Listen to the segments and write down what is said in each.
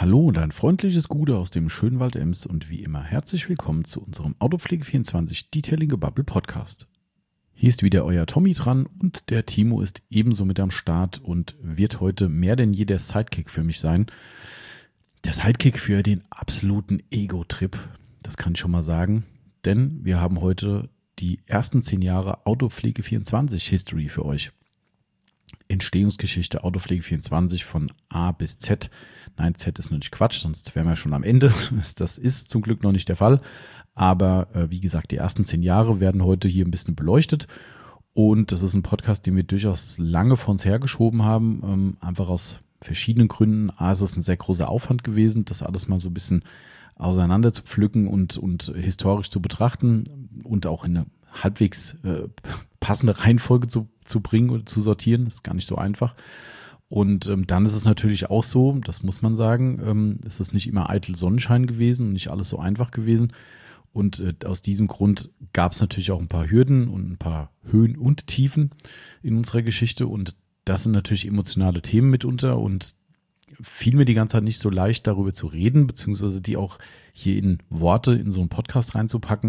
Hallo und ein freundliches Gute aus dem schönen Wald-Ems und wie immer herzlich willkommen zu unserem Autopflege24 Detailing Gebubble Podcast. Hier ist wieder euer Tommy dran und der Timo ist ebenso mit am Start und wird heute mehr denn je der Sidekick für mich sein. Der Sidekick für den absoluten Ego-Trip, das kann ich schon mal sagen, denn wir haben heute die ersten 10 Jahre Autopflege24 History für euch. Entstehungsgeschichte Autopflege24 von A bis Z. Nein, Z ist natürlich Quatsch, sonst wären wir schon am Ende. Das ist zum Glück noch nicht der Fall. Aber wie gesagt, die ersten 10 Jahre werden heute hier ein bisschen beleuchtet. Und das ist ein Podcast, den wir durchaus lange vor uns hergeschoben haben. Einfach aus verschiedenen Gründen. A, es ist ein sehr großer Aufwand gewesen, das alles mal so ein bisschen auseinander zu pflücken und historisch zu betrachten und auch in eine halbwegs passende Reihenfolge zu bringen oder zu sortieren. Das ist gar nicht so einfach. Und dann ist es natürlich auch so, das muss man sagen, ist es nicht immer eitel Sonnenschein gewesen und nicht alles so einfach gewesen. Und aus diesem Grund gab es natürlich auch ein paar Hürden und ein paar Höhen und Tiefen in unserer Geschichte. Und das sind natürlich emotionale Themen mitunter und fiel mir die ganze Zeit nicht so leicht, darüber zu reden, beziehungsweise die auch hier in Worte in so einen Podcast reinzupacken.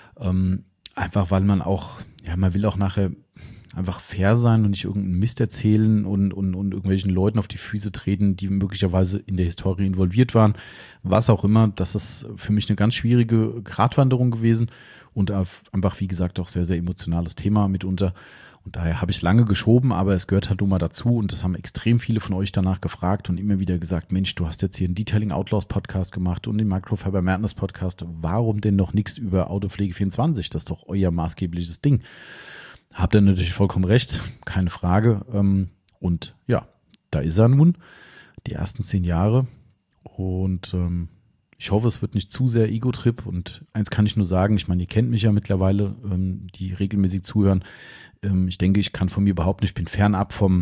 Einfach weil man auch, ja, man will auch nachher einfach fair sein und nicht irgendeinen Mist erzählen und irgendwelchen Leuten auf die Füße treten, die möglicherweise in der Historie involviert waren. Was auch immer, das ist für mich eine ganz schwierige Gratwanderung gewesen und einfach, wie gesagt, auch sehr, sehr emotionales Thema mitunter. Und daher habe ich es lange geschoben, aber es gehört halt nun mal dazu und das haben extrem viele von euch danach gefragt und immer wieder gesagt, Mensch, du hast jetzt hier einen Detailing Outlaws Podcast gemacht und den Microfiber Madness Podcast. Warum denn noch nichts über Autopflege24? Das ist doch euer maßgebliches Ding. Habt ihr natürlich vollkommen recht, keine Frage. Und ja, da ist er nun, die ersten 10 Jahre. Und ich hoffe, es wird nicht zu sehr Ego-Trip. Und eins kann ich nur sagen, ich meine, ihr kennt mich ja mittlerweile, die regelmäßig zuhören. Ich denke, ich kann von mir behaupten, ich bin fernab von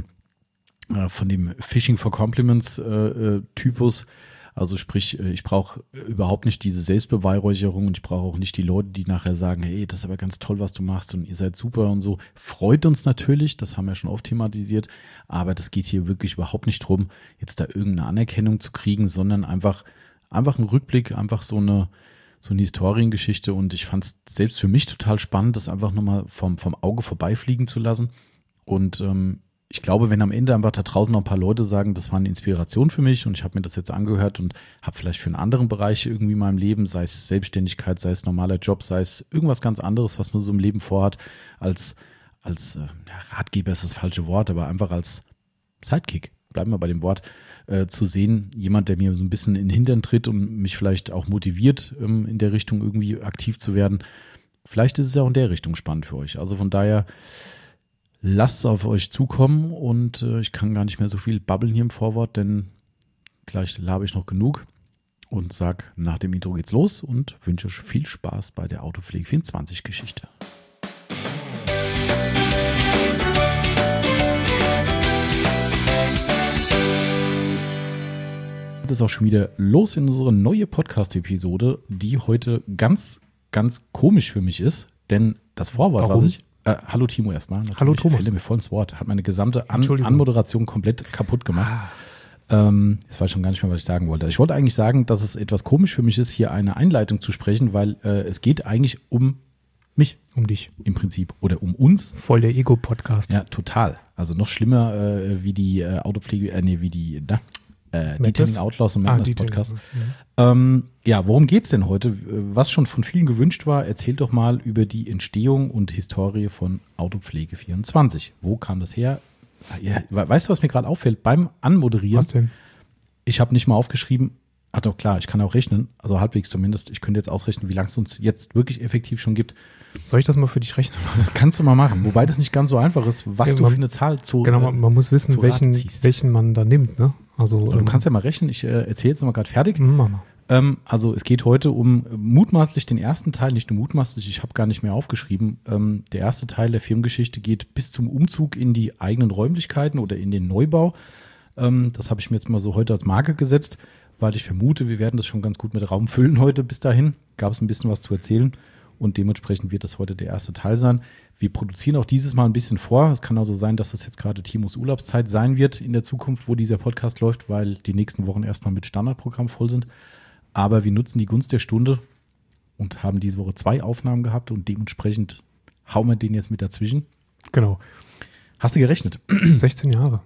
dem Fishing for Compliments Typus. Also sprich, ich brauche überhaupt nicht diese Selbstbeweihräucherung und ich brauche auch nicht die Leute, die nachher sagen, hey, das ist aber ganz toll, was du machst und ihr seid super und so. Freut uns natürlich, das haben wir schon oft thematisiert, aber das geht hier wirklich überhaupt nicht drum, jetzt da irgendeine Anerkennung zu kriegen, sondern einfach ein Rückblick, einfach so eine Historiengeschichte und ich fand es selbst für mich total spannend, das einfach nochmal vom Auge vorbeifliegen zu lassen und ich glaube, wenn am Ende einfach da draußen noch ein paar Leute sagen, das war eine Inspiration für mich und ich habe mir das jetzt angehört und habe vielleicht für einen anderen Bereich irgendwie in meinem Leben, sei es Selbstständigkeit, sei es normaler Job, sei es irgendwas ganz anderes, was man so im Leben vorhat, als Ratgeber ist das falsche Wort, aber einfach als Sidekick, bleiben wir bei dem Wort, zu sehen, jemand, der mir so ein bisschen in den Hintern tritt und mich vielleicht auch motiviert, in der Richtung irgendwie aktiv zu werden. Vielleicht ist es ja auch in der Richtung spannend für euch. Also von daher, lasst es auf euch zukommen und ich kann gar nicht mehr so viel babbeln hier im Vorwort, denn gleich labe ich noch genug und sag, nach dem Intro geht's los und wünsche euch viel Spaß bei der Autopflege24 Geschichte. Es ist auch schon wieder los in unsere neue Podcast-Episode, die heute ganz, ganz komisch für mich ist, denn das Vorwort, Warum? was ich hallo Timo erstmal. Hallo Thomas. Ich fälle mir voll ins Wort. Hat meine gesamte Anmoderation komplett kaputt gemacht. Jetzt weiß ich schon gar nicht mehr, was ich sagen wollte. Ich wollte eigentlich sagen, dass es etwas komisch für mich ist, hier eine Einleitung zu sprechen, weil es geht eigentlich um mich. Um dich. Im Prinzip. Oder um uns. Voll der Ego-Podcast. Ja, total. Also noch schlimmer wie die Detailing Outlaws und Madness Podcast. Ja, worum geht's denn heute? Was schon von vielen gewünscht war, erzählt doch mal über die Entstehung und Historie von Autopflege24. Wo kam das her? Ja, weißt du, was mir gerade auffällt? Beim Anmoderieren. Was denn? Ich habe nicht mal aufgeschrieben, doch klar, ich kann auch rechnen, also halbwegs zumindest. Ich könnte jetzt ausrechnen, wie lange es uns jetzt wirklich effektiv schon gibt. Soll ich das mal für dich rechnen? Das kannst du mal machen, wobei das nicht ganz so einfach ist, was du für eine Zahl zu Genau, man muss wissen, welchen man da nimmt, ne? Also, du kannst ja mal rechnen, ich erzähle jetzt mal gerade fertig. Mama. Also es geht heute um mutmaßlich den ersten Teil, nicht nur mutmaßlich, ich habe gar nicht mehr aufgeschrieben. Der erste Teil der Firmengeschichte geht bis zum Umzug in die eigenen Räumlichkeiten oder in den Neubau. Das habe ich mir jetzt mal so heute als Marke gesetzt, weil ich vermute, wir werden das schon ganz gut mit Raum füllen heute bis dahin. Gab es ein bisschen was zu erzählen. und dementsprechend wird das heute der erste Teil sein. Wir produzieren auch dieses Mal ein bisschen vor. Es kann also sein, dass das jetzt gerade Timos Urlaubszeit sein wird in der Zukunft, wo dieser Podcast läuft, weil die nächsten Wochen erstmal mit Standardprogramm voll sind. Aber wir nutzen die Gunst der Stunde und haben diese Woche 2 Aufnahmen gehabt und dementsprechend hauen wir den jetzt mit dazwischen. Genau. Hast du gerechnet? 16 Jahre.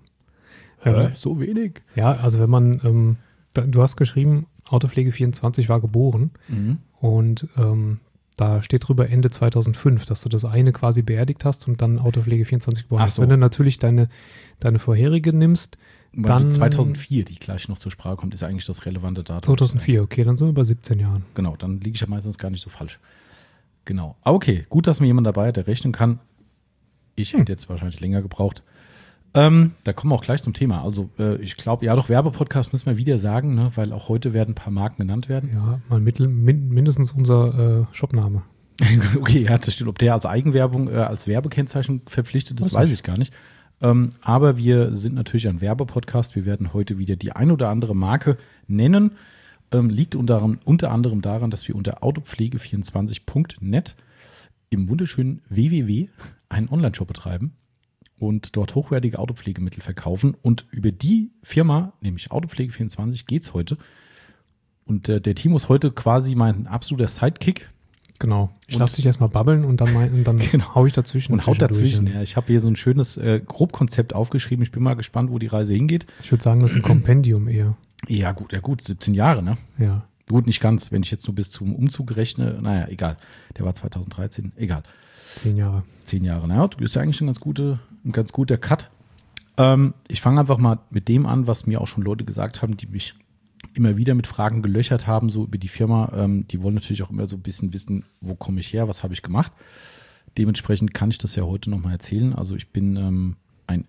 So wenig. Ja, also wenn man, du hast geschrieben, Autopflege24 war geboren und da steht drüber Ende 2005, dass du das eine quasi beerdigt hast und dann Autopflege24 geboren hast. So. Wenn du natürlich deine vorherige nimmst, Weil dann 2004, die gleich noch zur Sprache kommt, ist eigentlich das relevante Datum. 2004, okay, dann sind wir bei 17 Jahren. Genau, dann liege ich ja meistens gar nicht so falsch. Genau. Aber okay, gut, dass mir jemand dabei hat, der rechnen kann. Ich hätte jetzt wahrscheinlich länger gebraucht. Da kommen wir auch gleich zum Thema. Also ich glaube, ja doch, Werbepodcast müssen wir wieder sagen, ne, weil auch heute werden ein paar Marken genannt werden. Ja, mal mindestens unser Shopname. Okay, ja, das stimmt. Ob der als Eigenwerbung, als Werbekennzeichen verpflichtet ist, weiß ich gar nicht. Aber wir sind natürlich ein Werbepodcast. Wir werden heute wieder die ein oder andere Marke nennen. Liegt unter anderem daran, dass wir unter autopflege24.net im wunderschönen www einen Online-Shop betreiben und dort hochwertige Autopflegemittel verkaufen. Und über die Firma, nämlich Autopflege24, geht es heute. Und der Timo ist heute quasi mein absoluter Sidekick. Genau. Ich lasse dich erstmal babbeln und dann genau. Hau ich dazwischen. Und haut dazwischen. Ja, ich habe hier so ein schönes Grobkonzept aufgeschrieben. Ich bin mal gespannt, wo die Reise hingeht. Ich würde sagen, das ist ein Kompendium eher. Ja gut, 17 Jahre, ne? Ja. Gut, nicht ganz. Wenn ich jetzt nur bis zum Umzug rechne, naja, egal. Der war 2013, egal. 10 Jahre. 10 Jahre, naja, du bist ja eigentlich ein ganz guter Cut. Ich fange einfach mal mit dem an, was mir auch schon Leute gesagt haben, die mich immer wieder mit Fragen gelöchert haben, so über die Firma. Die wollen natürlich auch immer so ein bisschen wissen, wo komme ich her, was habe ich gemacht. Dementsprechend kann ich das ja heute nochmal erzählen. Also ich bin ein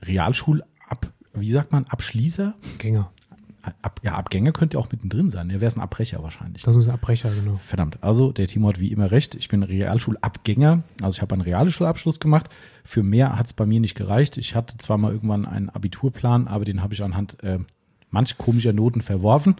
Abschließer? Gänger. Abgänger könnte ja auch mittendrin sein. Der wäre ein Abbrecher wahrscheinlich. Das ist ein Abbrecher, genau. Verdammt. Also der Timo hat wie immer recht. Ich bin Realschulabgänger. Also ich habe einen Realschulabschluss gemacht. Für mehr hat es bei mir nicht gereicht. Ich hatte zwar mal irgendwann einen Abiturplan, aber den habe ich anhand manch komischer Noten verworfen.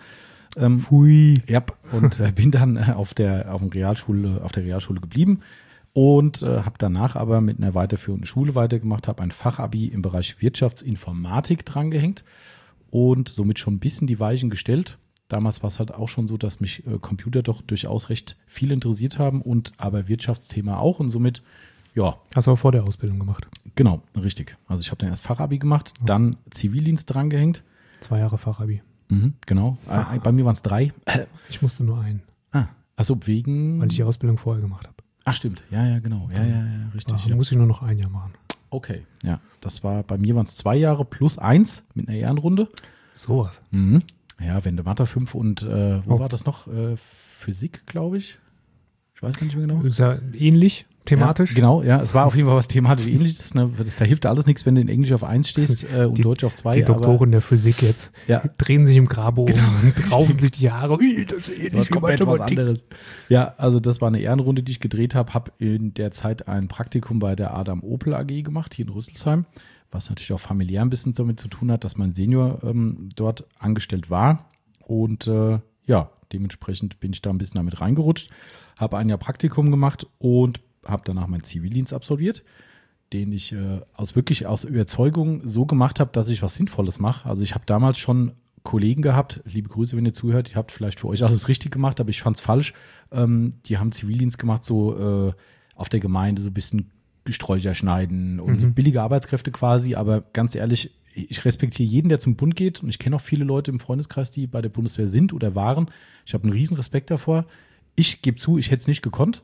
Pfui. Ja, und bin dann auf der Realschule geblieben und habe danach aber mit einer weiterführenden Schule weitergemacht, habe ein Fachabi im Bereich Wirtschaftsinformatik drangehängt und somit schon ein bisschen die Weichen gestellt. Damals war es halt auch schon so, dass mich Computer doch durchaus recht viel interessiert haben und aber Wirtschaftsthema auch und somit, ja. Hast du auch vor der Ausbildung gemacht? Genau, richtig. Also ich habe dann erst Fachabi gemacht, dann Zivildienst drangehängt. 2 Jahre Fachabi. Genau. Bei mir waren es 3. Ich musste nur einen. Achso, wegen... Weil ich die Ausbildung vorher gemacht habe. Ach, stimmt. Ja, genau. Ja, richtig. Da muss ich nur noch 1 Jahr machen. Okay, ja. Das war, bei mir waren es 2 Jahre plus 1 mit einer Ehrenrunde. Sowas. Ja, Wende Mathe 5 und wo war das noch? Physik, glaube ich. Ich weiß gar nicht mehr genau. Ist ja ähnlich, thematisch. Ja, genau, ja. Es war auf jeden Fall was thematisch Ähnliches. Ne? Da hilft alles nichts, wenn du in Englisch auf 1 stehst und Deutsch auf 2. Die Doktoren der Physik jetzt drehen sich im Grabe um und raufen sich die Haare. Das ist ähnlich wie komplett was anderes. Ja, also das war eine Ehrenrunde, die ich gedreht habe. Habe in der Zeit ein Praktikum bei der Adam Opel AG gemacht, hier in Rüsselsheim. Was natürlich auch familiär ein bisschen damit zu tun hat, dass mein Senior dort angestellt war. Und dementsprechend bin ich da ein bisschen damit reingerutscht. Habe ein Jahr Praktikum gemacht und habe danach meinen Zivildienst absolviert, den ich aus Überzeugung so gemacht habe, dass ich was Sinnvolles mache. Also ich habe damals schon Kollegen gehabt, liebe Grüße, wenn ihr zuhört, ihr habt vielleicht für euch alles richtig gemacht, aber ich fand es falsch. Die haben Zivildienst gemacht, so auf der Gemeinde, so ein bisschen Sträucher schneiden und so billige Arbeitskräfte quasi, aber ganz ehrlich, ich respektiere jeden, der zum Bund geht und ich kenne auch viele Leute im Freundeskreis, die bei der Bundeswehr sind oder waren. Ich habe einen riesen Respekt davor. Ich gebe zu, ich hätte es nicht gekonnt.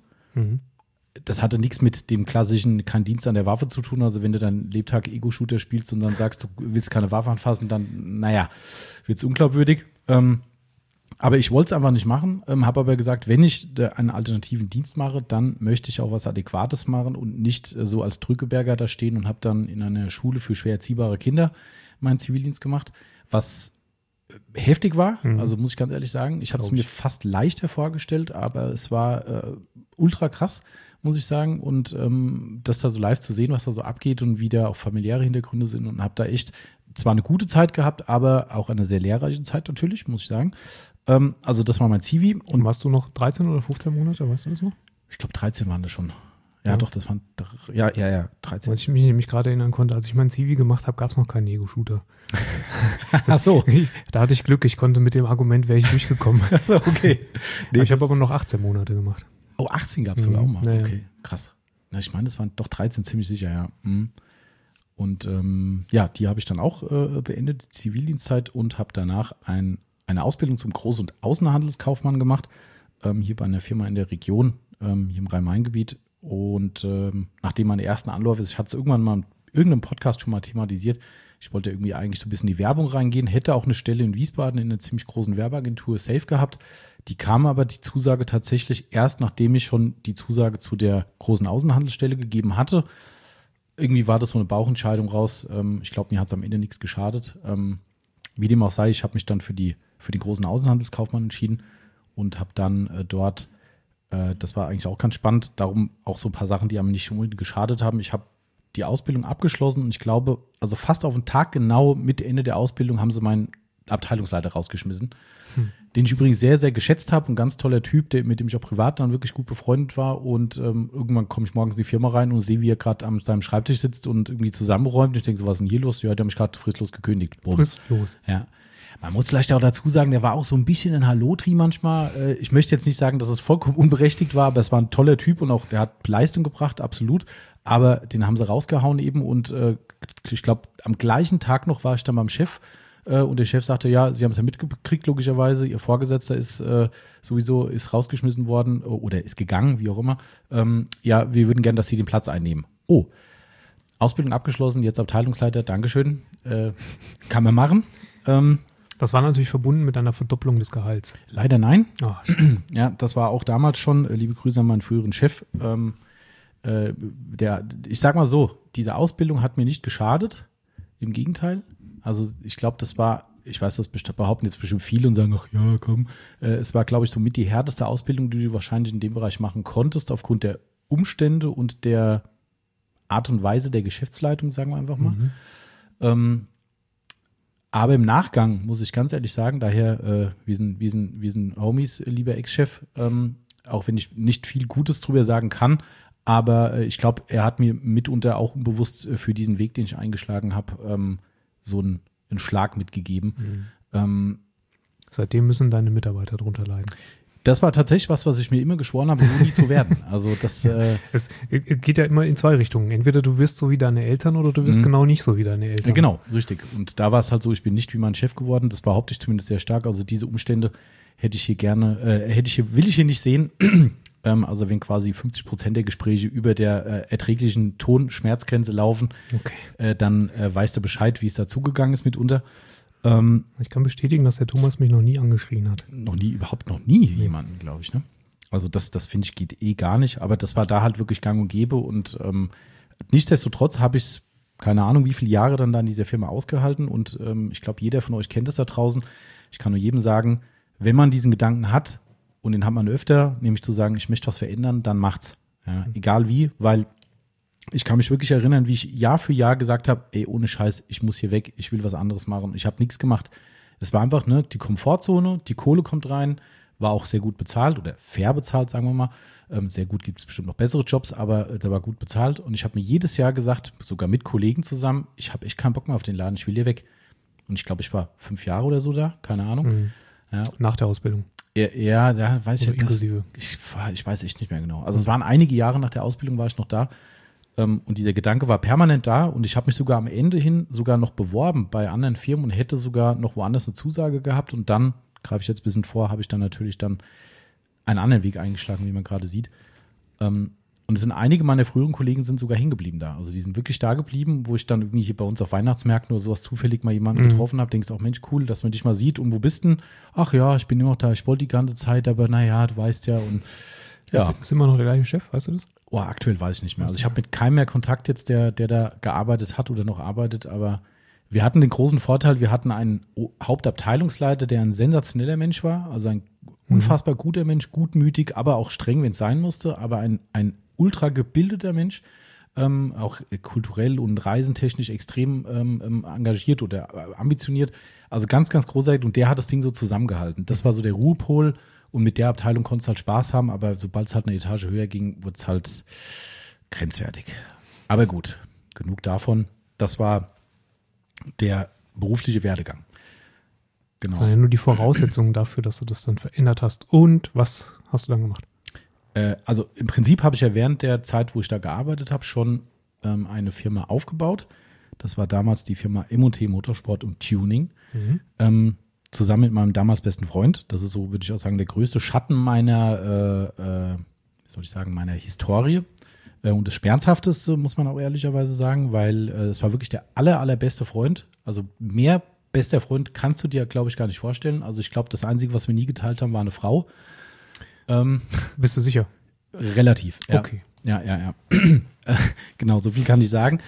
Das hatte nichts mit dem klassischen kein Dienst an der Waffe zu tun. Also wenn du dann Lebtag Ego-Shooter spielst und dann sagst, du willst keine Waffe anfassen, dann, wird es unglaubwürdig. Aber ich wollte es einfach nicht machen, habe aber gesagt, wenn ich einen alternativen Dienst mache, dann möchte ich auch was Adäquates machen und nicht so als Drückeberger da stehen und habe dann in einer Schule für schwer erziehbare Kinder meinen Zivildienst gemacht, was heftig war, also muss ich ganz ehrlich sagen. Ich habe es mir fast leichter vorgestellt, aber es war ultra krass, muss ich sagen. Und das da so live zu sehen, was da so abgeht und wie da auch familiäre Hintergründe sind und habe da echt zwar eine gute Zeit gehabt, aber auch eine sehr lehrreiche Zeit natürlich, muss ich sagen. Also das war mein Zivi. Und warst du noch 13 oder 15 Monate, weißt du das noch? Ich glaube, 13 waren das schon. Ja, doch, das waren 13. Weil ich mich nämlich gerade erinnern konnte, als ich mein Zivi gemacht habe, gab es noch keinen Ego-Shooter. Ach so. Da hatte ich Glück, ich konnte mit dem Argument, wäre ich durchgekommen. Also, okay. Nee, ich habe aber noch 18 Monate gemacht. Oh, 18 gab es sogar auch mal. Ja, okay, krass. Na, ich meine, das waren doch 13, ziemlich sicher, ja. Und die habe ich dann auch beendet, die Zivildienstzeit, und habe danach eine Ausbildung zum Groß- und Außenhandelskaufmann gemacht, hier bei einer Firma in der Region, hier im Rhein-Main-Gebiet. Und nachdem meine ersten Anläufe, ich hatte es irgendwann mal in irgendeinem Podcast schon mal thematisiert, ich wollte irgendwie eigentlich so ein bisschen in die Werbung reingehen, hätte auch eine Stelle in Wiesbaden in einer ziemlich großen Werbeagentur safe gehabt. Die kam aber die Zusage tatsächlich erst, nachdem ich schon die Zusage zu der großen Außenhandelsstelle gegeben hatte. Irgendwie war das so eine Bauchentscheidung raus. Ich glaube, mir hat es am Ende nichts geschadet. Wie dem auch sei, ich habe mich dann für den großen Außenhandelskaufmann entschieden und habe dann dort, das war eigentlich auch ganz spannend, darum auch so ein paar Sachen, die einem nicht unbedingt geschadet haben. Ich habe die Ausbildung abgeschlossen und ich glaube, also fast auf den Tag genau mit Ende der Ausbildung haben sie meinen Abteilungsleiter rausgeschmissen, den ich übrigens sehr, sehr geschätzt habe. Ein ganz toller Typ, mit dem ich auch privat dann wirklich gut befreundet war. Und irgendwann komme ich morgens in die Firma rein und sehe, wie er gerade an seinem Schreibtisch sitzt und irgendwie zusammenräumt. Und ich denke so, was ist denn hier los? Ja, der hat mich gerade fristlos gekündigt. Boom. Fristlos. Ja. Man muss vielleicht auch dazu sagen, der war auch so ein bisschen ein Hallotri manchmal. Ich möchte jetzt nicht sagen, dass es vollkommen unberechtigt war, aber es war ein toller Typ und auch der hat Leistung gebracht, absolut. Aber den haben sie rausgehauen eben und ich glaube, am gleichen Tag noch war ich dann beim Chef und der Chef sagte, ja, Sie haben es ja mitgekriegt, logischerweise, Ihr Vorgesetzter ist sowieso rausgeschmissen worden oder ist gegangen, wie auch immer. Ja, wir würden gerne, dass Sie den Platz einnehmen. Oh, Ausbildung abgeschlossen, jetzt Abteilungsleiter, Dankeschön. Kann man machen. Das war natürlich verbunden mit einer Verdopplung des Gehalts. Leider nein. Oh, ja, das war auch damals schon, liebe Grüße an meinen früheren Chef, ich sag mal so, diese Ausbildung hat mir nicht geschadet, im Gegenteil. Also ich glaube, ich weiß, das behaupten jetzt bestimmt viele und sagen, ach ja, komm. Es war, glaube ich, somit die härteste Ausbildung, die du wahrscheinlich in dem Bereich machen konntest, aufgrund der Umstände und der Art und Weise der Geschäftsleitung, sagen wir einfach mal. Aber im Nachgang, muss ich ganz ehrlich sagen, daher, wir sind Homies, lieber Ex-Chef, auch wenn ich nicht viel Gutes drüber sagen kann, aber ich glaube, er hat mir mitunter auch unbewusst für diesen Weg, den ich eingeschlagen habe, so einen Schlag mitgegeben. Seitdem müssen deine Mitarbeiter drunter leiden. Das war tatsächlich was ich mir immer geschworen habe, so nie zu werden. Also das es geht ja immer in zwei Richtungen. Entweder du wirst so wie deine Eltern oder du wirst genau nicht so wie deine Eltern. Ja, genau, richtig. Und da war es halt so, ich bin nicht wie mein Chef geworden. Das behaupte ich zumindest sehr stark. Also diese Umstände will ich hier nicht sehen. Also wenn quasi 50% der Gespräche über der erträglichen Tonschmerzgrenze laufen, dann weißt du Bescheid, wie es dazugegangen ist mitunter. Ich kann bestätigen, dass der Thomas mich noch nie angeschrien hat. Noch nie jemanden, glaube ich. Ne? Also das finde ich geht gar nicht. Aber das war da halt wirklich gang und gäbe. Und nichtsdestotrotz habe ich es, keine Ahnung, wie viele Jahre dann da in dieser Firma ausgehalten. Und ich glaube, jeder von euch kennt es da draußen. Ich kann nur jedem sagen, wenn man diesen Gedanken hat, und den hat man öfter, nämlich zu sagen, ich möchte was verändern, dann macht's. Ja, egal wie, weil ich kann mich wirklich erinnern, wie ich Jahr für Jahr gesagt habe, ey, ohne Scheiß, ich muss hier weg, ich will was anderes machen. Ich habe nichts gemacht. Es war einfach die Komfortzone, die Kohle kommt rein, war auch sehr gut bezahlt oder fair bezahlt, sagen wir mal. Sehr gut, gibt es bestimmt noch bessere Jobs, aber da war gut bezahlt. Und ich habe mir jedes Jahr gesagt, sogar mit Kollegen zusammen, ich habe echt keinen Bock mehr auf den Laden, ich will hier weg. Und ich glaube, ich war 5 Jahre oder so da, keine Ahnung. Ja. Nach der Ausbildung. Ja, da weiß ich inklusive. Ich weiß echt nicht mehr genau. Also es waren einige Jahre nach der Ausbildung, war ich noch da. Und dieser Gedanke war permanent da. Und ich habe mich sogar am Ende hin sogar noch beworben bei anderen Firmen und hätte sogar noch woanders eine Zusage gehabt. Und dann, greife ich jetzt ein bisschen vor, habe ich dann natürlich einen anderen Weg eingeschlagen, wie man gerade sieht. Und es sind einige meiner früheren Kollegen sind sogar hängen geblieben da. Also die sind wirklich da geblieben, wo ich dann irgendwie hier bei uns auf Weihnachtsmärkten oder sowas zufällig mal jemanden getroffen habe. Denkst auch, Mensch, cool, dass man dich mal sieht. Und wo bist du denn? Ach ja, ich bin immer noch da. Ich wollte die ganze Zeit, aber naja, du weißt ja. Und ja. Ist immer noch der gleiche Chef, weißt du das? Oh, aktuell weiß ich nicht mehr. Also ich habe mit keinem mehr Kontakt jetzt, der da gearbeitet hat oder noch arbeitet. Aber wir hatten den großen Vorteil, wir hatten einen Hauptabteilungsleiter, der ein sensationeller Mensch war. Also ein unfassbar guter Mensch, gutmütig, aber auch streng, wenn es sein musste. Aber ein ultra gebildeter Mensch, auch kulturell und reisentechnisch extrem engagiert oder ambitioniert. Also ganz, ganz großartig. Und der hat das Ding so zusammengehalten. Das war so der Ruhepol. Und mit der Abteilung konntest du halt Spaß haben. Aber sobald es halt eine Etage höher ging, wurde es halt grenzwertig. Aber gut, genug davon. Das war der berufliche Werdegang. Genau. Das sind ja nur die Voraussetzungen dafür, dass du das dann verändert hast. Und was hast du dann gemacht? Also im Prinzip habe ich ja während der Zeit, wo ich da gearbeitet habe, schon eine Firma aufgebaut. Das war damals die Firma M&T Motorsport und Tuning. Zusammen mit meinem damals besten Freund. Das ist so, würde ich auch sagen, der größte Schatten meiner, meiner Historie. Und das Schmerzhafteste, muss man auch ehrlicherweise sagen, weil es war wirklich der allerbeste Freund. Also mehr bester Freund kannst du dir, glaube ich, gar nicht vorstellen. Also ich glaube, das Einzige, was wir nie geteilt haben, war eine Frau. Bist du sicher? Relativ, ja. Okay. Ja. Genau, so viel kann ich sagen.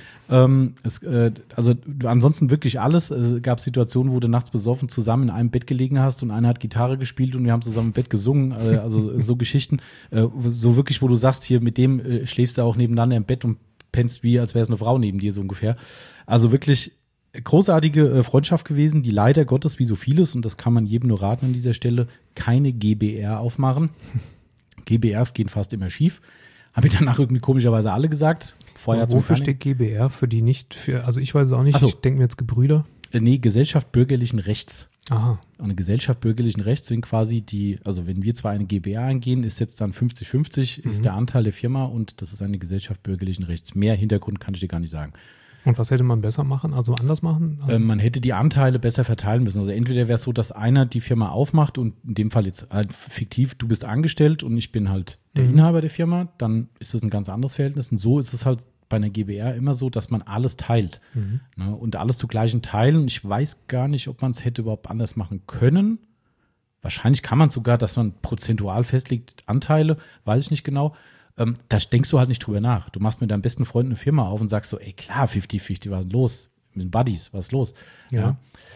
Also ansonsten wirklich alles. Es gab Situationen, wo du nachts besoffen zusammen in einem Bett gelegen hast und einer hat Gitarre gespielt und wir haben zusammen im Bett gesungen. Also so Geschichten. So wirklich, wo du sagst, hier mit dem schläfst du auch nebeneinander im Bett und pennst wie, als wäre es eine Frau neben dir, so ungefähr. Also wirklich großartige Freundschaft gewesen, die leider Gottes, wie so vieles, und das kann man jedem nur raten an dieser Stelle, keine GBR aufmachen. GBRs gehen fast immer schief. Habe ich danach irgendwie komischerweise alle gesagt. Wofür steht GBR? Für die nicht, also ich weiß es auch nicht, ich denke mir jetzt Gebrüder. Nee, Gesellschaft bürgerlichen Rechts. Aha. Und eine Gesellschaft bürgerlichen Rechts sind quasi also wenn wir zwar eine GBR eingehen, ist jetzt dann 50-50, ist der Anteil der Firma und das ist eine Gesellschaft bürgerlichen Rechts. Mehr Hintergrund kann ich dir gar nicht sagen. Und was hätte man besser machen, also anders machen? Also man hätte die Anteile besser verteilen müssen. Also entweder wäre es so, dass einer die Firma aufmacht und in dem Fall jetzt halt fiktiv, du bist angestellt und ich bin halt der Inhaber der Firma, dann ist das ein ganz anderes Verhältnis. Und so ist es halt bei einer GBR immer so, dass man alles teilt. Ne? Und alles zu gleichen Teilen. Ich weiß gar nicht, ob man es hätte überhaupt anders machen können. Wahrscheinlich kann man sogar, dass man prozentual festlegt, Anteile, weiß ich nicht genau. Da denkst du halt nicht drüber nach. Du machst mit deinem besten Freund eine Firma auf und sagst so, ey klar, 50-50, was ist los? Mit den Buddies, was ist los? Ja.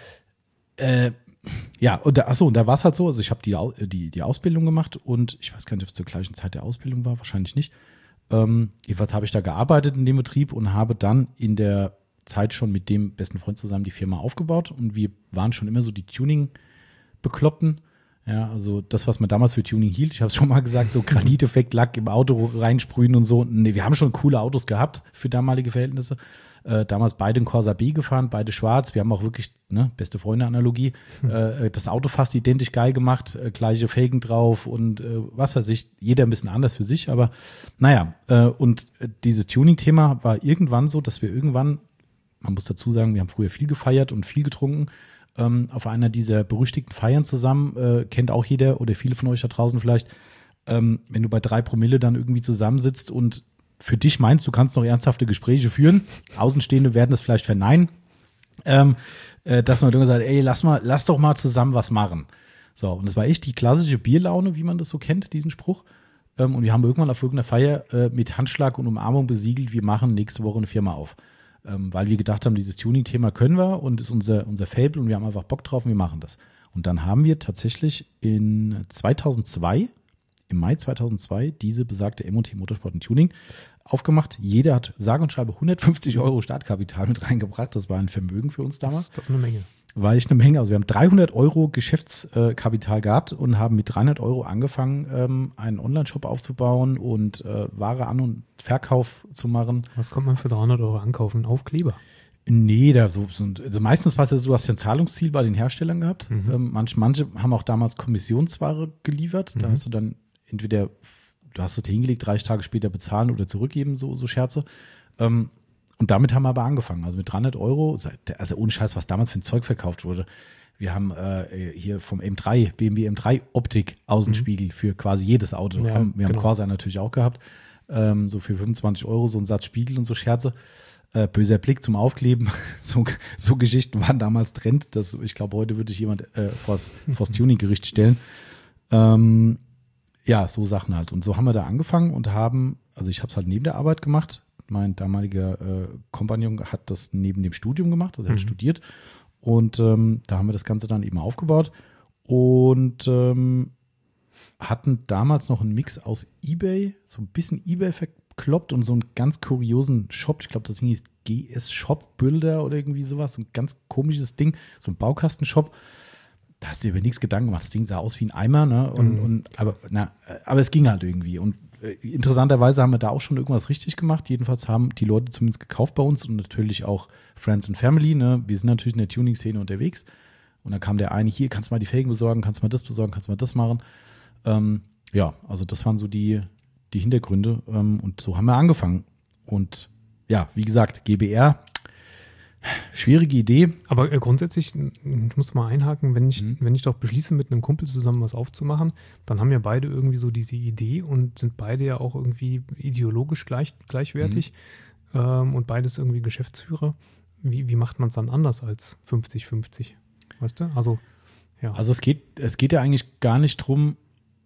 Und da war es halt so, also ich habe die Ausbildung gemacht und ich weiß gar nicht, ob es zur gleichen Zeit der Ausbildung war, wahrscheinlich nicht. Jedenfalls habe ich da gearbeitet in dem Betrieb und habe dann in der Zeit schon mit dem besten Freund zusammen die Firma aufgebaut und wir waren schon immer so die Tuning-Bekloppten. Ja, also das, was man damals für Tuning hielt, ich habe es schon mal gesagt, so Graniteffekt, Lack im Auto reinsprühen und so. Nee, wir haben schon coole Autos gehabt für damalige Verhältnisse. Damals beide in Corsa B gefahren, beide schwarz. Wir haben auch wirklich, beste Freunde-Analogie, das Auto fast identisch geil gemacht, gleiche Felgen drauf und was weiß ich, jeder ein bisschen anders für sich. Aber naja, und dieses Tuning-Thema war irgendwann so, dass wir irgendwann, man muss dazu sagen, wir haben früher viel gefeiert und viel getrunken, auf einer dieser berüchtigten Feiern zusammen, kennt auch jeder oder viele von euch da draußen vielleicht, wenn du bei 3 Promille dann irgendwie zusammensitzt und für dich meinst, du kannst noch ernsthafte Gespräche führen, Außenstehende werden das vielleicht verneinen, dass man dann sagt, ey, lass doch mal zusammen was machen. So, und das war echt die klassische Bierlaune, wie man das so kennt, diesen Spruch. Und wir haben irgendwann auf irgendeiner Feier mit Handschlag und Umarmung besiegelt, wir machen nächste Woche eine Firma auf. Weil wir gedacht haben, dieses Tuning-Thema können wir und ist unser Faible und wir haben einfach Bock drauf und wir machen das. Und dann haben wir tatsächlich im Mai 2002, diese besagte M&T Motorsport und Tuning aufgemacht. Jeder hat sage und schreibe 150 € Startkapital mit reingebracht. Das war ein Vermögen für uns damals. Das ist eine Menge. War echt eine Menge. Also wir haben 300 € Geschäftskapital gehabt und haben mit 300 € angefangen, einen Online-Shop aufzubauen und Ware an- und Verkauf zu machen. Was kommt man für 300 € ankaufen? Aufkleber? Nee, also meistens war es ja so, du hast ja ein Zahlungsziel bei den Herstellern gehabt. Manche haben auch damals Kommissionsware geliefert. Da hast du dann entweder, du hast es hingelegt, 30 Tage später bezahlen oder zurückgeben, so Scherze. Und damit haben wir aber angefangen. Also mit 300 €, also ohne Scheiß, was damals für ein Zeug verkauft wurde. Wir haben hier vom M3, BMW M3 Optik-Außenspiegel für quasi jedes Auto. Ja, wir haben Corsa natürlich auch gehabt. So für 25 € so ein Satz Spiegel und so Scherze. Böser Blick zum Aufkleben. So Geschichten waren damals Trend. Ich glaube, heute würde sich jemand vors Tuning-Gericht stellen. Ja, so Sachen halt. Und so haben wir da angefangen und also ich habe es halt neben der Arbeit gemacht. Mein damaliger Kompagnon hat das neben dem Studium gemacht, also er hat studiert. Und da haben wir das Ganze dann eben aufgebaut und hatten damals noch einen Mix aus eBay, so ein bisschen eBay bekloppt und so einen ganz kuriosen Shop, ich glaube, das Ding hieß GS Shop Builder oder irgendwie sowas, so ein ganz komisches Ding, so ein Baukastenshop. Da hast du dir über nichts Gedanken gemacht. Das Ding sah aus wie ein Eimer, ne? Aber es ging halt irgendwie. Und interessanterweise haben wir da auch schon irgendwas richtig gemacht. Jedenfalls haben die Leute zumindest gekauft bei uns und natürlich auch Friends and Family. Ne? Wir sind natürlich in der Tuning-Szene unterwegs. Und dann kam der eine, hier, kannst du mal die Felgen besorgen, kannst du mal das besorgen, kannst du mal das machen. Ja, also das waren so die Hintergründe. Und so haben wir angefangen. Und ja, wie gesagt, GBR, schwierige Idee. Aber grundsätzlich, ich muss mal einhaken, wenn ich doch beschließe, mit einem Kumpel zusammen was aufzumachen, dann haben ja beide irgendwie so diese Idee und sind beide ja auch irgendwie ideologisch gleichwertig und beides irgendwie Geschäftsführer. Wie macht man es dann anders als 50-50? Weißt du? Also, ja. Also es geht ja eigentlich gar nicht drum,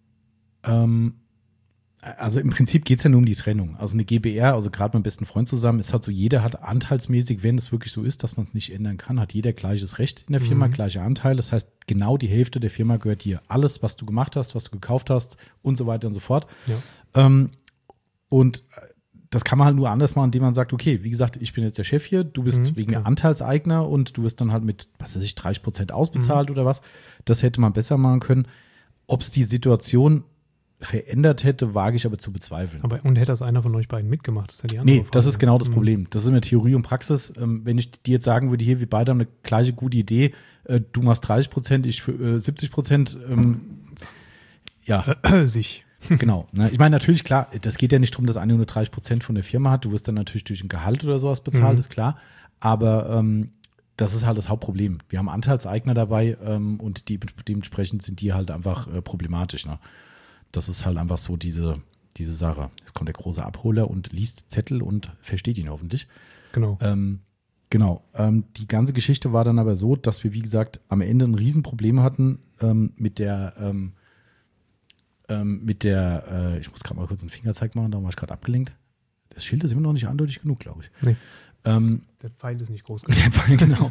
also im Prinzip geht es ja nur um die Trennung. Also eine GbR, also gerade mit einem besten Freund zusammen, ist halt so, jeder hat anteilsmäßig, wenn es wirklich so ist, dass man es nicht ändern kann, hat jeder gleiches Recht in der Firma, gleiche Anteile. Das heißt, genau die Hälfte der Firma gehört dir. Alles, was du gemacht hast, was du gekauft hast und so weiter und so fort. Ja. Und das kann man halt nur anders machen, indem man sagt, okay, wie gesagt, ich bin jetzt der Chef hier, du bist wegen der Anteilseigner und du wirst dann halt mit, 30% ausbezahlt oder was. Das hätte man besser machen können. Ob es die Situation verändert hätte, wage ich aber zu bezweifeln. Und hätte das einer von euch beiden mitgemacht? Das ist ja die andere Frage. Das ist genau das Problem. Das ist immer Theorie und Praxis. Wenn ich dir jetzt sagen würde, hier, wir beide haben eine gleiche gute Idee, du machst 30%, ich für 70%, sich. Genau. Ne? Ich meine, natürlich, klar, das geht ja nicht darum, dass einer nur 30% von der Firma hat. Du wirst dann natürlich durch ein Gehalt oder sowas bezahlt, ist klar. Aber das ist halt das Hauptproblem. Wir haben Anteilseigner dabei und dementsprechend sind die halt einfach problematisch. Ne? Das ist halt einfach so diese Sache. Jetzt kommt der große Abholer und liest Zettel und versteht ihn hoffentlich. Genau. Die ganze Geschichte war dann aber so, dass wir, wie gesagt, am Ende ein Riesenproblem hatten mit der ich muss gerade mal kurz einen Fingerzeig machen, da war ich gerade abgelenkt. Das Schild ist immer noch nicht eindeutig genug, glaube ich. Nee. Der Pfeil ist nicht groß genug. Der Pfeil, genau.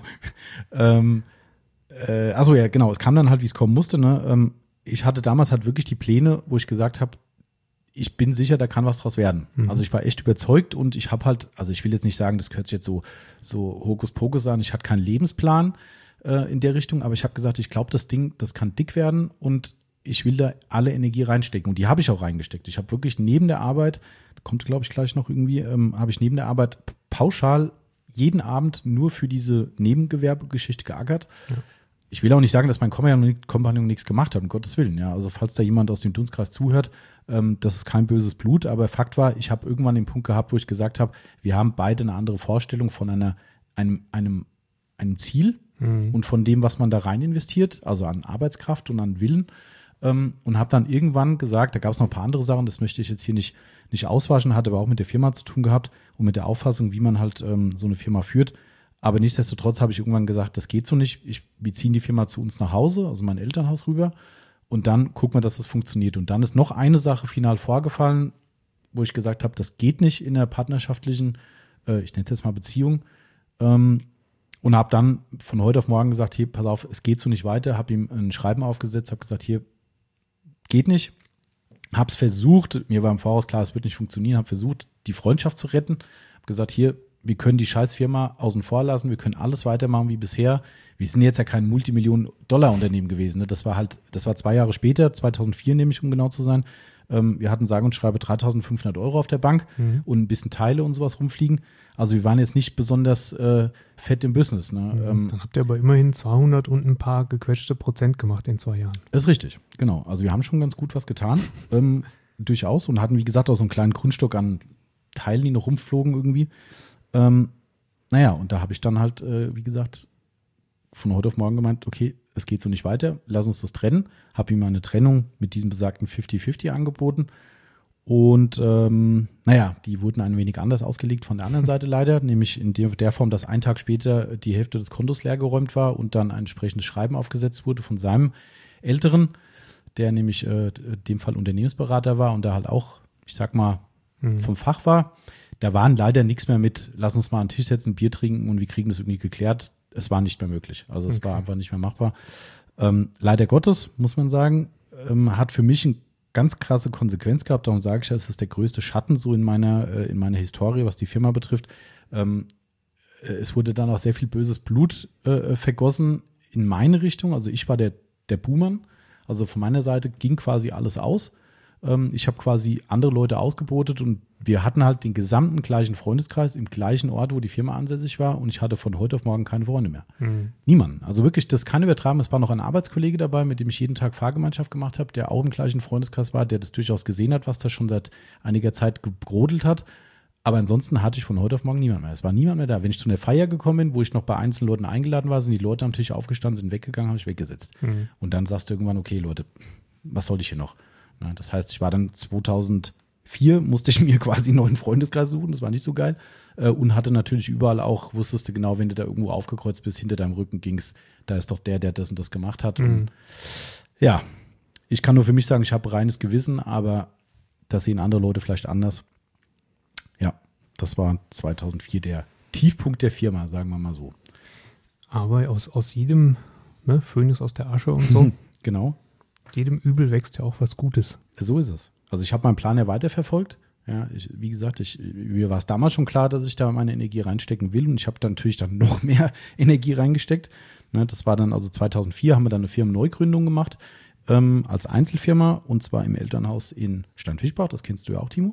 Also ja, genau. Es kam dann halt, wie es kommen musste. Ne? Ich hatte damals halt wirklich die Pläne, wo ich gesagt habe, ich bin sicher, da kann was draus werden. Also ich war echt überzeugt und ich habe halt, also ich will jetzt nicht sagen, das hört sich jetzt so Hokuspokus an, ich hatte keinen Lebensplan in der Richtung, aber ich habe gesagt, ich glaube, das Ding, das kann dick werden und ich will da alle Energie reinstecken. Und die habe ich auch reingesteckt. Ich habe wirklich neben der Arbeit, kommt glaube ich gleich noch irgendwie, habe ich neben der Arbeit pauschal jeden Abend nur für diese Nebengewerbegeschichte geackert. Ja. Ich will auch nicht sagen, dass mein Kompagnon nichts gemacht hat, um Gottes Willen. Ja. Also falls da jemand aus dem Dunstkreis zuhört, das ist kein böses Blut, aber Fakt war, ich habe irgendwann den Punkt gehabt, wo ich gesagt habe, wir haben beide eine andere Vorstellung von einem Ziel und von dem, was man da rein investiert, also an Arbeitskraft und an Willen. Und habe dann irgendwann gesagt, da gab es noch ein paar andere Sachen, das möchte ich jetzt hier nicht auswaschen, hat aber auch mit der Firma zu tun gehabt und mit der Auffassung, wie man halt so eine Firma führt. Aber nichtsdestotrotz habe ich irgendwann gesagt, das geht so nicht. Wir ziehen die Firma zu uns nach Hause, also mein Elternhaus rüber und dann gucken wir, dass das funktioniert. Und dann ist noch eine Sache final vorgefallen, wo ich gesagt habe, das geht nicht in der partnerschaftlichen, ich nenne es jetzt mal Beziehung, und habe dann von heute auf morgen gesagt, hier, pass auf, es geht so nicht weiter, habe ihm ein Schreiben aufgesetzt, habe gesagt, hier, geht nicht. Habe es versucht, mir war im Voraus klar, es wird nicht funktionieren, habe versucht, die Freundschaft zu retten. Habe gesagt, hier, wir können die Scheißfirma außen vor lassen, wir können alles weitermachen wie bisher. Wir sind jetzt ja kein Multimillionen-Dollar-Unternehmen gewesen. Ne? Das war 2 Jahre später, 2004 nämlich, um genau zu sein. Wir hatten sage und schreibe 3.500 Euro auf der Bank und ein bisschen Teile und sowas rumfliegen. Also wir waren jetzt nicht besonders fett im Business. Ne? Dann habt ihr aber immerhin 200 und ein paar gequetschte Prozent gemacht in 2 Jahren. Ist richtig, genau. Also wir haben schon ganz gut was getan, durchaus. Und hatten, wie gesagt, auch so einen kleinen Grundstock an Teilen, die noch rumflogen irgendwie. Naja, und da habe ich dann halt, wie gesagt, von heute auf morgen gemeint, okay, es geht so nicht weiter, lass uns das trennen. Habe ihm eine Trennung mit diesem besagten 50-50 angeboten. Und naja, die wurden ein wenig anders ausgelegt von der anderen Seite leider, nämlich in der Form, dass einen Tag später die Hälfte des Kontos leergeräumt war und dann ein entsprechendes Schreiben aufgesetzt wurde von seinem Älteren, der nämlich in dem Fall Unternehmensberater war und da halt auch, ich sag mal, vom Fach war. Da waren leider nichts mehr mit, lass uns mal an den Tisch setzen, Bier trinken und wir kriegen das irgendwie geklärt. Es war nicht mehr möglich. Also es war einfach nicht mehr machbar. Leider Gottes, muss man sagen, hat für mich einen ganz krasse Konsequenz gehabt. Darum sage ich, es ist der größte Schatten so in meiner Historie, was die Firma betrifft. Es wurde dann auch sehr viel böses Blut vergossen in meine Richtung. Also ich war der Buhmann. Also von meiner Seite ging quasi alles aus. Ich habe quasi andere Leute ausgebotet und wir hatten halt den gesamten gleichen Freundeskreis im gleichen Ort, wo die Firma ansässig war und ich hatte von heute auf morgen keine Freunde mehr. Niemanden. Also wirklich, das kann übertragen. Es war noch ein Arbeitskollege dabei, mit dem ich jeden Tag Fahrgemeinschaft gemacht habe, der auch im gleichen Freundeskreis war, der das durchaus gesehen hat, was da schon seit einiger Zeit gebrodelt hat. Aber ansonsten hatte ich von heute auf morgen niemand mehr. Es war niemand mehr da. Wenn ich zu einer Feier gekommen bin, wo ich noch bei einzelnen Leuten eingeladen war, sind die Leute am Tisch aufgestanden, sind weggegangen, habe ich weggesetzt. Und dann sagst du irgendwann, okay, Leute, was soll ich hier noch? Na, das heißt, ich war dann 2004, musste ich mir quasi einen neuen Freundeskreis suchen, das war nicht so geil. Und hatte natürlich überall auch, wusstest du genau, wenn du da irgendwo aufgekreuzt bist, hinter deinem Rücken ging's, da ist doch der das und das gemacht hat. Und ja, ich kann nur für mich sagen, ich habe reines Gewissen, aber das sehen andere Leute vielleicht anders. Ja, das war 2004 der Tiefpunkt der Firma, sagen wir mal so. Aber aus jedem, ne, Phönix aus der Asche und so. Genau. Jedem Übel wächst ja auch was Gutes. So ist es. Also ich habe meinen Plan ja weiterverfolgt. Ja, wie gesagt, mir war es damals schon klar, dass ich da meine Energie reinstecken will. Und ich habe dann natürlich noch mehr Energie reingesteckt. Ne, das war dann also 2004, haben wir dann eine Firmenneugründung gemacht als Einzelfirma. Und zwar im Elternhaus in Steinfischbach. Das kennst du ja auch, Timo.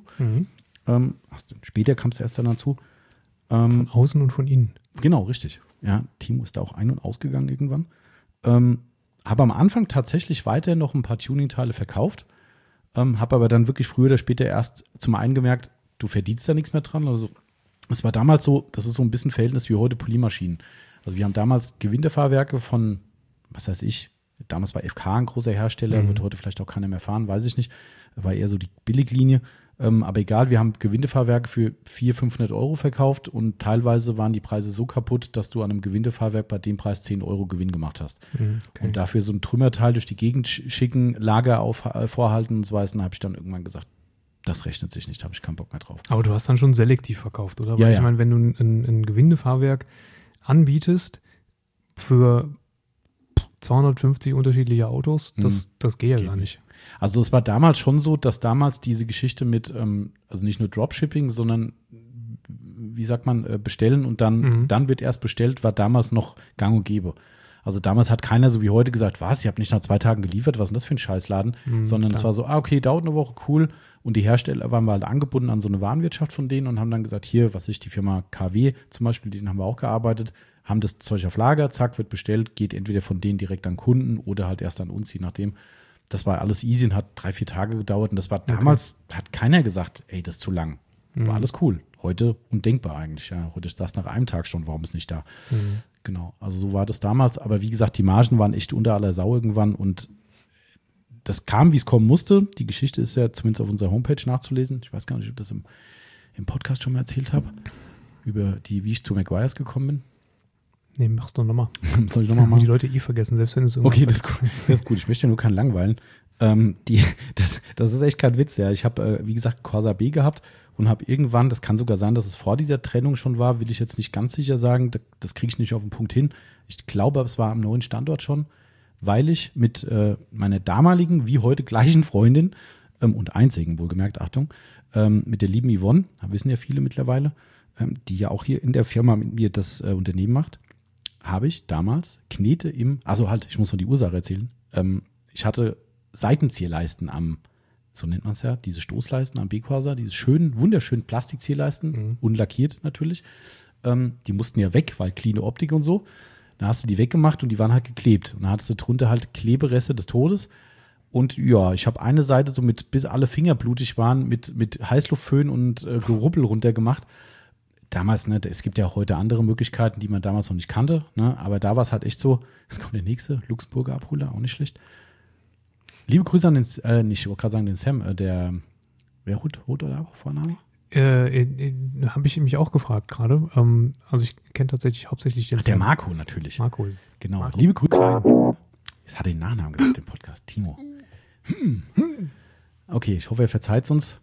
Später kamst du erst dann dazu. Von außen und von innen. Genau, richtig. Ja, Timo ist da auch ein- und ausgegangen irgendwann. Habe am Anfang tatsächlich weiter noch ein paar Tuning-Teile verkauft, habe aber dann wirklich früher oder später erst zum einen gemerkt, du verdienst da nichts mehr dran. Also es war damals so, das ist so ein bisschen Verhältnis wie heute Polymaschinen. Also wir haben damals Gewindefahrwerke von, was weiß ich, damals war FK ein großer Hersteller, wird heute vielleicht auch keiner mehr fahren, weiß ich nicht. War eher so die Billiglinie. Aber egal, wir haben Gewindefahrwerke für 400-500 Euro verkauft und teilweise waren die Preise so kaputt, dass du an einem Gewindefahrwerk bei dem Preis 10 Euro Gewinn gemacht hast. Okay. Und dafür so ein Trümmerteil durch die Gegend schicken, Lager vorhalten und so weiter, habe ich dann irgendwann gesagt, das rechnet sich nicht, habe ich keinen Bock mehr drauf. Aber du hast dann schon selektiv verkauft, oder? Ja, Weil ich meine, wenn du ein Gewindefahrwerk anbietest für 250 unterschiedliche Autos, das geht ja gar nicht. Also es war damals schon so, dass damals diese Geschichte mit, also nicht nur Dropshipping, sondern, wie sagt man, bestellen und dann wird erst bestellt, war damals noch gang und gäbe. Also damals hat keiner so wie heute gesagt, was, ich habe nicht nach 2 Tagen geliefert, was ist denn das für ein Scheißladen? Sondern es war so, okay, dauert eine Woche, cool. Und die Hersteller waren halt angebunden an so eine Warenwirtschaft von denen und haben dann gesagt, hier, was ist die Firma KW zum Beispiel, denen haben wir auch gearbeitet, haben das Zeug auf Lager, zack, wird bestellt, geht entweder von denen direkt an Kunden oder halt erst an uns, je nachdem. Das war alles easy und hat 3-4 Tage gedauert. Und das war damals, hat keiner gesagt, ey, das ist zu lang. War alles cool. Heute undenkbar eigentlich. Ja. Heute ist das nach einem Tag schon, warum ist nicht da? Genau, also so war das damals. Aber wie gesagt, die Margen waren echt unter aller Sau irgendwann. Und das kam, wie es kommen musste. Die Geschichte ist ja zumindest auf unserer Homepage nachzulesen. Ich weiß gar nicht, ob ich das im Podcast schon mal erzählt habe. Über wie ich zu Maguires gekommen bin. Nee, mach's doch nochmal. Soll ich nochmal machen? Die Leute vergessen, selbst wenn es irgendwas Okay, das ist gut. Ich möchte ja nur keinen langweilen. Das ist echt kein Witz. Ja. Ich habe, wie gesagt, Corsa B gehabt und habe irgendwann, das kann sogar sein, dass es vor dieser Trennung schon war, will ich jetzt nicht ganz sicher sagen. Das kriege ich nicht auf den Punkt hin. Ich glaube, es war am neuen Standort schon, weil ich mit meiner damaligen, wie heute gleichen Freundin und einzigen, wohlgemerkt, Achtung, mit der lieben Yvonne, wissen ja viele mittlerweile, die ja auch hier in der Firma mit mir das Unternehmen macht, habe ich damals Knete ich muss noch die Ursache erzählen. Ich hatte Seitenzierleisten so nennt man es ja, diese Stoßleisten am B-Corsa, diese schönen, wunderschönen Plastikzierleisten, unlackiert natürlich. Die mussten ja weg, weil cleane Optik und so. Da hast du die weggemacht und die waren halt geklebt. Und dann hattest du drunter halt Klebereste des Todes. Und ja, ich habe eine Seite so bis alle Finger blutig waren, mit Heißluftföhn und Geruppel runtergemacht. Damals, ne, es gibt ja auch heute andere Möglichkeiten, die man damals noch nicht kannte, ne, aber da war es halt echt so, jetzt kommt der nächste, Luxemburger Abholer, auch nicht schlecht. Liebe Grüße an ich wollte gerade sagen, den Sam, wer Hut oder Vorname? Habe ich mich auch gefragt gerade. Also ich kenne tatsächlich hauptsächlich den Sam. Der Marco natürlich. Marco ist. Genau, Marco. liebe Grüße. Jetzt hat er den Nachnamen gesagt, im Podcast, Timo. Okay, ich hoffe, er verzeiht es uns.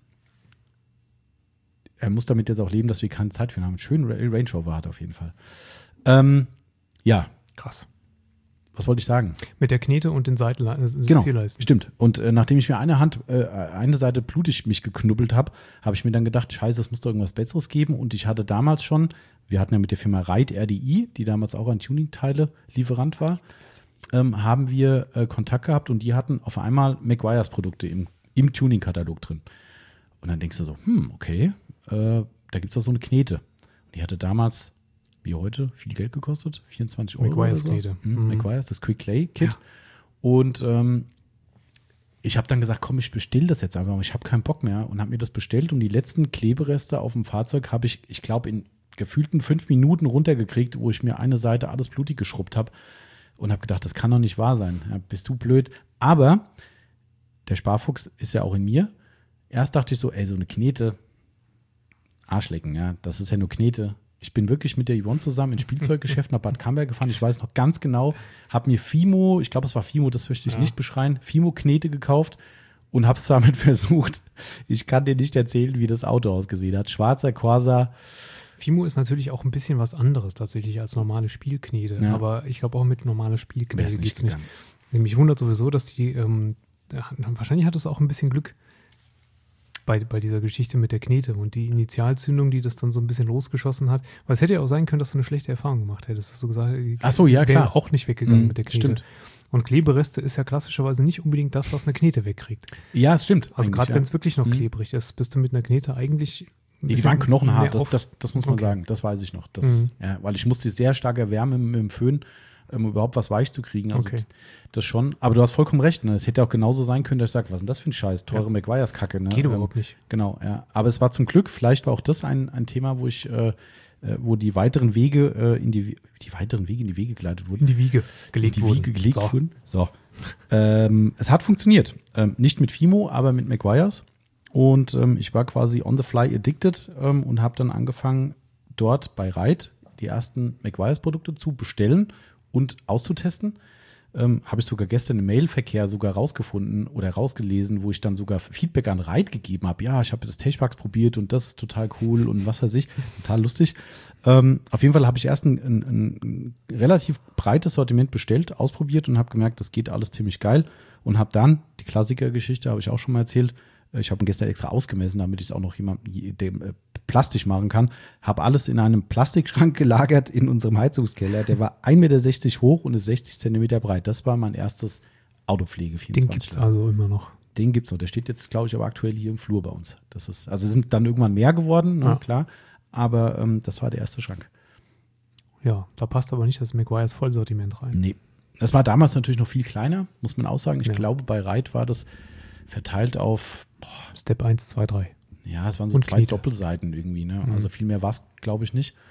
Er muss damit jetzt auch leben, dass wir keine Zeit für ihn haben. Schön Range Rover hat auf jeden Fall. Ja. Krass. was wollte ich sagen? Mit der Knete und den Genau, Zierleisten. stimmt. Und nachdem ich mir eine Seite blutig mich geknubbelt habe, habe ich mir dann gedacht, scheiße, es muss doch irgendwas Besseres geben. Und ich hatte damals schon, wir hatten ja mit der Firma Reit RDI, die damals auch ein Tuning-Teile-Lieferant war, haben wir Kontakt gehabt und die hatten auf einmal Meguiar's Produkte im Tuning-Katalog drin. Und dann denkst du so, okay, da gibt es doch so eine Knete. Und die hatte damals, wie heute, viel Geld gekostet, 24 Euro. Meguiar's Knete. Meguiar's, das Quick Clay Kit. Ja. Und ich habe dann gesagt, komm, ich bestelle das jetzt einfach, ich habe keinen Bock mehr und habe mir das bestellt und die letzten Klebereste auf dem Fahrzeug habe ich glaube, in gefühlten 5 Minuten runtergekriegt, wo ich mir eine Seite alles blutig geschrubbt habe und habe gedacht, das kann doch nicht wahr sein. Ja, bist du blöd? Aber der Sparfuchs ist ja auch in mir. Erst dachte ich so, so eine Knete, Arschlecken, ja, das ist ja nur Knete. Ich bin wirklich mit der Yvonne zusammen ins Spielzeuggeschäft nach Bad Camberg gefahren. Ich weiß noch ganz genau, habe mir Fimo, ich glaube, es war Fimo, das möchte ich nicht beschreien, Fimo-Knete gekauft und habe es damit versucht. Ich kann dir nicht erzählen, wie das Auto ausgesehen hat. Schwarzer Corsa. Fimo ist natürlich auch ein bisschen was anderes tatsächlich als normale Spielknete. Ja. Aber ich glaube auch mit normaler Spielknete geht es nicht. Mich wundert sowieso, dass die, wahrscheinlich hat es auch ein bisschen Glück bei dieser Geschichte mit der Knete und die Initialzündung, die das dann so ein bisschen losgeschossen hat. Weil es hätte ja auch sein können, dass du eine schlechte Erfahrung gemacht hättest. Dass du gesagt ach so, ja, klar. Auch nicht weggegangen mit der Knete. Stimmt. Und Klebereste ist ja klassischerweise nicht unbedingt das, was eine Knete wegkriegt. Ja, es stimmt. Also gerade wenn es wirklich noch klebrig ist, bist du mit einer Knete eigentlich die waren knochenhart, das muss man sagen. Das weiß ich noch. Weil ich musste sehr stark erwärmen mit dem Föhn, überhaupt was weich zu kriegen. Also das schon. Aber du hast vollkommen recht. Ne? Es hätte auch genauso sein können, dass ich sage, was ist denn das für ein Scheiß? Teure Meguiar's Kacke. Ne? Geht überhaupt nicht. Genau, ja. Aber es war zum Glück, vielleicht war auch das ein Thema, wo die weiteren Wege in die Wege geleitet wurden. In die Wiege gelegt wurden. So. Es hat funktioniert. Nicht mit Fimo, aber mit Meguiar's. Und ich war quasi on the fly addicted und habe dann angefangen, dort bei Reit die ersten Meguiar's Produkte zu bestellen und auszutesten. Habe ich sogar gestern im Mailverkehr sogar rausgefunden oder rausgelesen, wo ich dann sogar Feedback an Reit gegeben habe. Ja, ich habe das Techbugs probiert und das ist total cool und was weiß ich, total lustig. Auf jeden Fall habe ich erst ein relativ breites Sortiment bestellt, ausprobiert und habe gemerkt, das geht alles ziemlich geil und habe dann, die Klassikergeschichte habe ich auch schon mal erzählt, ich habe ihn gestern extra ausgemessen, damit ich es auch noch jemandem plastisch machen kann. Habe alles in einem Plastikschrank gelagert in unserem Heizungskeller. Der war 1,60 Meter hoch und ist 60 Zentimeter breit. Das war mein erstes Autopflege 24. Den gibt es also immer noch. Den gibt es noch. Der steht jetzt, glaube ich, aber aktuell hier im Flur bei uns. Das ist, also sind dann irgendwann mehr geworden, ne, klar. Aber das war der erste Schrank. Ja, da passt aber nicht das Meguiar's Vollsortiment rein. Nee. Das war damals natürlich noch viel kleiner, muss man auch sagen. Ich glaube, bei Reit war das verteilt auf Step 1, 2, 3. Ja, es waren so 2 Doppelseiten irgendwie, ne? Also viel mehr war es, glaube ich, nicht.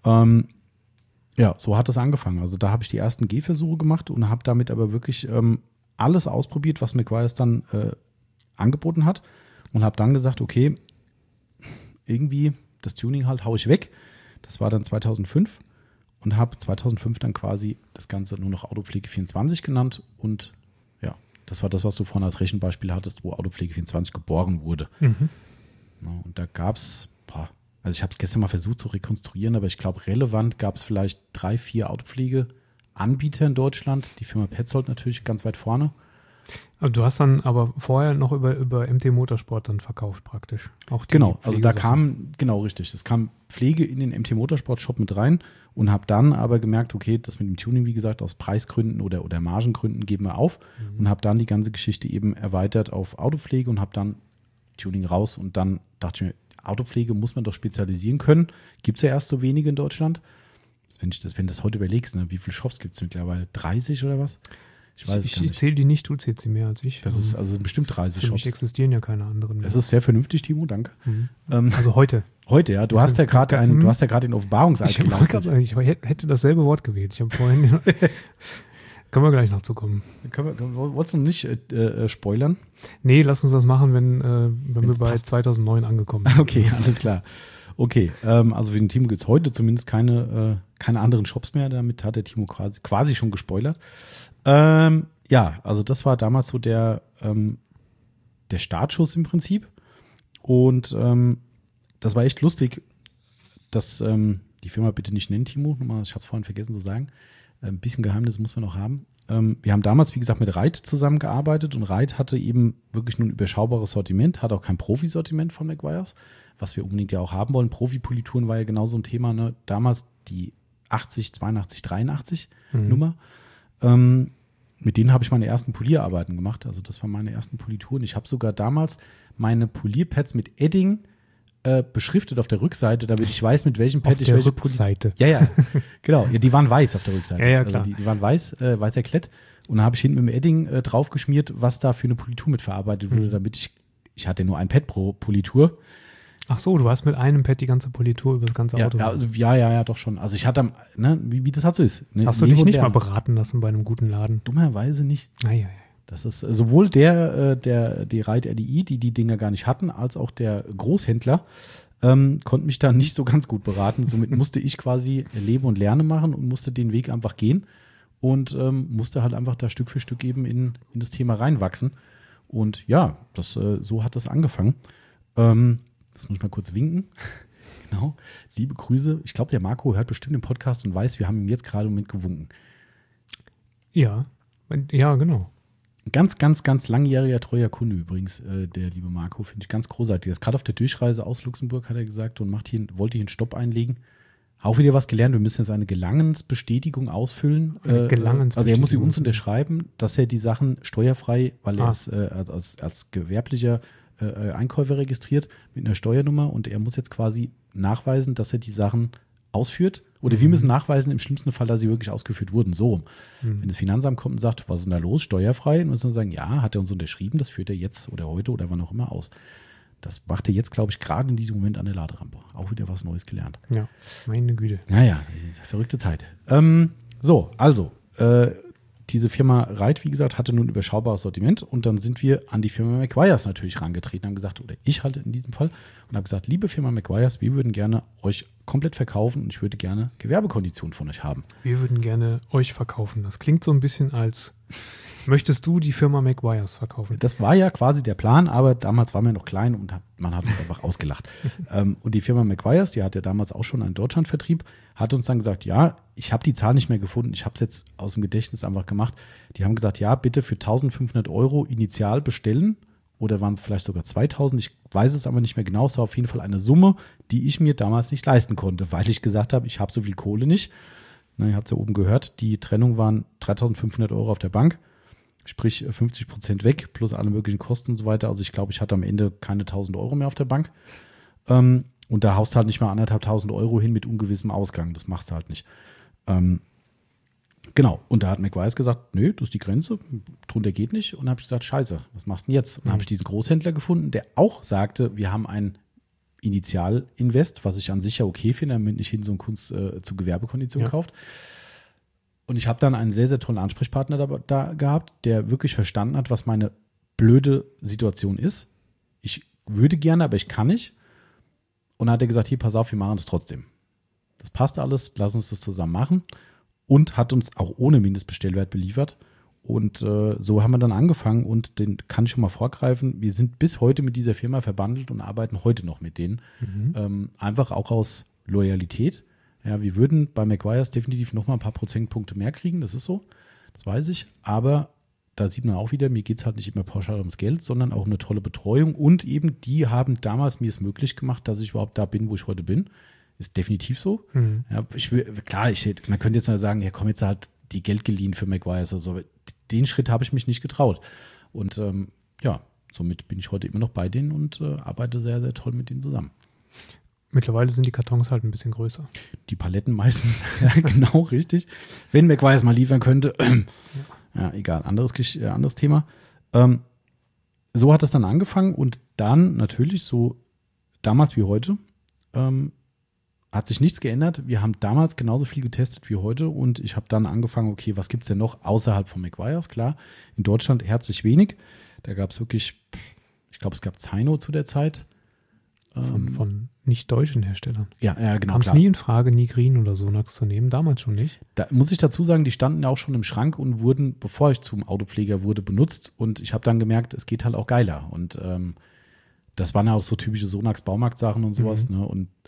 Ja, so hat es angefangen. Also da habe ich die ersten Gehversuche gemacht und habe damit aber wirklich alles ausprobiert, was Meguiar's dann angeboten hat und habe dann gesagt, okay, irgendwie das Tuning halt haue ich weg. Das war dann 2005 und habe 2005 dann quasi das Ganze nur noch Autopflege 24 genannt und ja, das war das, was du vorhin als Rechenbeispiel hattest, wo Autopflege 24 geboren wurde. Mhm. Ja, und da gab es, also ich habe es gestern mal versucht zu rekonstruieren, aber ich glaube, relevant gab es vielleicht 3, 4 Autopflegeanbieter in Deutschland. Die Firma Petzold natürlich ganz weit vorne. Du hast dann aber vorher noch über MT Motorsport dann verkauft praktisch. Auch die genau, also da kam, genau richtig, es kam Pflege in den MT Motorsport Shop mit rein und habe dann aber gemerkt, okay, das mit dem Tuning, wie gesagt, aus Preisgründen oder Margengründen geben wir auf und habe dann die ganze Geschichte eben erweitert auf Autopflege und habe dann Tuning raus und dann dachte ich mir, Autopflege muss man doch spezialisieren können. Gibt es ja erst so wenige in Deutschland. Wenn du das heute überlegst, ne, wie viele Shops gibt es mittlerweile? 30 oder was? Ich weiß es gar nicht. Ich zähle die nicht, du zählst sie mehr als ich. Das ist also bestimmt 30 Für Shops. mich existieren ja keine anderen mehr. Das ist sehr vernünftig, Timo, danke. Also heute. Heute, ja. Du hast ja gerade den Offenbarungseid geleistet. Ich hätte dasselbe Wort gewählt. Ich habe vorhin... Können wir gleich noch zukommen. Wolltest du nicht spoilern? Nee, lass uns das machen, wenn wir bei 2009 angekommen sind. Okay, alles klar. Okay, also für den Timo gibt es heute zumindest keine anderen Shops mehr. Damit hat der Timo quasi schon gespoilert. Ja, also das war damals so der Startschuss im Prinzip. Und das war echt lustig, dass die Firma bitte nicht nennen, Timo. Ich habe es vorhin vergessen zu sagen. Ein bisschen Geheimnis muss man noch haben. Wir haben damals, wie gesagt, mit Reit zusammengearbeitet und Reit hatte eben wirklich nur ein überschaubares Sortiment, hat auch kein Profisortiment von Meguiar's, was wir unbedingt ja auch haben wollen. Profipolituren war ja genau so ein Thema, ne? Damals die 80, 82, 83 Nummer. Mit denen habe ich meine ersten Polierarbeiten gemacht. Also das waren meine ersten Polituren. Ich habe sogar damals meine Polierpads mit Edding beschriftet auf der Rückseite, damit ich weiß, mit welchem Pad ich welche Rückseite. Ja, genau. Ja, die waren weiß auf der Rückseite. Ja, klar. Also die waren weißer Klett. Und dann habe ich hinten mit dem Edding draufgeschmiert, was da für eine Politur mit verarbeitet wurde, damit ich hatte nur ein Pad pro Politur. Ach so, du hast mit einem Pad die ganze Politur über das ganze Auto. Ja, doch schon. Also ich hatte, ne, wie das halt so ist. Ne, hast du dich nicht mal beraten lassen bei einem guten Laden? Dummerweise nicht. Ja. Das ist sowohl die Reit RDI, die Dinger gar nicht hatten, als auch der Großhändler konnte mich da nicht so ganz gut beraten. Somit musste ich quasi Lebe und Lerne machen und musste den Weg einfach gehen und musste halt einfach da Stück für Stück eben in das Thema reinwachsen. Und ja, so hat das angefangen. Das muss ich mal kurz winken. Genau. Liebe Grüße. Ich glaube, der Marco hört bestimmt den Podcast und weiß, wir haben ihm jetzt gerade mitgewunken. Ja, genau. Ganz, ganz, ganz langjähriger, treuer Kunde übrigens, der liebe Marco, finde ich ganz großartig. Er ist gerade auf der Durchreise aus Luxemburg, hat er gesagt, und wollte hier einen Stopp einlegen. Auch wieder was gelernt. Wir müssen jetzt eine Gelangensbestätigung ausfüllen. Also er muss sie uns unterschreiben, dass er die Sachen steuerfrei, weil er ist als gewerblicher Einkäufer registriert mit einer Steuernummer und er muss jetzt quasi nachweisen, dass er die Sachen ausführt. Oder wir müssen nachweisen, im schlimmsten Fall, dass sie wirklich ausgeführt wurden. So rum. Wenn das Finanzamt kommt und sagt, was ist denn da los, steuerfrei, dann müssen wir sagen, ja, hat er uns unterschrieben, das führt er jetzt oder heute oder wann auch immer aus. Das macht er jetzt, glaube ich, gerade in diesem Moment an der Laderampe. Auch wieder was Neues gelernt. Ja, meine Güte. Naja, verrückte Zeit. Diese Firma Reit, wie gesagt, hatte nun ein überschaubares Sortiment und dann sind wir an die Firma Meguiar's natürlich rangetreten, haben gesagt, oder ich halt in diesem Fall, und habe gesagt, liebe Firma Meguiar's, wir würden gerne euch komplett verkaufen und ich würde gerne Gewerbekonditionen von euch haben. Wir würden gerne euch verkaufen. Das klingt so ein bisschen als, möchtest du die Firma Meguiar's verkaufen? Das war ja quasi der Plan, aber damals waren wir noch klein und man hat uns einfach ausgelacht. Und die Firma Meguiar's, die hat ja damals auch schon einen Deutschlandvertrieb, hat uns dann gesagt, ja, ich habe die Zahl nicht mehr gefunden, ich habe es jetzt aus dem Gedächtnis einfach gemacht. Die haben gesagt, ja, bitte für 1.500 € initial bestellen oder waren es vielleicht sogar 2.000, ich weiß es aber nicht mehr genau. Es war auf jeden Fall eine Summe, die ich mir damals nicht leisten konnte, weil ich gesagt habe, ich habe so viel Kohle nicht. Na, ihr habt es ja oben gehört, die Trennung waren 3.500 € auf der Bank, sprich 50% weg, plus alle möglichen Kosten und so weiter. Also ich glaube, ich hatte am Ende keine 1.000 € mehr auf der Bank. Und da haust du halt nicht mal 1.500 € hin mit ungewissem Ausgang. Das machst du halt nicht. Genau. Und da hat Meguiar's gesagt, nö, das ist die Grenze, drunter geht nicht. Und dann habe ich gesagt, scheiße, was machst du denn jetzt? Und dann habe ich diesen Großhändler gefunden, der auch sagte, wir haben ein Initialinvest, was ich an sich ja okay finde, damit nicht hin so ein Kunst zu Gewerbekonditionen kauft. Und ich habe dann einen sehr, sehr tollen Ansprechpartner da gehabt, der wirklich verstanden hat, was meine blöde Situation ist. Ich würde gerne, aber ich kann nicht. Und dann hat er gesagt, hier, pass auf, wir machen das trotzdem. Das passt alles, lass uns das zusammen machen. Und hat uns auch ohne Mindestbestellwert beliefert. Und so haben wir dann angefangen und den kann ich schon mal vorgreifen. Wir sind bis heute mit dieser Firma verbandelt und arbeiten heute noch mit denen. Einfach auch aus Loyalität. Ja, wir würden bei Meguiar's definitiv noch mal ein paar Prozentpunkte mehr kriegen, das ist so, das weiß ich. Aber da sieht man auch wieder, mir geht es halt nicht immer pauschal ums Geld, sondern auch um eine tolle Betreuung. Und eben, die haben damals mir es möglich gemacht, dass ich überhaupt da bin, wo ich heute bin. Ist definitiv so. Ja, man könnte jetzt mal sagen, ja komm, jetzt halt die Geld geliehen für Meguiar's. Also den Schritt habe ich mich nicht getraut. Und somit bin ich heute immer noch bei denen und arbeite sehr, sehr toll mit denen zusammen. Mittlerweile sind die Kartons halt ein bisschen größer. Die Paletten meistens, ja, genau, richtig. Wenn Meguiar's mal liefern könnte, ja, egal, anderes Thema. So hat es dann angefangen und dann natürlich so damals wie heute hat sich nichts geändert. Wir haben damals genauso viel getestet wie heute und ich habe dann angefangen, okay, was gibt es denn noch außerhalb von Meguiar's? Klar, in Deutschland herzlich wenig. Da gab es wirklich, ich glaube, es gab Zaino zu der Zeit. Von nicht deutschen Herstellern. Ja, genau. Kam es nie in Frage, Nigrin oder Sonax zu nehmen, damals schon nicht. Da muss ich dazu sagen, die standen ja auch schon im Schrank und wurden, bevor ich zum Autopfleger wurde, benutzt. Und ich habe dann gemerkt, es geht halt auch geiler. Und das waren ja auch so typische Sonax-Baumarkt-Sachen und sowas. Ne? Und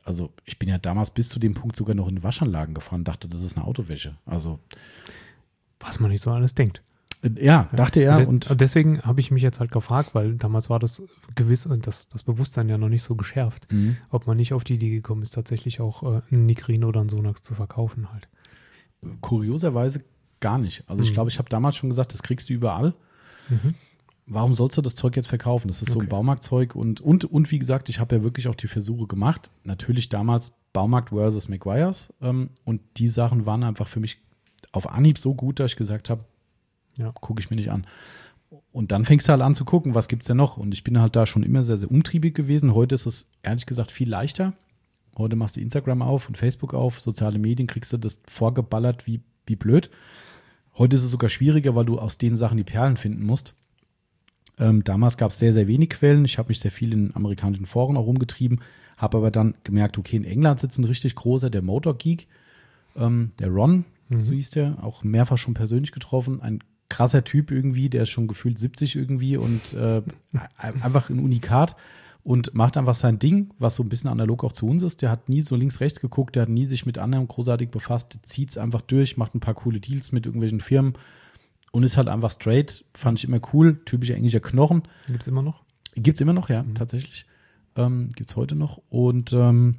Also ich bin ja damals bis zu dem Punkt sogar noch in Waschanlagen gefahren, dachte, das ist eine Autowäsche. Also was man nicht so alles denkt. Ja, dachte er. Und deswegen habe ich mich jetzt halt gefragt, weil damals war das gewiss und das Bewusstsein ja noch nicht so geschärft, ob man nicht auf die Idee gekommen ist, tatsächlich auch einen Nikrin oder einen Sonax zu verkaufen halt. Kurioserweise gar nicht. Also ich glaube, ich habe damals schon gesagt, das kriegst du überall. Warum sollst du das Zeug jetzt verkaufen? Das ist so ein Baumarktzeug und wie gesagt, ich habe ja wirklich auch die Versuche gemacht. Natürlich damals Baumarkt versus Meguiar's und die Sachen waren einfach für mich auf Anhieb so gut, dass ich gesagt habe, gucke ich mir nicht an. Und dann fängst du halt an zu gucken, was gibt es denn noch? Und ich bin halt da schon immer sehr, sehr umtriebig gewesen. Heute ist es ehrlich gesagt viel leichter. Heute machst du Instagram auf und Facebook auf, soziale Medien, kriegst du das vorgeballert wie blöd. Heute ist es sogar schwieriger, weil du aus den Sachen die Perlen finden musst. Damals gab es sehr, sehr wenig Quellen. Ich habe mich sehr viel in amerikanischen Foren auch rumgetrieben, habe aber dann gemerkt, okay, in England sitzt ein richtig großer, der Motor Geek, der Ron, so hieß der, auch mehrfach schon persönlich getroffen, ein krasser Typ irgendwie, der ist schon gefühlt 70 irgendwie und einfach ein Unikat und macht einfach sein Ding, was so ein bisschen analog auch zu uns ist. Der hat nie so links-rechts geguckt, der hat nie sich mit anderen großartig befasst, zieht es einfach durch, macht ein paar coole Deals mit irgendwelchen Firmen und ist halt einfach straight, fand ich immer cool, typischer englischer Knochen. Gibt es immer noch? Gibt es immer noch, ja, tatsächlich. Gibt es heute noch und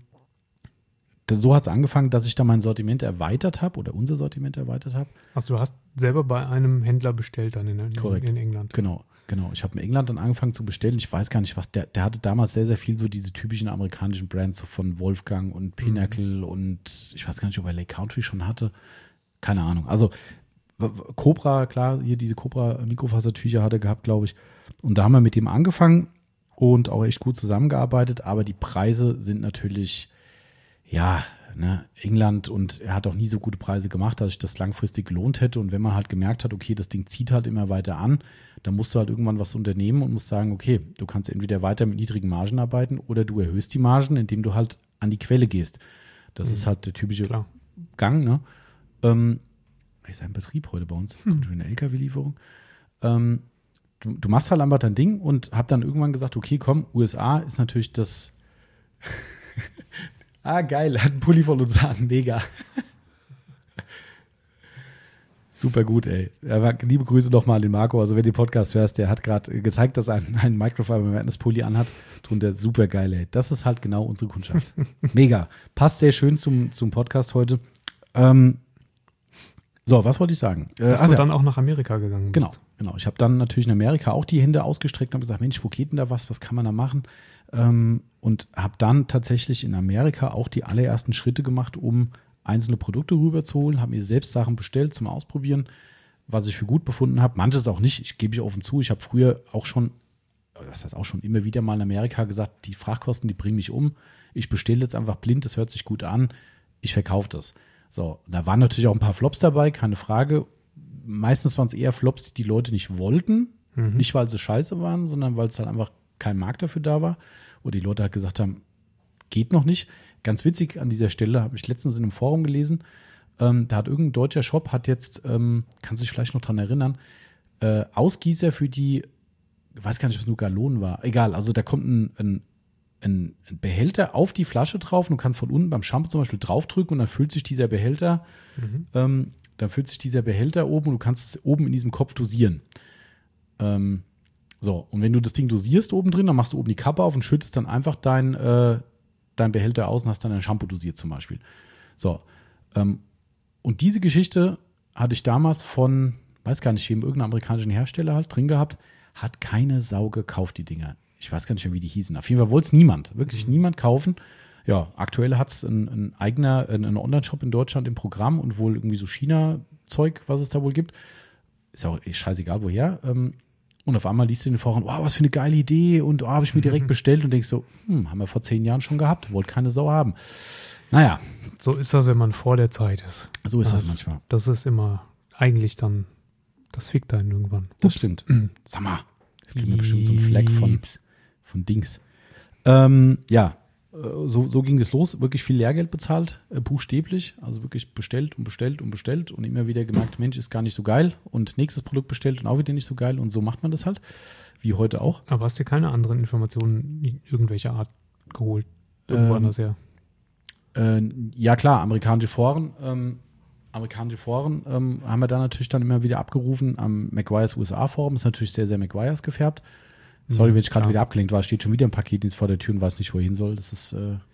so hat es angefangen, dass ich da mein Sortiment erweitert habe oder unser Sortiment erweitert habe. Also du hast selber bei einem Händler bestellt dann in England. Genau. Ich habe in England dann angefangen zu bestellen. Ich weiß gar nicht, was der hatte damals sehr, sehr viel so diese typischen amerikanischen Brands so von Wolfgang und Pinnacle und ich weiß gar nicht, ob er Lake Country schon hatte. Keine Ahnung. Also Cobra, klar, hier diese Cobra Mikrofasertücher hat er gehabt, glaube ich. Und da haben wir mit dem angefangen und auch echt gut zusammengearbeitet. Aber die Preise sind natürlich England und er hat auch nie so gute Preise gemacht, dass sich das langfristig gelohnt hätte. Und wenn man halt gemerkt hat, okay, das Ding zieht halt immer weiter an, dann musst du halt irgendwann was unternehmen und musst sagen, okay, du kannst entweder weiter mit niedrigen Margen arbeiten oder du erhöhst die Margen, indem du halt an die Quelle gehst. Das ist halt der typische Gang, ne? Ist ein Betrieb heute bei uns, eine LKW-Lieferung. Du machst halt einfach dein Ding und hab dann irgendwann gesagt, okay, komm, USA ist natürlich das geil, hat einen Pulli von uns an, mega. Super gut, ey. Liebe Grüße nochmal an den Marco, also wenn du den Podcast hörst, der hat gerade gezeigt, dass er einen Microfiber Madness Pulli anhat, drunter super geil, ey. Das ist halt genau unsere Kundschaft. Mega. Passt sehr schön zum Podcast heute. So, was wollte ich sagen? Dass du dann auch nach Amerika gegangen bist. Genau. Ich habe dann natürlich in Amerika auch die Hände ausgestreckt und gesagt, Mensch, wo geht denn da was kann man da machen? Und habe dann tatsächlich in Amerika auch die allerersten Schritte gemacht, um einzelne Produkte rüberzuholen, habe mir selbst Sachen bestellt zum Ausprobieren, was ich für gut befunden habe. Manches auch nicht, ich gebe offen zu. Ich habe früher auch schon, immer wieder mal in Amerika gesagt, die Frachtkosten, die bringen mich um. Ich bestelle jetzt einfach blind, das hört sich gut an, ich verkaufe das. So, da waren natürlich auch ein paar Flops dabei, keine Frage. Meistens waren es eher Flops, die die Leute nicht wollten. Nicht, weil sie scheiße waren, sondern weil es halt einfach kein Markt dafür da war. Oder die Leute halt gesagt haben, geht noch nicht. Ganz witzig an dieser Stelle, habe ich letztens in einem Forum gelesen, da hat irgendein deutscher Shop, hat jetzt, kannst du dich vielleicht noch dran erinnern, Ausgießer für die, ich weiß gar nicht, was nur Gallonen war. Egal, also da kommt ein Behälter auf die Flasche drauf und du kannst von unten beim Shampoo zum Beispiel draufdrücken und dann füllt sich dieser Behälter, oben und du kannst es oben in diesem Kopf dosieren. So, und wenn du das Ding dosierst oben drin, dann machst du oben die Kappe auf und schüttest dann einfach dein Behälter aus und hast dann ein Shampoo dosiert zum Beispiel. So, und diese Geschichte hatte ich damals von, weiß gar nicht, wem, irgendeinem amerikanischen Hersteller halt drin gehabt, hat keine Sau gekauft, die Dinger. Ich weiß gar nicht mehr, wie die hießen. Auf jeden Fall wollte es wirklich niemand kaufen. Ja, aktuell hat es ein Online-Shop in Deutschland im Programm und wohl irgendwie so China-Zeug, was es da wohl gibt. Ist ja auch scheißegal, woher. Und auf einmal liest du in den Foren, wow, was für eine geile Idee und habe ich mir direkt bestellt und denkst so, haben wir vor 10 Jahren schon gehabt, wollte keine Sau haben. Naja. So ist das, wenn man vor der Zeit ist. So ist das manchmal. Das ist immer eigentlich dann, das fickt einen irgendwann. Das stimmt. Sag mal, jetzt kriegen wir bestimmt so einen Fleck von Dings. So ging das los. Wirklich viel Lehrgeld bezahlt, buchstäblich. Also wirklich bestellt und immer wieder gemerkt, Mensch, ist gar nicht so geil. Und nächstes Produkt bestellt und auch wieder nicht so geil. Und so macht man das halt, wie heute auch. Aber hast dir keine anderen Informationen irgendwelcher Art geholt? Irgendwo anders her? Ja klar, amerikanische Foren haben wir da natürlich dann immer wieder abgerufen. Am Maguires USA-Forum ist natürlich sehr, sehr Maguires gefärbt. Sorry, wenn ich gerade wieder abgelenkt war, steht schon wieder ein Paketdienst vor der Tür und weiß nicht, wo er hin soll. Das ist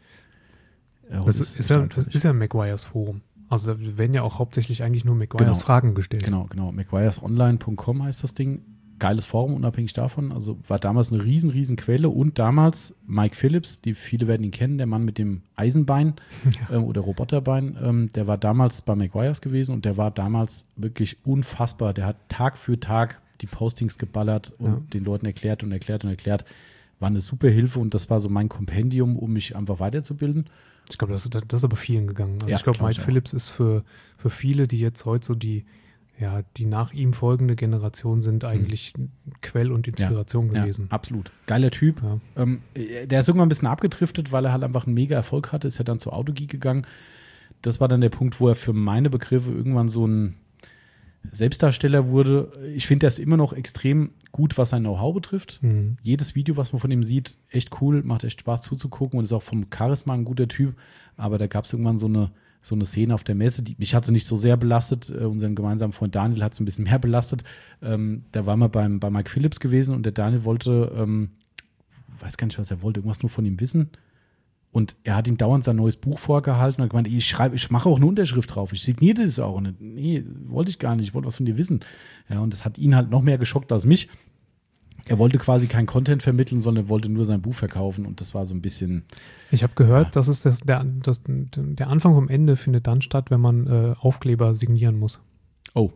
ist ja ein Maguires Forum. Also da werden ja auch hauptsächlich eigentlich nur Maguires Fragen gestellt. Genau. Maguiresonline.com heißt das Ding. Geiles Forum, unabhängig davon. Also war damals eine riesen Quelle und damals Mike Phillips, viele werden ihn kennen, der Mann mit dem Eisenbein oder Roboterbein, der war damals bei Maguires gewesen und der war damals wirklich unfassbar. Der hat Tag für Tag die Postings geballert und den Leuten erklärt. War eine super Hilfe und das war so mein Kompendium, um mich einfach weiterzubilden. Ich glaube, das ist aber vielen gegangen. Also ich glaube, Mike Phillips ist für viele, die jetzt heute so die nach ihm folgende Generation sind, eigentlich Quell und Inspiration gewesen. Ja, absolut. Geiler Typ. Ja. Der ist irgendwann ein bisschen abgedriftet, weil er halt einfach einen mega Erfolg hatte, ist ja dann zu Autogeek gegangen. Das war dann der Punkt, wo er für meine Begriffe irgendwann so ein Selbstdarsteller wurde. Ich finde, er ist immer noch extrem gut, was sein Know-how betrifft. Jedes Video, was man von ihm sieht, echt cool, macht echt Spaß zuzugucken und ist auch vom Charisma ein guter Typ. Aber da gab es irgendwann so eine Szene auf der Messe, mich hat sie nicht so sehr belastet, unseren gemeinsamen Freund Daniel hat es ein bisschen mehr belastet. Da waren wir bei Mike Phillips gewesen und der Daniel wollte, weiß gar nicht, was er wollte, irgendwas nur von ihm wissen. Und er hat ihm dauernd sein neues Buch vorgehalten und hat gemeint, ich mache auch eine Unterschrift drauf, ich signiere das auch. Und nee, wollte ich gar nicht, ich wollte was von dir wissen. Ja, und das hat ihn halt noch mehr geschockt als mich. Er wollte quasi keinen Content vermitteln, sondern wollte nur sein Buch verkaufen und das war so ein bisschen. Ich habe gehört, dass der Anfang vom Ende findet dann statt, wenn man Aufkleber signieren muss. Oh.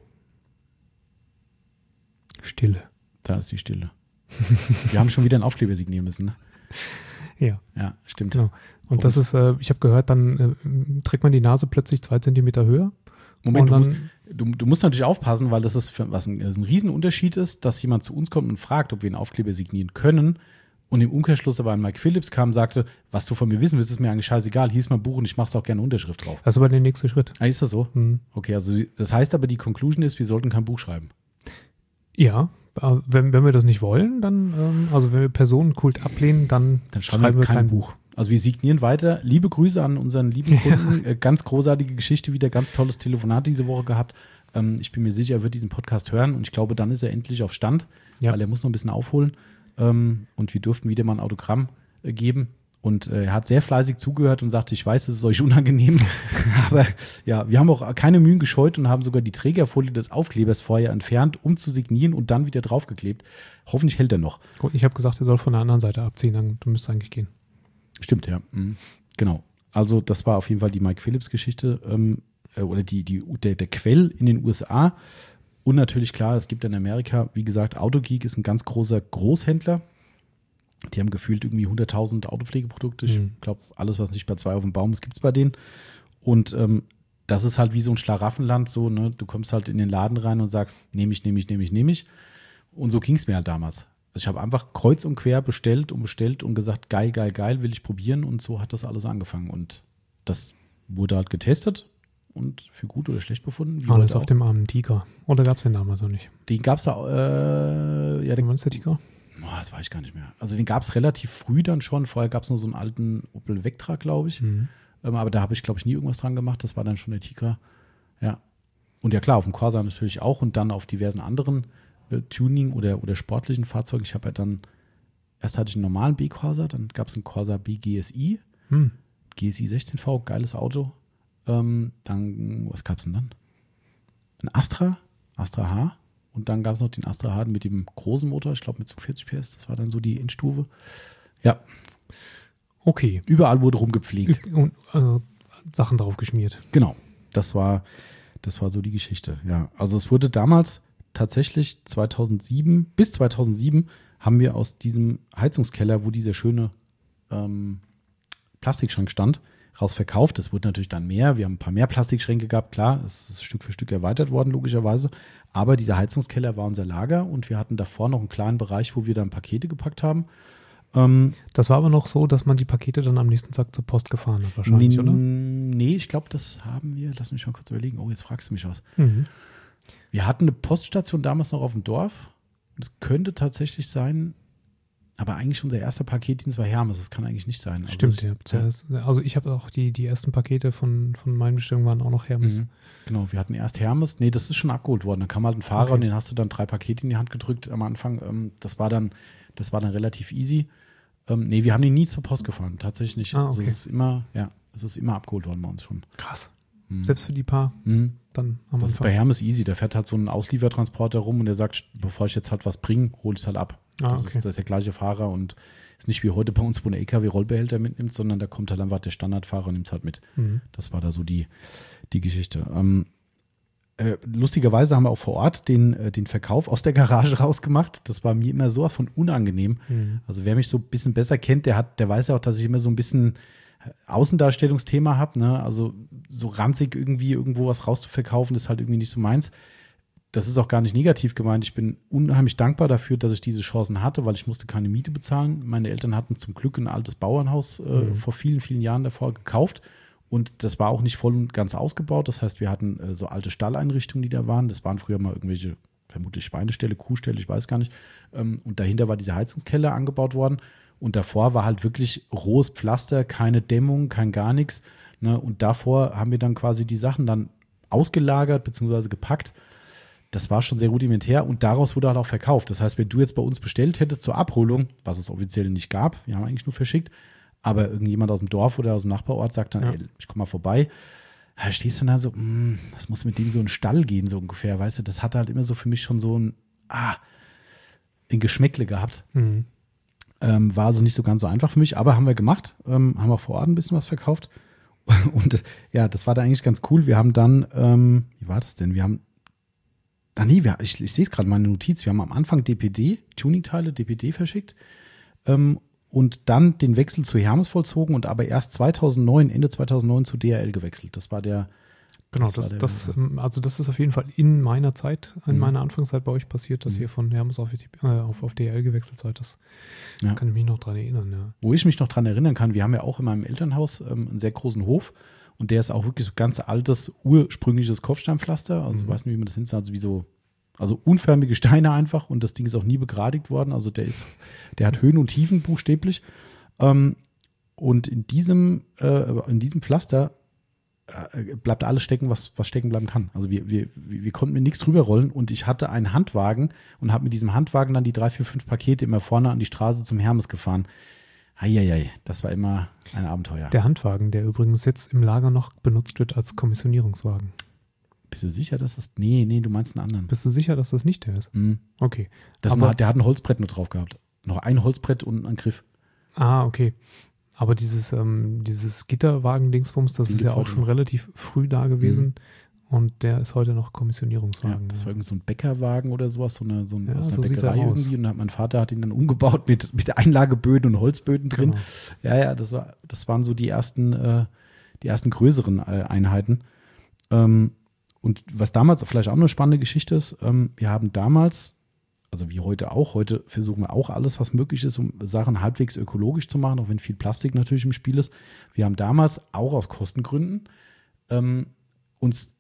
Stille. Da ist die Stille. Wir haben schon wieder einen Aufkleber signieren müssen, ne? Ja. Ja, stimmt. Genau. Und das ist, ich habe gehört, dann trägt man die Nase plötzlich 2 Zentimeter höher. Moment, du musst natürlich aufpassen, weil das ist ein Riesenunterschied ist, dass jemand zu uns kommt und fragt, ob wir einen Aufkleber signieren können und im Umkehrschluss aber an Mike Phillips kam und sagte, was du von mir wissen willst, ist mir eigentlich scheißegal, hier ist mein Buch und ich mache auch gerne Unterschrift drauf. Das ist aber der nächste Schritt. Ah, ist das so? Okay, also das heißt aber, die Conclusion ist, wir sollten kein Buch schreiben. Ja, wenn wir das nicht wollen, dann, also wenn wir Personenkult ablehnen, dann schreiben wir kein Buch. Also wir signieren weiter. Liebe Grüße an unseren lieben Kunden. Ganz großartige Geschichte wieder, ganz tolles Telefonat diese Woche gehabt. Ich bin mir sicher, er wird diesen Podcast hören und ich glaube, dann ist er endlich auf Stand, weil er muss noch ein bisschen aufholen. Und wir durften wieder mal ein Autogramm geben. Und er hat sehr fleißig zugehört und sagte, ich weiß, es ist euch unangenehm. Aber ja, wir haben auch keine Mühen gescheut und haben sogar die Trägerfolie des Aufklebers vorher entfernt, um zu signieren und dann wieder draufgeklebt. Hoffentlich hält er noch. Ich habe gesagt, er soll von der anderen Seite abziehen, dann müsste es eigentlich gehen. Stimmt, ja. Genau. Also das war auf jeden Fall die Mike Phillips-Geschichte oder der Quell in den USA. Und natürlich klar, es gibt in Amerika, wie gesagt, Autogeek ist ein ganz großer Großhändler. Die haben gefühlt irgendwie 100.000 Autopflegeprodukte. Ich glaube, alles, was nicht bei 2 auf dem Baum ist, gibt es bei denen. Und das ist halt wie so ein Schlaraffenland. So, ne? Du kommst halt in den Laden rein und sagst, nehme ich. Und so ging es mir halt damals. Also ich habe einfach kreuz und quer bestellt und gesagt, geil, will ich probieren. Und so hat das alles angefangen. Und das wurde halt getestet und für gut oder schlecht befunden. Alles auf dem armen Tiger. Oder gab es den damals noch nicht? Den gab es da, wann ist der Tiger? Das weiß ich gar nicht mehr. Also den gab es relativ früh dann schon. Vorher gab es nur so einen alten Opel Vectra, glaube ich. Aber da habe ich, glaube ich, nie irgendwas dran gemacht. Das war dann schon der Tigra. Ja. Und ja klar, auf dem Corsa natürlich auch und dann auf diversen anderen Tuning- oder sportlichen Fahrzeugen. Ich habe ja dann, erst hatte ich einen normalen B-Corsa, dann gab es einen Corsa B GSI. GSI 16V, geiles Auto. Dann, was gab es denn dann? Ein Astra H. Und dann gab es noch den Astra H mit dem großen Motor, ich glaube mit 40 PS. Das war dann so die Endstufe. Ja. Okay. Überall wurde rumgepflegt. Und Sachen drauf geschmiert. Genau. Das war so die Geschichte. Ja. Also es wurde damals tatsächlich bis 2007 haben wir aus diesem Heizungskeller, wo dieser schöne Plastikschrank stand, raus verkauft. Es wurde natürlich dann mehr. Wir haben ein paar mehr Plastikschränke gehabt. Klar, es ist Stück für Stück erweitert worden, logischerweise. Aber dieser Heizungskeller war unser Lager und wir hatten davor noch einen kleinen Bereich, wo wir dann Pakete gepackt haben. Das war aber noch so, dass man die Pakete dann am nächsten Tag zur Post gefahren hat, wahrscheinlich, oder? Nee, ich glaube, das haben wir. Lass mich mal kurz überlegen. Oh, jetzt fragst du mich was. Wir hatten eine Poststation damals noch auf dem Dorf. Und es könnte tatsächlich sein, Aber eigentlich unser erster Paketdienst war Hermes, das kann eigentlich nicht sein. Also Stimmt, also ich habe auch die ersten Pakete von meinen Bestellungen waren auch noch Hermes. Genau, wir hatten erst Hermes. Nee, das ist schon abgeholt worden. Da kam halt ein Fahrer und den hast du dann 3 Pakete in die Hand gedrückt am Anfang. Das war dann relativ easy. Nee, wir haben die nie zur Post gefahren, tatsächlich nicht. Okay. Also es ist immer abgeholt worden bei uns schon. Krass. Selbst für die paar dann am Das ist bei Hermes easy. Da fährt halt so ein Ausliefertransporter rum und der sagt, bevor ich jetzt halt was bringe, hol ich es halt ab. Das ist der gleiche Fahrer und ist nicht wie heute bei uns, wo eine LKW-Rollbehälter mitnimmt, sondern da kommt halt einfach der Standardfahrer und nimmt es halt mit. Das war da so die Geschichte. Lustigerweise haben wir auch vor Ort den Verkauf aus der Garage rausgemacht. Das war mir immer sowas von unangenehm. Also wer mich so ein bisschen besser kennt, der weiß ja auch, dass ich immer so ein bisschen Außendarstellungsthema habe. Ne? Also so ranzig irgendwie irgendwo was rauszuverkaufen, das ist halt irgendwie nicht so meins. Das ist auch gar nicht negativ gemeint. Ich bin unheimlich dankbar dafür, dass ich diese Chancen hatte, weil ich musste keine Miete bezahlen. Meine Eltern hatten zum Glück ein altes Bauernhaus vor vielen, vielen Jahren davor gekauft. Und das war auch nicht voll und ganz ausgebaut. Das heißt, wir hatten so alte Stalleinrichtungen, die da waren. Das waren früher mal irgendwelche, vermutlich Schweineställe, Kuhställe, ich weiß gar nicht. Und dahinter war diese Heizungskeller angebaut worden. Und davor war halt wirklich rohes Pflaster, keine Dämmung, kein gar nichts. Ne? Und davor haben wir dann quasi die Sachen dann ausgelagert bzw. gepackt. Das war schon sehr rudimentär und daraus wurde halt auch verkauft. Das heißt, wenn du jetzt bei uns bestellt hättest zur Abholung, was es offiziell nicht gab, wir haben eigentlich nur verschickt, aber irgendjemand aus dem Dorf oder aus dem Nachbarort sagt dann, ey, ich komme mal vorbei. Da stehst du dann so, das muss mit dem so in den Stall gehen, so ungefähr, weißt du, das hat halt immer so für mich schon so ein Geschmäckle gehabt. War also nicht so ganz so einfach für mich, aber haben wir gemacht, haben wir vor Ort ein bisschen was verkauft und ja, das war da eigentlich ganz cool. Wir haben dann, wie war das denn, ich sehe es gerade, meine Notiz, wir haben am Anfang Tuningteile, DPD verschickt und dann den Wechsel zu Hermes vollzogen und aber erst Ende 2009 zu DHL gewechselt. Das war der. Genau, das ist auf jeden Fall in meiner Zeit, in meiner Anfangszeit bei euch passiert, dass ihr von Hermes auf DHL gewechselt seid. Das kann ich mich noch dran erinnern. Ja. Wo ich mich noch dran erinnern kann, wir haben ja auch in meinem Elternhaus einen sehr großen Hof und der ist auch wirklich so ganz altes, ursprüngliches Kopfsteinpflaster. Also ich weiß nicht, wie man das nennt, also unförmige Steine einfach und das Ding ist auch nie begradigt worden. Also der hat Höhen und Tiefen buchstäblich. Und in diesem Pflaster bleibt alles stecken, was stecken bleiben kann. Also wir konnten mir nichts drüber rollen und ich hatte einen Handwagen und habe mit diesem Handwagen dann die 3, 4, 5 Pakete immer vorne an die Straße zum Hermes gefahren. Eieiei, das war immer ein Abenteuer. Der Handwagen, der übrigens jetzt im Lager noch benutzt wird als Kommissionierungswagen. Bist du sicher, dass das. Nee, du meinst einen anderen. Bist du sicher, dass das nicht der ist? Okay. Der hat ein Holzbrett nur drauf gehabt. Noch ein Holzbrett und einen Griff. Okay. Aber dieses Gitterwagen-Dingsbums, das ist ja auch schon relativ früh da gewesen. Und der ist heute noch Kommissionierungswagen. Ja, das war irgendwie so ein Bäckerwagen oder sowas, aus einer so Bäckerei irgendwie. Und mein Vater hat ihn dann umgebaut mit Einlageböden und Holzböden drin. Genau. Ja, das waren so die ersten größeren Einheiten. Und was damals vielleicht auch eine spannende Geschichte ist, wir haben damals, also wie heute versuchen wir auch alles, was möglich ist, um Sachen halbwegs ökologisch zu machen, auch wenn viel Plastik natürlich im Spiel ist. Wir haben damals auch aus Kostengründen uns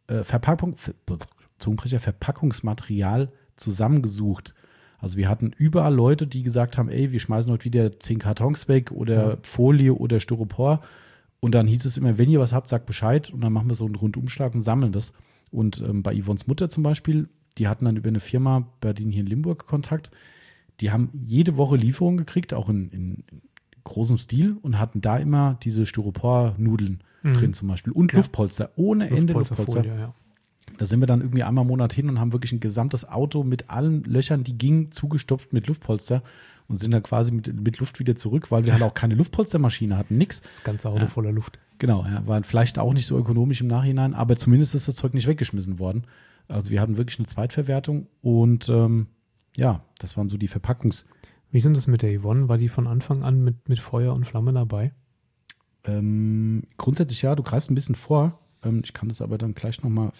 Verpackungsmaterial zusammengesucht. Also wir hatten überall Leute, die gesagt haben, ey, wir schmeißen heute wieder 10 Kartons weg oder Folie oder Styropor. Und dann hieß es immer, wenn ihr was habt, sagt Bescheid. Und dann machen wir so einen Rundumschlag und sammeln das. Und bei Yvonnes Mutter zum Beispiel, die hatten dann über eine Firma bei denen hier in Limburg Kontakt. Die haben jede Woche Lieferungen gekriegt, auch in großem Stil und hatten da immer diese Styropor-Nudeln drin zum Beispiel. Und Luftpolster, ohne Ende Luftpolster. Ja. Da sind wir dann irgendwie einmal im Monat hin und haben wirklich ein gesamtes Auto mit allen Löchern, die gingen, zugestopft mit Luftpolster und sind dann quasi mit Luft wieder zurück, weil wir halt auch keine Luftpolstermaschine hatten, nix. Das ganze Auto voller Luft. Genau, war vielleicht auch nicht so ökonomisch im Nachhinein, aber zumindest ist das Zeug nicht weggeschmissen worden. Also wir hatten wirklich eine Zweitverwertung und das waren so die Wie sind das mit der Yvonne? War die von Anfang an mit Feuer und Flamme dabei? Grundsätzlich ja, du greifst ein bisschen vor. Ich kann das aber dann gleich nochmal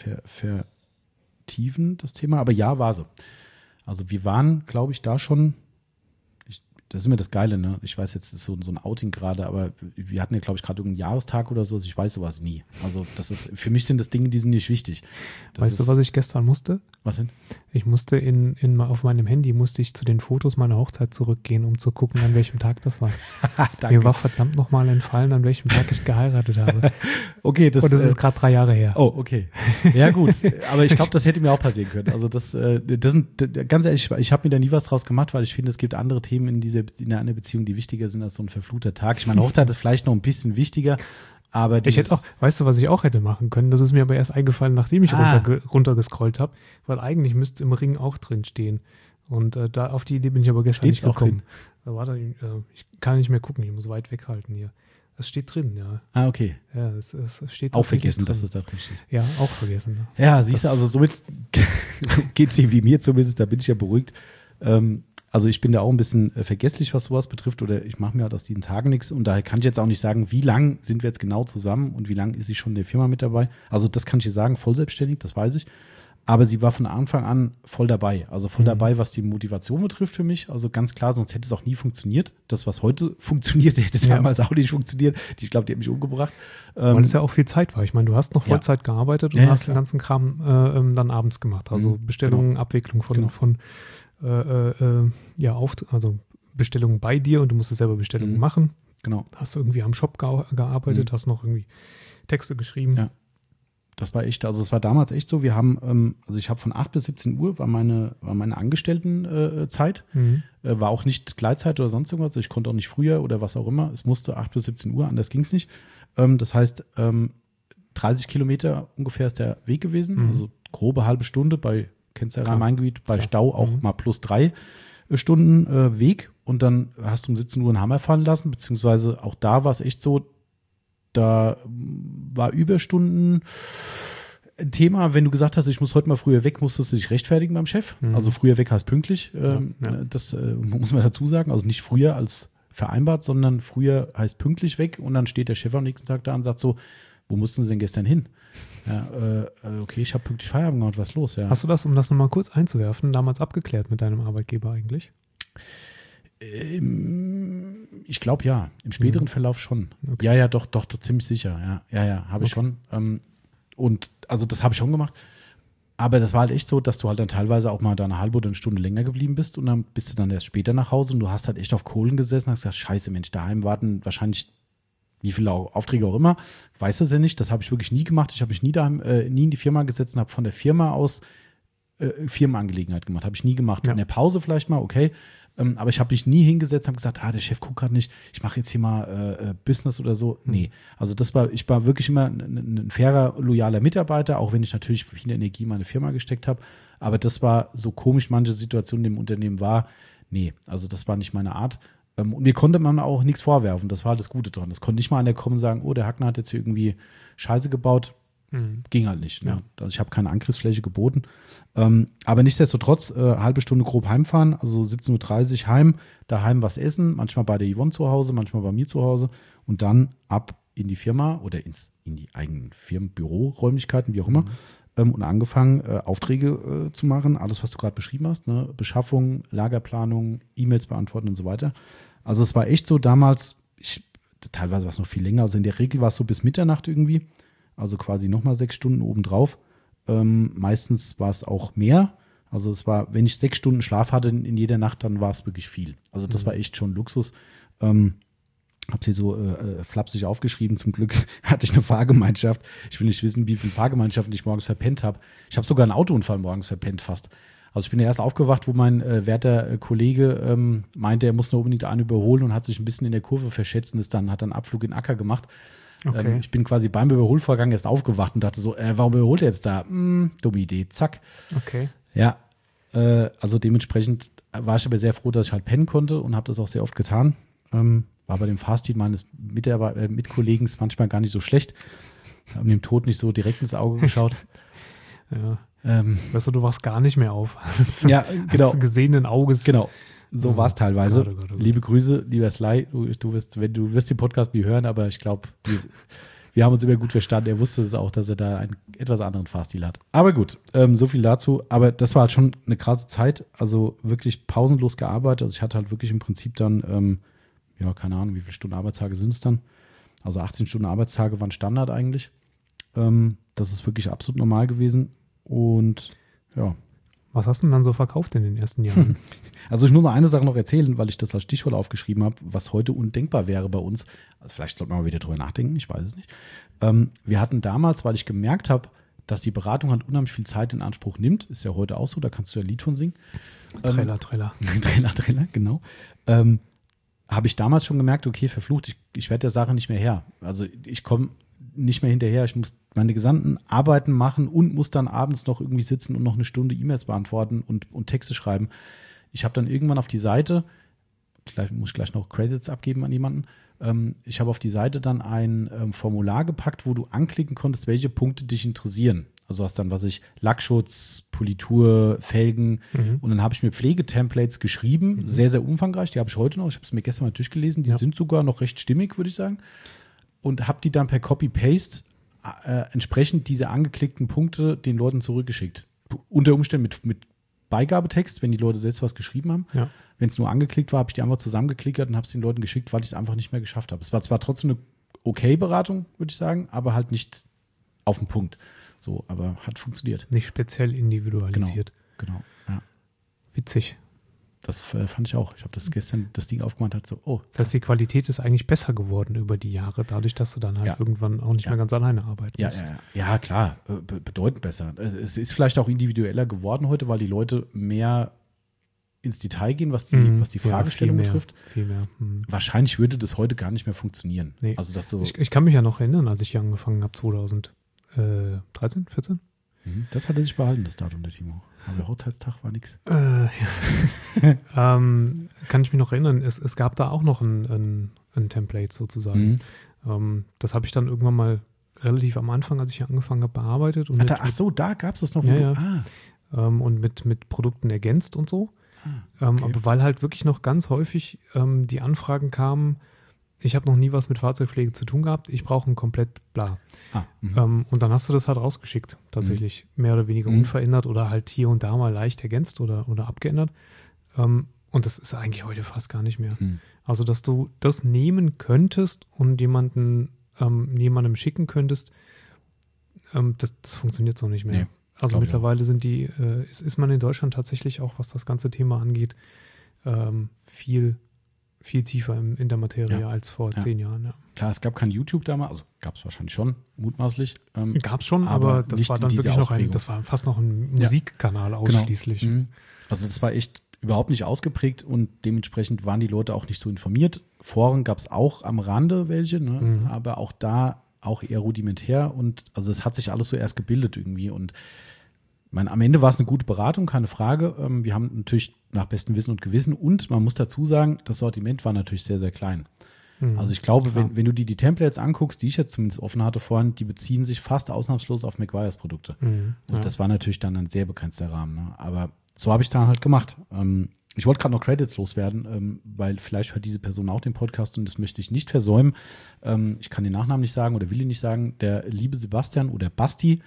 vertiefen, das Thema. Aber ja, war sie. Also wir waren, glaube ich, da schon, das ist immer das Geile, ne? Ich weiß, jetzt ist so ein Outing gerade, aber wir hatten ja, glaube ich, gerade irgendeinen Jahrestag oder so. Also ich weiß sowas nie. Also für mich sind das Dinge, die sind nicht wichtig. Weißt du, was ich gestern musste? Was denn? Ich musste auf meinem Handy zu den Fotos meiner Hochzeit zurückgehen, um zu gucken, an welchem Tag das war. Mir war verdammt nochmal entfallen, an welchem Tag ich geheiratet habe. Okay, das ist gerade 3 Jahre her. Oh, okay. Ja, gut. Aber ich glaube, das hätte mir auch passieren können. Also das sind, ganz ehrlich, ich habe mir da nie was draus gemacht, weil ich finde, es gibt andere Themen in einer Beziehung, die wichtiger sind als so ein verfluchter Tag. Ich meine, Hochzeit ist vielleicht noch ein bisschen wichtiger, aber ich hätte auch, weißt du, was ich auch hätte machen können? Das ist mir aber erst eingefallen, nachdem ich runtergescrollt habe, weil eigentlich müsste es im Ring auch drin stehen. Und da auf die Idee bin ich aber gestern nicht gekommen. Warte, ich kann nicht mehr gucken, ich muss weit weghalten hier. Das steht drin, ja. Ah, okay. Ja, es steht auch vergessen, dass es da drin steht. Ja, auch vergessen. Ja, siehst du, also somit geht es dir wie mir zumindest, da bin ich ja beruhigt. Also ich bin da auch ein bisschen vergesslich, was sowas betrifft, oder ich mache mir halt aus diesen Tagen nichts, und daher kann ich jetzt auch nicht sagen, wie lang sind wir jetzt genau zusammen und wie lang ist sie schon in der Firma mit dabei. Also das kann ich dir sagen, voll selbstständig, das weiß ich. Aber sie war von Anfang an voll dabei. Also voll dabei, was die Motivation betrifft für mich. Also ganz klar, sonst hätte es auch nie funktioniert. Das, was heute funktioniert, hätte damals auch nicht funktioniert. Ich glaube, die hat mich umgebracht. Weil es ja auch viel Zeit war. Ich meine, du hast noch Vollzeit gearbeitet und hast den ganzen Kram dann abends gemacht. Also Bestellungen, Abwicklung also Bestellungen bei dir, und du musstest selber Bestellungen machen. Genau. Hast du irgendwie am Shop gearbeitet, hast noch irgendwie Texte geschrieben. Ja. Das war echt, also es war damals echt so, wir haben, also ich habe von 8 bis 17 Uhr war meine Angestelltenzeit, war auch nicht Gleitzeit oder sonst irgendwas, ich konnte auch nicht früher oder was auch immer, es musste 8 bis 17 Uhr, anders ging es nicht. Das heißt, 30 Kilometer ungefähr ist der Weg gewesen, also grobe halbe Stunde kennst du ja Rhein-Main-Gebiet, bei Stau auch mal plus 3 Stunden Weg, und dann hast du um 17 Uhr einen Hammer fallen lassen, beziehungsweise auch da war es echt so, da war Überstunden ein Thema. Wenn du gesagt hast, ich muss heute mal früher weg, musstest du dich rechtfertigen beim Chef. Also früher weg heißt pünktlich. Das muss man dazu sagen. Also nicht früher als vereinbart, sondern früher heißt pünktlich weg. Und dann steht der Chef am nächsten Tag da und sagt so, wo mussten Sie denn gestern hin? Ja, okay, ich habe pünktlich Feierabend gemacht, was ist los? Ja. Hast du das, um das nochmal kurz einzuwerfen, damals abgeklärt mit deinem Arbeitgeber eigentlich? Ich glaube ja, im späteren Verlauf schon. Okay. Ja, doch, ziemlich sicher. Ja, habe ich schon. Und also das habe ich schon gemacht. Aber das war halt echt so, dass du halt dann teilweise auch mal da eine halbe oder eine Stunde länger geblieben bist, und dann bist du dann erst später nach Hause, und du hast halt echt auf Kohlen gesessen und hast gesagt, scheiße Mensch, daheim warten wahrscheinlich wie viele Aufträge auch immer. Weiß das ja nicht, das habe ich wirklich nie gemacht. Ich habe mich nie in die Firma gesetzt und habe von der Firma aus Firmenangelegenheit gemacht. Habe ich nie gemacht. Ja. In der Pause vielleicht mal, okay. Aber ich habe mich nie hingesetzt und habe gesagt, der Chef guckt gerade nicht, ich mache jetzt hier mal Business oder so. Nee, also ich war wirklich immer ein fairer, loyaler Mitarbeiter, auch wenn ich natürlich viel Energie in meine Firma gesteckt habe. Aber das war so komisch, manche Situationen im Unternehmen war, nee, also das war nicht meine Art. Und mir konnte man auch nichts vorwerfen, das war das Gute dran. Es konnte nicht mal einer kommen und sagen, oh, der Hackner hat jetzt hier irgendwie Scheiße gebaut. Ging halt nicht. Ne? Also ich habe keine Angriffsfläche geboten. Aber nichtsdestotrotz, halbe Stunde grob heimfahren, also 17:30 Uhr heim, daheim was essen, manchmal bei der Yvonne zu Hause, manchmal bei mir zu Hause, und dann ab in die Firma oder in die eigenen Firmenbüroräumlichkeiten, wie auch immer, und angefangen, Aufträge zu machen, alles, was du gerade beschrieben hast, ne? Beschaffung, Lagerplanung, E-Mails beantworten und so weiter. Also es war echt so damals, teilweise war es noch viel länger, also in der Regel war es so bis Mitternacht irgendwie, also quasi nochmal 6 Stunden obendrauf. Meistens war es auch mehr. Also es war, wenn ich 6 Stunden Schlaf hatte in jeder Nacht, dann war es wirklich viel. Also das war echt schon Luxus. Habe sie so flapsig aufgeschrieben. Zum Glück hatte ich eine Fahrgemeinschaft. Ich will nicht wissen, wie viele Fahrgemeinschaften ich morgens verpennt habe. Ich habe sogar einen Autounfall morgens verpennt fast. Also ich bin ja erst aufgewacht, wo mein werter Kollege meinte, er muss nur unbedingt einen überholen, und hat sich ein bisschen in der Kurve verschätzt und hat dann einen Abflug in den Acker gemacht. Okay. Ich bin quasi beim Überholvorgang erst aufgewacht und dachte so, warum überholt er jetzt da? Dumme Idee, zack. Okay. Ja, also dementsprechend war ich aber sehr froh, dass ich halt pennen konnte, und habe das auch sehr oft getan. War bei dem Fahrstil meines Mitkollegen manchmal gar nicht so schlecht. Haben dem Tod nicht so direkt ins Auge geschaut. Ja. Weißt du warst gar nicht mehr auf. Ja, genau. Gesehenen Auges. Genau. So war es teilweise. Gott. Liebe Grüße, lieber Sly, du wirst den Podcast nie hören, aber ich glaube, wir haben uns immer gut verstanden. Er wusste es auch, dass er da einen etwas anderen Fahrstil hat. Aber gut, so viel dazu. Aber das war halt schon eine krasse Zeit. Also wirklich pausenlos gearbeitet. Also ich hatte halt wirklich im Prinzip dann, keine Ahnung, wie viele Stunden Arbeitstage sind es dann? Also 18 Stunden Arbeitstage waren Standard eigentlich. Das ist wirklich absolut normal gewesen. Und ja. Was hast du denn dann so verkauft in den ersten Jahren? Also ich muss noch eine Sache noch erzählen, weil ich das als Stichwort aufgeschrieben habe, was heute undenkbar wäre bei uns. Also vielleicht sollte man mal wieder drüber nachdenken, ich weiß es nicht. Wir hatten damals, weil ich gemerkt habe, dass die Beratung halt unheimlich viel Zeit in Anspruch nimmt, ist ja heute auch so, da kannst du ja ein Lied von singen. Trailer. Trailer, genau. Habe ich damals schon gemerkt, okay, verflucht, ich werde der Sache nicht mehr her. Also ich komme nicht mehr hinterher. Ich muss meine gesamten Arbeiten machen und muss dann abends noch irgendwie sitzen und noch eine Stunde E-Mails beantworten und Texte schreiben. Ich habe dann irgendwann auf die Seite, muss ich gleich noch Credits abgeben an jemanden, ich habe auf die Seite dann ein Formular gepackt, wo du anklicken konntest, welche Punkte dich interessieren. Also hast dann, Lackschutz, Politur, Felgen und dann habe ich mir Pflegetemplates geschrieben, sehr, sehr umfangreich, die habe ich heute noch, ich habe es mir gestern mal durchgelesen, die sind sogar noch recht stimmig, würde ich sagen. Und habe die dann per Copy-Paste entsprechend diese angeklickten Punkte den Leuten zurückgeschickt. Unter Umständen mit Beigabetext, wenn die Leute selbst was geschrieben haben. Ja. Wenn es nur angeklickt war, habe ich die einfach zusammengeklickert und habe es den Leuten geschickt, weil ich es einfach nicht mehr geschafft habe. Es war zwar trotzdem eine okay Beratung, würde ich sagen, aber halt nicht auf den Punkt. So, aber hat funktioniert. Nicht speziell individualisiert. Genau. Ja. Witzig. Das fand ich auch. Ich habe das gestern das Ding aufgemacht, hat so, oh. Das heißt, die Qualität ist eigentlich besser geworden über die Jahre, dadurch, dass du dann halt irgendwann auch nicht mehr ganz alleine arbeiten musst. Ja, klar, bedeutend besser. Es ist vielleicht auch individueller geworden heute, weil die Leute mehr ins Detail gehen, was die Fragestellung betrifft. Viel mehr. Wahrscheinlich würde das heute gar nicht mehr funktionieren. Nee. Also das so ich kann mich ja noch erinnern, als ich hier angefangen habe, 2013, 14. Das hatte sich behalten, das Datum der Timo. Aber der Hochzeitstag war nichts. Kann ich mich noch erinnern, es gab da auch noch ein Template sozusagen. Das habe ich dann irgendwann mal relativ am Anfang, als ich hier angefangen habe, bearbeitet. Und da gab es das noch. Und mit Produkten ergänzt und so. Okay. Aber weil halt wirklich noch ganz häufig die Anfragen kamen, ich habe noch nie was mit Fahrzeugpflege zu tun gehabt, ich brauche ein komplett bla. Und dann hast du das halt rausgeschickt, tatsächlich. Mehr oder weniger unverändert oder halt hier und da mal leicht ergänzt oder abgeändert. Und das ist eigentlich heute fast gar nicht mehr. Also, dass du das nehmen könntest und jemandem schicken könntest, das funktioniert so nicht mehr. Nee, also mittlerweile ist man in Deutschland tatsächlich auch, was das ganze Thema angeht, viel tiefer in der Materie als vor 10 Jahren. Ja. Klar, es gab kein YouTube damals, also gab es wahrscheinlich schon, mutmaßlich. Gab es schon, aber das war dann wirklich das war fast noch ein Musikkanal ausschließlich. Genau. Also das war echt überhaupt nicht ausgeprägt und dementsprechend waren die Leute auch nicht so informiert. Foren gab es auch am Rande welche, aber auch da auch eher rudimentär und also es hat sich alles so erst gebildet irgendwie und am Ende war es eine gute Beratung, keine Frage. Wir haben natürlich nach bestem Wissen und Gewissen und man muss dazu sagen, das Sortiment war natürlich sehr, sehr klein. Also ich glaube, wenn du die Templates anguckst, die ich jetzt zumindest offen hatte vorhin, die beziehen sich fast ausnahmslos auf Meguiar's Produkte. Und das war natürlich dann ein sehr begrenzter Rahmen. Ne? Aber so habe ich es dann halt gemacht. Ich wollte gerade noch Credits loswerden, weil vielleicht hört diese Person auch den Podcast und das möchte ich nicht versäumen. Ich kann den Nachnamen nicht sagen oder will ihn nicht sagen. Der liebe Sebastian oder Basti,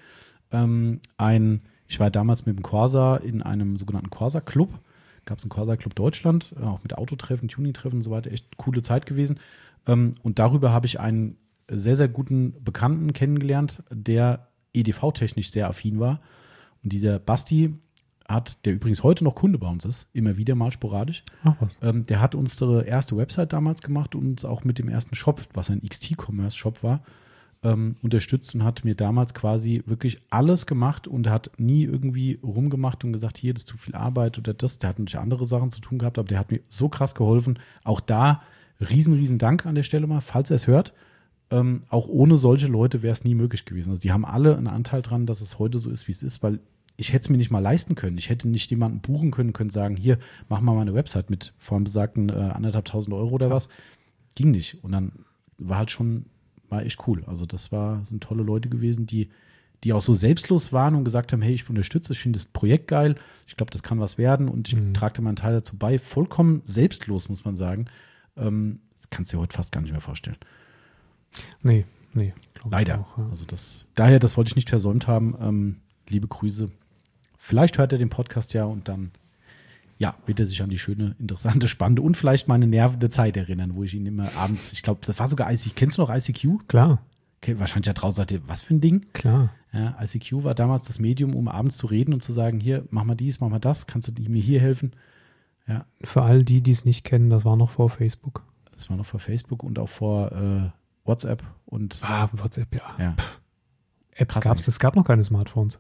ich war damals mit dem Corsa in einem sogenannten Corsa-Club. Gab es einen Corsa-Club Deutschland, auch mit Autotreffen, Tuning-Treffen und so weiter. Echt coole Zeit gewesen. Und darüber habe ich einen sehr, sehr guten Bekannten kennengelernt, der EDV-technisch sehr affin war. Und dieser Basti der übrigens heute noch Kunde bei uns ist, immer wieder mal sporadisch. Ach was. Der hat unsere erste Website damals gemacht und uns auch mit dem ersten Shop, was ein XT-Commerce-Shop war, unterstützt und hat mir damals quasi wirklich alles gemacht und hat nie irgendwie rumgemacht und gesagt, hier, das ist zu viel Arbeit oder das. Der hat natürlich andere Sachen zu tun gehabt, aber der hat mir so krass geholfen. Auch da riesen Dank an der Stelle mal, falls er es hört. Auch ohne solche Leute wäre es nie möglich gewesen. Also die haben alle einen Anteil dran, dass es heute so ist, wie es ist, weil ich hätte es mir nicht mal leisten können. Ich hätte nicht jemanden buchen können sagen, hier, mach mal meine Website mit vorhin besagten 1.500 Euro oder was. Ging nicht. Und dann war echt cool. Also sind tolle Leute gewesen, die auch so selbstlos waren und gesagt haben, hey, ich unterstütze, ich finde das Projekt geil, ich glaube, das kann was werden und ich trage da meinen Teil dazu bei. Vollkommen selbstlos, muss man sagen. Das kannst du dir heute fast gar nicht mehr vorstellen. Nee, Nee, glaube ich Leider. auch. Ja. Also das wollte ich nicht versäumt haben. Liebe Grüße. Vielleicht hört er den Podcast ja und dann wird er sich an die schöne, interessante, spannende und vielleicht mal eine nervende Zeit erinnern, wo ich ihn immer abends, ich glaube, das war sogar ICQ. Kennst du noch ICQ? Klar. Okay, wahrscheinlich da draußen sagt ihr, was für ein Ding? Klar. Ja, ICQ war damals das Medium, um abends zu reden und zu sagen, hier, mach mal dies, mach mal das, kannst du mir hier helfen? Ja. Für all die es nicht kennen, das war noch vor Facebook. Das war noch vor Facebook und auch vor WhatsApp und WhatsApp, ja. Apps Krass gab es gab noch keine Smartphones.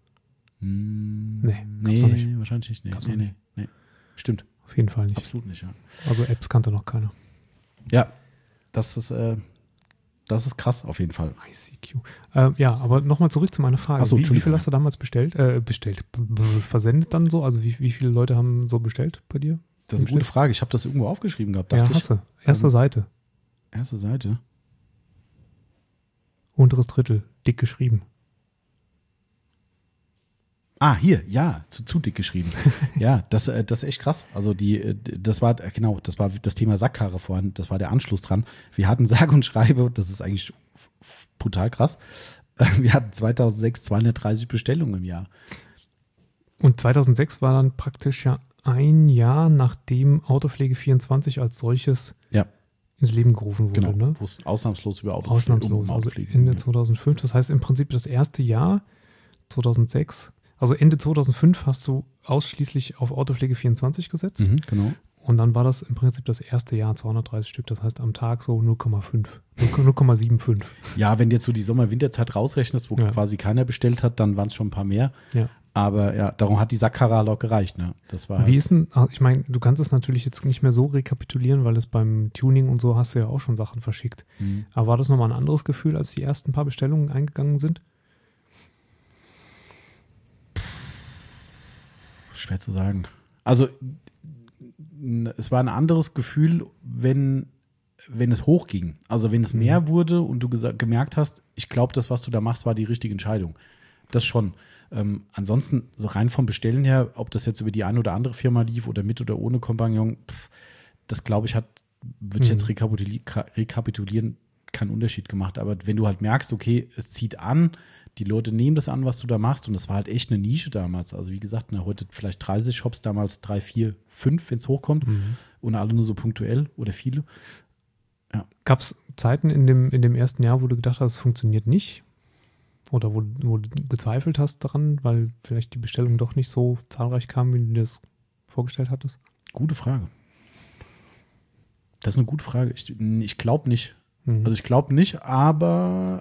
Nee, noch nicht. wahrscheinlich nicht. Gab's noch Nee. Stimmt. Auf jeden Fall nicht. Absolut nicht, ja. Also Apps kannte noch keiner. Ja, das ist krass auf jeden Fall. ICQ. Aber nochmal zurück zu meiner Frage. Ach so, wie viel hast du damals versendet dann so? Also wie viele Leute haben so bestellt bei dir? Das ist eine gute Frage. Ich habe das irgendwo aufgeschrieben gehabt, Ja, dachte hast du. Erste Seite. Erste Seite. Unteres Drittel. Dick geschrieben. Hier, ja, zu dick geschrieben. Ja, das ist echt krass. Also das war das Thema Sackkarre vorhin, das war der Anschluss dran. Wir hatten sage und schreibe, das ist eigentlich brutal krass, wir hatten 2006 230 Bestellungen im Jahr. Und 2006 war dann praktisch ja ein Jahr, nachdem Autopflege24 als solches ins Leben gerufen wurde. Genau, Ne? wo es ausnahmslos über Ausnahmslos, also Ende 2005. Das heißt im Prinzip das erste Jahr, 2006, also Ende 2005 hast du ausschließlich auf Autopflege24 gesetzt. Genau. Und dann war das im Prinzip das erste Jahr 230 Stück. Das heißt am Tag so 0,75. Ja, wenn du jetzt so die Sommer-Winterzeit rausrechnest, wo quasi keiner bestellt hat, dann waren es schon ein paar mehr. Ja. Aber ja, darum hat die Sackkarre auch gereicht. Ne? Das war Wie ist denn, ich meine, du kannst es natürlich jetzt nicht mehr so rekapitulieren, weil es beim Tuning und so hast du ja auch schon Sachen verschickt. Aber war das nochmal ein anderes Gefühl, als die ersten paar Bestellungen eingegangen sind? Schwer zu sagen. Also es war ein anderes Gefühl, wenn es hochging. Also wenn es mehr wurde und du gemerkt hast, ich glaube, das, was du da machst, war die richtige Entscheidung. Das schon. Ansonsten, so rein vom Bestellen her, ob das jetzt über die eine oder andere Firma lief oder mit oder ohne Kompagnon, das glaube ich, würde ich jetzt rekapitulieren, keinen Unterschied gemacht. Aber wenn du halt merkst, okay, es zieht an, die Leute nehmen das an, was du da machst, und das war halt echt eine Nische damals. Also wie gesagt, heute vielleicht 30 Shops, damals 3, 4, 5, wenn es hochkommt, und alle nur so punktuell oder viele. Ja. Gab es Zeiten in dem ersten Jahr, wo du gedacht hast, es funktioniert nicht? Oder wo du gezweifelt hast daran, weil vielleicht die Bestellungen doch nicht so zahlreich kamen, wie du dir das vorgestellt hattest? Gute Frage. Das ist eine gute Frage. Ich glaube nicht. Also ich glaube nicht, aber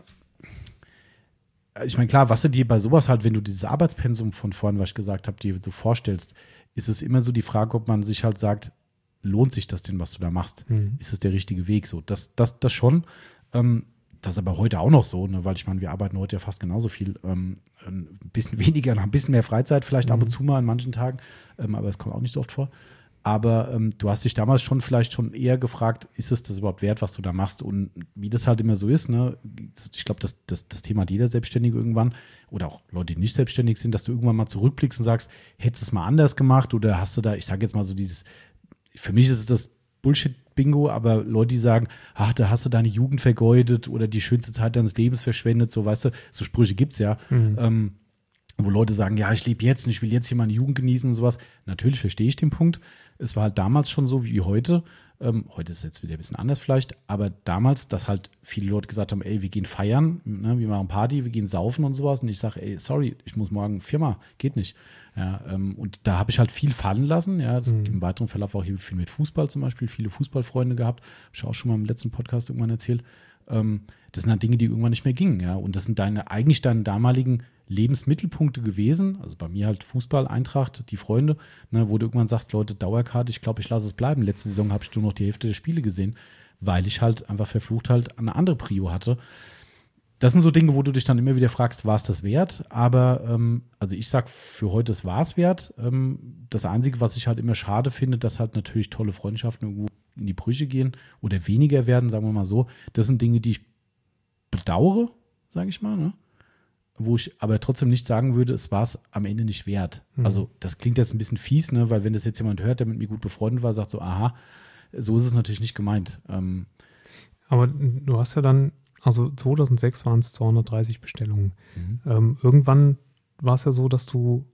ich meine, klar, was du dir bei sowas halt, wenn du dieses Arbeitspensum von vorhin, was ich gesagt habe, dir so vorstellst, ist es immer so die Frage, ob man sich halt sagt, lohnt sich das denn, was du da machst? Ist es der richtige Weg? So, das schon. Das ist aber heute auch noch so, ne? Weil ich meine, wir arbeiten heute ja fast genauso viel. Ein bisschen weniger, ein bisschen mehr Freizeit vielleicht ab und zu mal an manchen Tagen, aber es kommt auch nicht so oft vor. Aber du hast dich damals vielleicht schon eher gefragt, ist es das überhaupt wert, was du da machst? Und wie das halt immer so ist, ne? Ich glaube, das Thema hat jeder Selbstständige irgendwann oder auch Leute, die nicht selbstständig sind, dass du irgendwann mal zurückblickst und sagst, hättest du es mal anders gemacht oder hast du da, ich sage jetzt mal so für mich ist es das Bullshit-Bingo, aber Leute, die sagen, ach, da hast du deine Jugend vergeudet oder die schönste Zeit deines Lebens verschwendet, so, weißt du, so Sprüche gibt's ja. Wo Leute sagen, ja, ich lebe jetzt und ich will jetzt hier meine Jugend genießen und sowas. Natürlich verstehe ich den Punkt. Es war halt damals schon so wie heute. Heute ist es jetzt wieder ein bisschen anders vielleicht, aber damals, dass halt viele Leute gesagt haben, ey, wir gehen feiern, ne, wir machen Party, wir gehen saufen und sowas. Und ich sage, ey, sorry, ich muss morgen Firma, geht nicht. Ja, und da habe ich halt viel fallen lassen. Ja, das im weiteren Verlauf auch hier viel mit Fußball zum Beispiel, viele Fußballfreunde gehabt. Habe ich auch schon mal im letzten Podcast irgendwann erzählt. Das sind halt Dinge, die irgendwann nicht mehr gingen. Ja, und das sind eigentlich deine damaligen Lebensmittelpunkte gewesen, also bei mir halt Fußball, Eintracht, die Freunde, ne, wo du irgendwann sagst, Leute, Dauerkarte, ich glaube, ich lasse es bleiben. Letzte Saison habe ich nur noch die Hälfte der Spiele gesehen, weil ich halt einfach verflucht halt eine andere Prio hatte. Das sind so Dinge, wo du dich dann immer wieder fragst, war es das wert? Aber, also ich sag, für heute, es war es wert. Das Einzige, was ich halt immer schade finde, dass halt natürlich tolle Freundschaften irgendwo in die Brüche gehen oder weniger werden, sagen wir mal so. Das sind Dinge, die ich bedauere, sage ich mal, ne? Wo ich aber trotzdem nicht sagen würde, es war es am Ende nicht wert. Also das klingt jetzt ein bisschen fies, ne? Weil wenn das jetzt jemand hört, der mit mir gut befreundet war, sagt so, aha, so ist es natürlich nicht gemeint. Aber du hast ja dann Also 2006 waren es 230 Bestellungen. Irgendwann war es ja so, dass du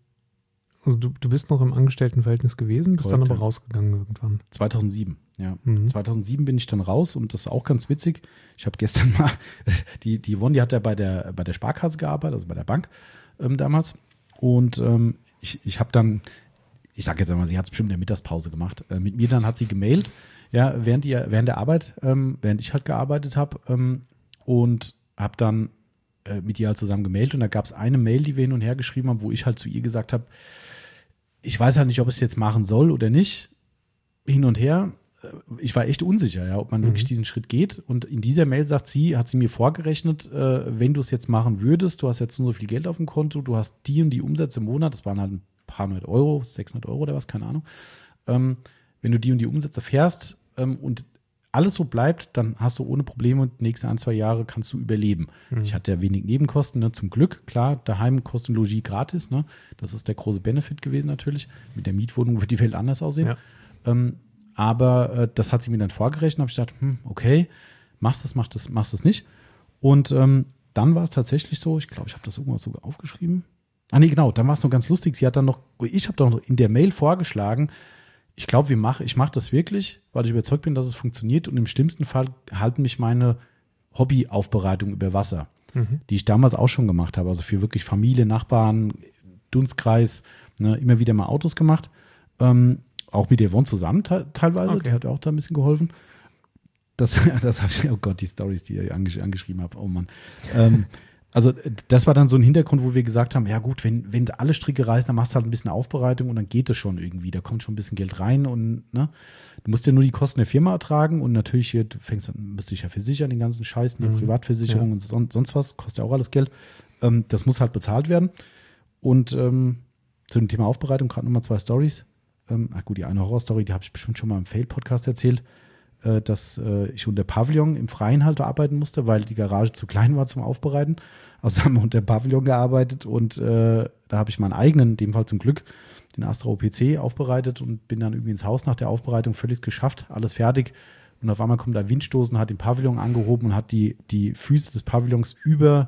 bist noch im Angestelltenverhältnis gewesen, bist dann aber rausgegangen irgendwann. 2007, ja. 2007 bin ich dann raus und das ist auch ganz witzig. Ich habe gestern mal, die Yvonne, die hat ja bei der Sparkasse gearbeitet, also bei der Bank damals. Und ich habe dann, ich sage jetzt einmal, sie hat es bestimmt in der Mittagspause gemacht. Mit mir dann hat sie gemailt, ja, während der Arbeit, während ich halt gearbeitet habe und habe dann mit ihr halt zusammen gemailt und da gab es eine Mail, die wir hin und her geschrieben haben, wo ich halt zu ihr gesagt habe, ich weiß halt nicht, ob ich es jetzt machen soll oder nicht. Hin und her. Ich war echt unsicher, ja, ob man wirklich diesen Schritt geht. Und in dieser Mail hat sie mir vorgerechnet, wenn du es jetzt machen würdest, du hast jetzt so viel Geld auf dem Konto, du hast die und die Umsätze im Monat, das waren halt ein paar hundert Euro, 600 Euro oder was, keine Ahnung. Wenn du die und die Umsätze fährst und alles so bleibt, dann hast du ohne Probleme und die nächsten 1-2 Jahre kannst du überleben. Ich hatte ja wenig Nebenkosten, ne? Zum Glück, klar, daheim Kosten Logis gratis, ne? Das ist der große Benefit gewesen natürlich. Mit der Mietwohnung wird die Welt anders aussehen. Ja. Aber das hat sie mir dann vorgerechnet, habe ich gedacht, okay, machst das nicht. Und dann war es tatsächlich so, ich glaube, ich habe das irgendwas sogar aufgeschrieben. Nee, genau, dann war es noch ganz lustig. Ich habe doch noch in der Mail vorgeschlagen, ich glaube, ich mache das wirklich, weil ich überzeugt bin, dass es funktioniert. Und im schlimmsten Fall halten mich meine Hobbyaufbereitung über Wasser, die ich damals auch schon gemacht habe. Also für wirklich Familie, Nachbarn, Dunstkreis, ne, immer wieder mal Autos gemacht. Auch mit der Yvonne zusammen teilweise. Okay. Die hat auch da ein bisschen geholfen. Das habe ich, oh Gott, die Storys, die ich angeschrieben habe. Oh Mann. Also das war dann so ein Hintergrund, wo wir gesagt haben, ja gut, wenn alle Stricke reißen, dann machst du halt ein bisschen Aufbereitung und dann geht es schon irgendwie. Da kommt schon ein bisschen Geld rein und ne, du musst ja nur die Kosten der Firma ertragen und natürlich hier, müsst dich ja versichern, den ganzen Scheiß, eine Privatversicherung und sonst was, kostet ja auch alles Geld. Das muss halt bezahlt werden. Und zu dem Thema Aufbereitung gerade nochmal 2 Storys. Gut, die eine Horrorstory, die habe ich bestimmt schon mal im Fail-Podcast erzählt, dass ich unter Pavillon im Freien halt arbeiten musste, weil die Garage zu klein war zum Aufbereiten. Also haben wir unter Pavillon gearbeitet und da habe ich meinen eigenen, in dem Fall zum Glück, den Astra OPC aufbereitet und bin dann irgendwie ins Haus nach der Aufbereitung, völlig geschafft, alles fertig. Und auf einmal kommt da Windstoßen, hat den Pavillon angehoben und hat die Füße des Pavillons über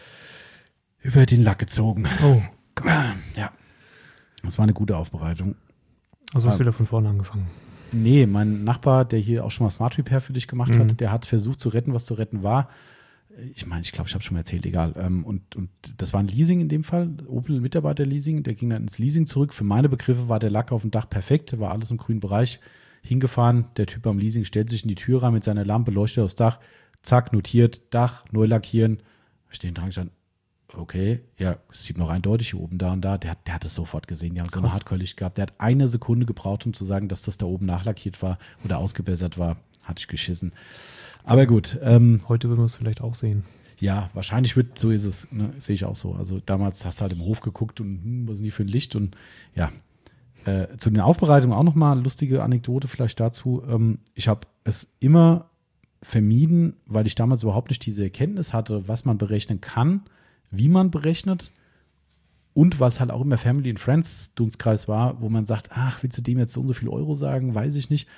den Lack gezogen. Oh. Ja, das war eine gute Aufbereitung. Also hast du wieder von vorne angefangen? Nee, mein Nachbar, der hier auch schon mal Smart Repair für dich gemacht hat, der hat versucht zu retten, was zu retten war. Ich glaube, ich habe schon mal erzählt, egal. Und das war ein Leasing in dem Fall, Opel Mitarbeiter-Leasing. Der ging dann ins Leasing zurück. Für meine Begriffe war der Lack auf dem Dach perfekt, war alles im grünen Bereich. Hingefahren, der Typ am Leasing stellt sich in die Tür rein mit seiner Lampe, leuchtet aufs Dach, zack, notiert, Dach, neu lackieren. Stehen dran gestanden. Okay, ja, es sieht noch eindeutig hier oben da und da. Der hat es sofort gesehen. Die haben so eine Hardcore-Licht gehabt. Der hat 1 Sekunde gebraucht, um zu sagen, dass das da oben nachlackiert war oder ausgebessert war. Hatte ich geschissen. Aber gut. Heute würden wir es vielleicht auch sehen. Ja, wahrscheinlich so ist es. Ne? Sehe ich auch so. Also damals hast du halt im Hof geguckt und was ist denn die für ein Licht? Und ja, zu den Aufbereitungen auch nochmal eine lustige Anekdote vielleicht dazu. Ich habe es immer vermieden, weil ich damals überhaupt nicht diese Erkenntnis hatte, was man berechnen kann, wie man berechnet und weil es halt auch immer Family and Friends Dunstkreis war, wo man sagt, ach, willst du dem jetzt so und so viel Euro sagen, weiß ich nicht.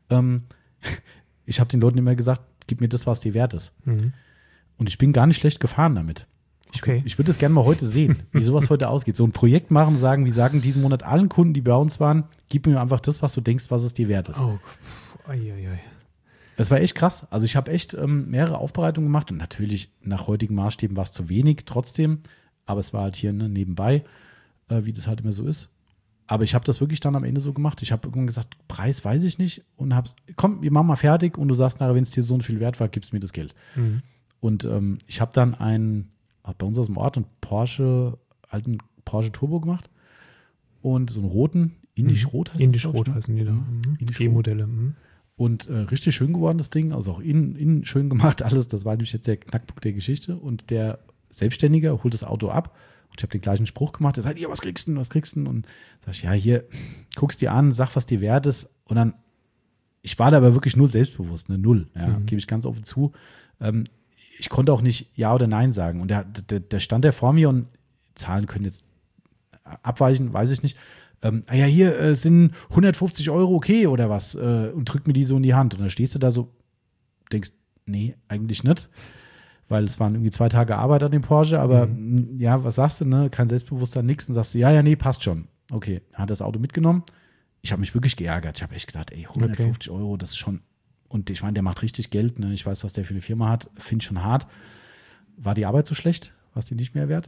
Ich habe den Leuten immer gesagt, gib mir das, was dir wert ist. Und ich bin gar nicht schlecht gefahren damit. Ich würde das gerne mal heute sehen, wie sowas heute ausgeht. So ein Projekt machen, wir sagen diesen Monat allen Kunden, die bei uns waren, gib mir einfach das, was du denkst, was es dir wert ist. Oh, Das war echt krass. Also ich habe echt mehrere Aufbereitungen gemacht und natürlich nach heutigen Maßstäben war es zu wenig trotzdem, aber es war halt hier nebenbei, wie das halt immer so ist. Aber ich habe das wirklich dann am Ende so gemacht. Ich habe irgendwann gesagt, Preis weiß ich nicht und komm, wir machen mal fertig und du sagst nachher, wenn es dir so viel wert war, gibst mir das Geld. Und ich habe dann bei uns aus dem Ort einen alten Porsche Turbo gemacht und so einen roten, Indisch-Rot heißt Indisch-Rot heißen die da. G-Modelle. Und richtig schön geworden, das Ding. Also auch innen schön gemacht, alles. Das war nämlich jetzt der Knackpunkt der Geschichte. Und der Selbstständige holt das Auto ab. Und ich habe den gleichen Spruch gemacht. Er sagt, ja, was kriegst du denn? Und sag ich, ja, hier, guckst dir an, sag, was dir wert ist. Und dann, ich war da aber wirklich null selbstbewusst, null. Ja, gebe ich ganz offen zu. Ich konnte auch nicht Ja oder Nein sagen. Und der stand da vor mir und Zahlen können jetzt abweichen, weiß ich nicht. Ja, hier sind 150 Euro okay oder was? Und drückt mir die so in die Hand. Und dann stehst du da so, denkst, nee, eigentlich nicht. weil es waren irgendwie 2 Tage Arbeit an dem Porsche, aber ja, was sagst du, ne? Kein Selbstbewusstsein, nix. Und sagst du, ja, nee, passt schon. Okay, er hat das Auto mitgenommen. Ich habe mich wirklich geärgert. Ich habe echt gedacht, ey, 150 Euro, das ist schon, und ich meine, der macht richtig Geld, ne? Ich weiß, was der für eine Firma hat, finde ich schon hart. War die Arbeit so schlecht? War die nicht mehr wert?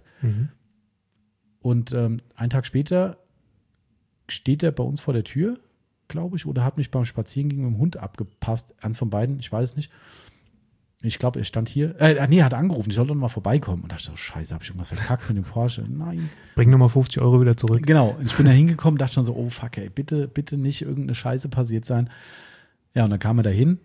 Und einen Tag später steht er bei uns vor der Tür, glaube ich, oder hat mich beim Spazierengehen mit dem Hund abgepasst. Eins von beiden, ich weiß es nicht. Ich glaube, er stand hier. Er hat angerufen, ich sollte noch mal vorbeikommen. Und da dachte ich so, scheiße, habe ich irgendwas verkackt mit dem Porsche? Nein. Bring nochmal 50 Euro wieder zurück. Genau. Und ich bin da hingekommen, dachte schon so, oh fuck, ey, bitte nicht irgendeine Scheiße passiert sein. Ja, und dann kam er da hin,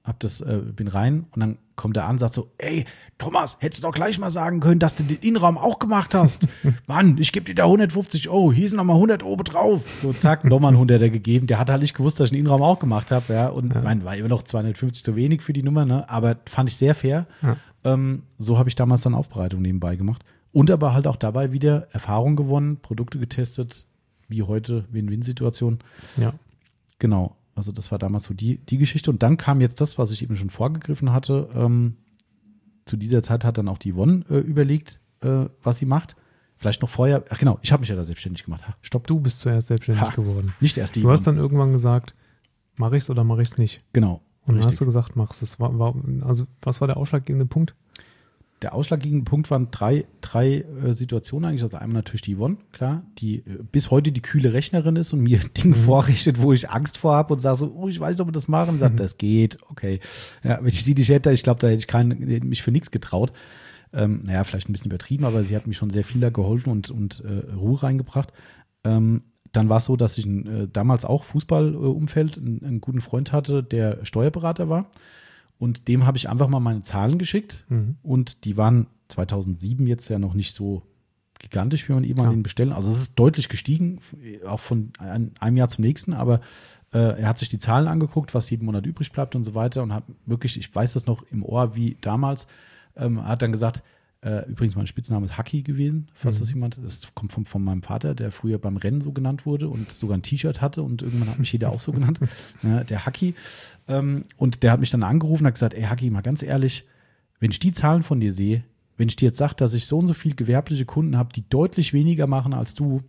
bin rein und dann kommt er an und sagt so, ey, Thomas, hättest du doch gleich mal sagen können, dass du den Innenraum auch gemacht hast. Mann, ich gebe dir da 150 Euro, hier sind nochmal 100 Euro drauf. So, zack, nochmal einen 100er gegeben. Der hat halt nicht gewusst, dass ich den Innenraum auch gemacht habe. Ja, und war immer noch 250 zu wenig für die Nummer, ne? Aber fand ich sehr fair. Ja. So habe ich damals dann Aufbereitung nebenbei gemacht. Und aber halt auch dabei wieder Erfahrung gewonnen, Produkte getestet, wie heute, Win-Win-Situation. Ja. Genau. Also das war damals so die Geschichte. Und dann kam jetzt das, was ich eben schon vorgegriffen hatte. Zu dieser Zeit hat dann auch die Yvonne überlegt, was sie macht. Vielleicht noch vorher. Ach genau, ich habe mich ja da selbstständig gemacht. Stopp. Du bist zuerst selbstständig geworden. Nicht erst die Du hast dann irgendwann gesagt, mache ich es oder mache ich es nicht? Genau. Und dann hast du gesagt, mach es. Also was war der ausschlaggebende Punkt? Der ausschlaggebende Punkt waren drei Situationen eigentlich. Also einmal natürlich die Yvonne, klar, die bis heute die kühle Rechnerin ist und mir Dinge vorrechnet, wo ich Angst vor habe und sage so, oh, ich weiß nicht, ob wir das machen. Und sagt, das geht, okay. Ja, wenn ich sie nicht hätte, ich glaube, da hätte ich mich für nichts getraut. Naja, vielleicht ein bisschen übertrieben, aber sie hat mich schon sehr viel da geholfen und Ruhe reingebracht. Dann war es so, dass ich damals auch Fußballumfeld einen guten Freund hatte, der Steuerberater war. Und dem habe ich einfach mal meine Zahlen geschickt. Und die waren 2007 jetzt ja noch nicht so gigantisch, wie man eben an den bestellen. Also es ist deutlich gestiegen, auch von einem Jahr zum nächsten. Aber er hat sich die Zahlen angeguckt, was jeden Monat übrig bleibt und so weiter. Und hat wirklich, ich weiß das noch im Ohr wie damals, hat dann gesagt, übrigens mein Spitzname ist Haki gewesen, falls das jemand, das kommt von meinem Vater, der früher beim Rennen so genannt wurde und sogar ein T-Shirt hatte und irgendwann hat mich jeder auch so genannt, der Haki. Und der hat mich dann angerufen und hat gesagt, ey Haki, mal ganz ehrlich, wenn ich die Zahlen von dir sehe, wenn ich dir jetzt sage, dass ich so und so viel gewerbliche Kunden habe, die deutlich weniger machen als du,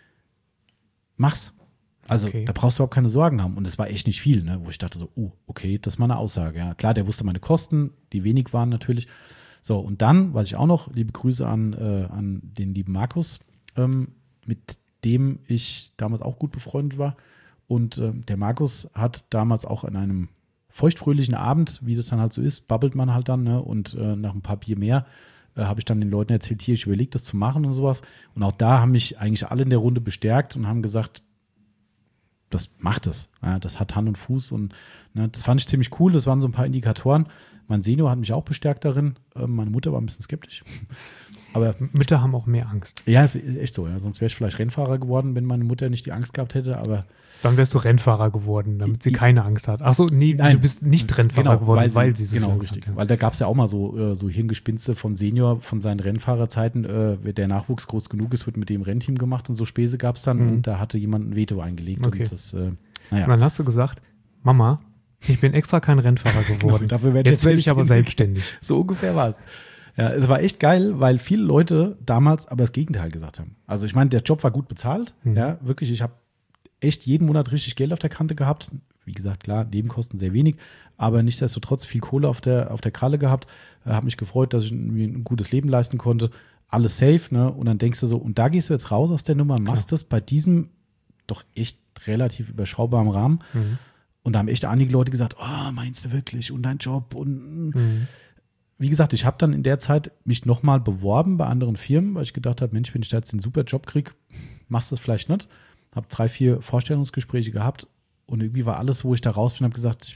mach's. Also da brauchst du überhaupt keine Sorgen haben. Und das war echt nicht viel, ne? Wo ich dachte so, okay, das ist mal eine Aussage. Ja, klar, der wusste meine Kosten, die wenig waren natürlich. So, und dann, weiß ich auch noch, liebe Grüße an den lieben Markus, mit dem ich damals auch gut befreundet war. Und der Markus hat damals auch an einem feuchtfröhlichen Abend, wie das dann halt so ist, babbelt man halt dann, ne? Und nach ein paar Bier mehr habe ich dann den Leuten erzählt, hier, ich überlege das zu machen und sowas. Und auch da haben mich eigentlich alle in der Runde bestärkt und haben gesagt, das macht es. Ja, das hat Hand und Fuß und ne, das fand ich ziemlich cool. Das waren so ein paar Indikatoren. Mein Senior hat mich auch bestärkt darin. Meine Mutter war ein bisschen skeptisch. Aber Mütter haben auch mehr Angst. Ja, ist echt so. Ja. Sonst wäre ich vielleicht Rennfahrer geworden, wenn meine Mutter nicht die Angst gehabt hätte. Aber dann wärst du Rennfahrer geworden, damit sie keine Angst hat. Achso, nee, nein, du bist nicht Rennfahrer geworden, weil sie so viel Angst richtig. hat. Ja. Weil da gab es ja auch mal so Hirngespinste von Senior, von seinen Rennfahrerzeiten. Der Nachwuchs groß genug ist, wird mit dem Rennteam gemacht und so Späße gab es dann. Und da hatte jemand ein Veto eingelegt. Okay. Und das, Und dann hast du gesagt, Mama, ich bin extra kein Rennfahrer geworden. Dafür jetzt werde ich aber selbstständig. So ungefähr war es. Ja, es war echt geil, weil viele Leute damals aber das Gegenteil gesagt haben. Also ich meine, der Job war gut bezahlt. Ja, wirklich, ich habe echt jeden Monat richtig Geld auf der Kante gehabt. Wie gesagt, klar, Nebenkosten sehr wenig, aber nichtsdestotrotz viel Kohle auf der Kralle gehabt. Habe mich gefreut, dass ich mir ein gutes Leben leisten konnte. Alles safe, ne? Und dann denkst du so, und da gehst du jetzt raus aus der Nummer und machst das bei diesem doch echt relativ überschaubaren Rahmen. Und da haben echt einige Leute gesagt, oh, meinst du wirklich? Und dein Job? Und wie gesagt, ich habe dann in der Zeit mich nochmal beworben bei anderen Firmen, weil ich gedacht habe, Mensch, wenn ich da jetzt einen super Job kriege, machst du das vielleicht nicht. Habe 3, 4 Vorstellungsgespräche gehabt und irgendwie war alles, wo ich da raus bin, habe gesagt,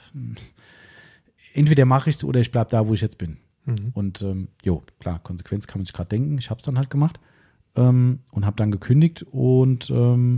entweder mache ich es oder ich bleibe da, wo ich jetzt bin. Und klar, Konsequenz kann man sich gerade denken. Ich habe es dann halt gemacht und habe dann gekündigt und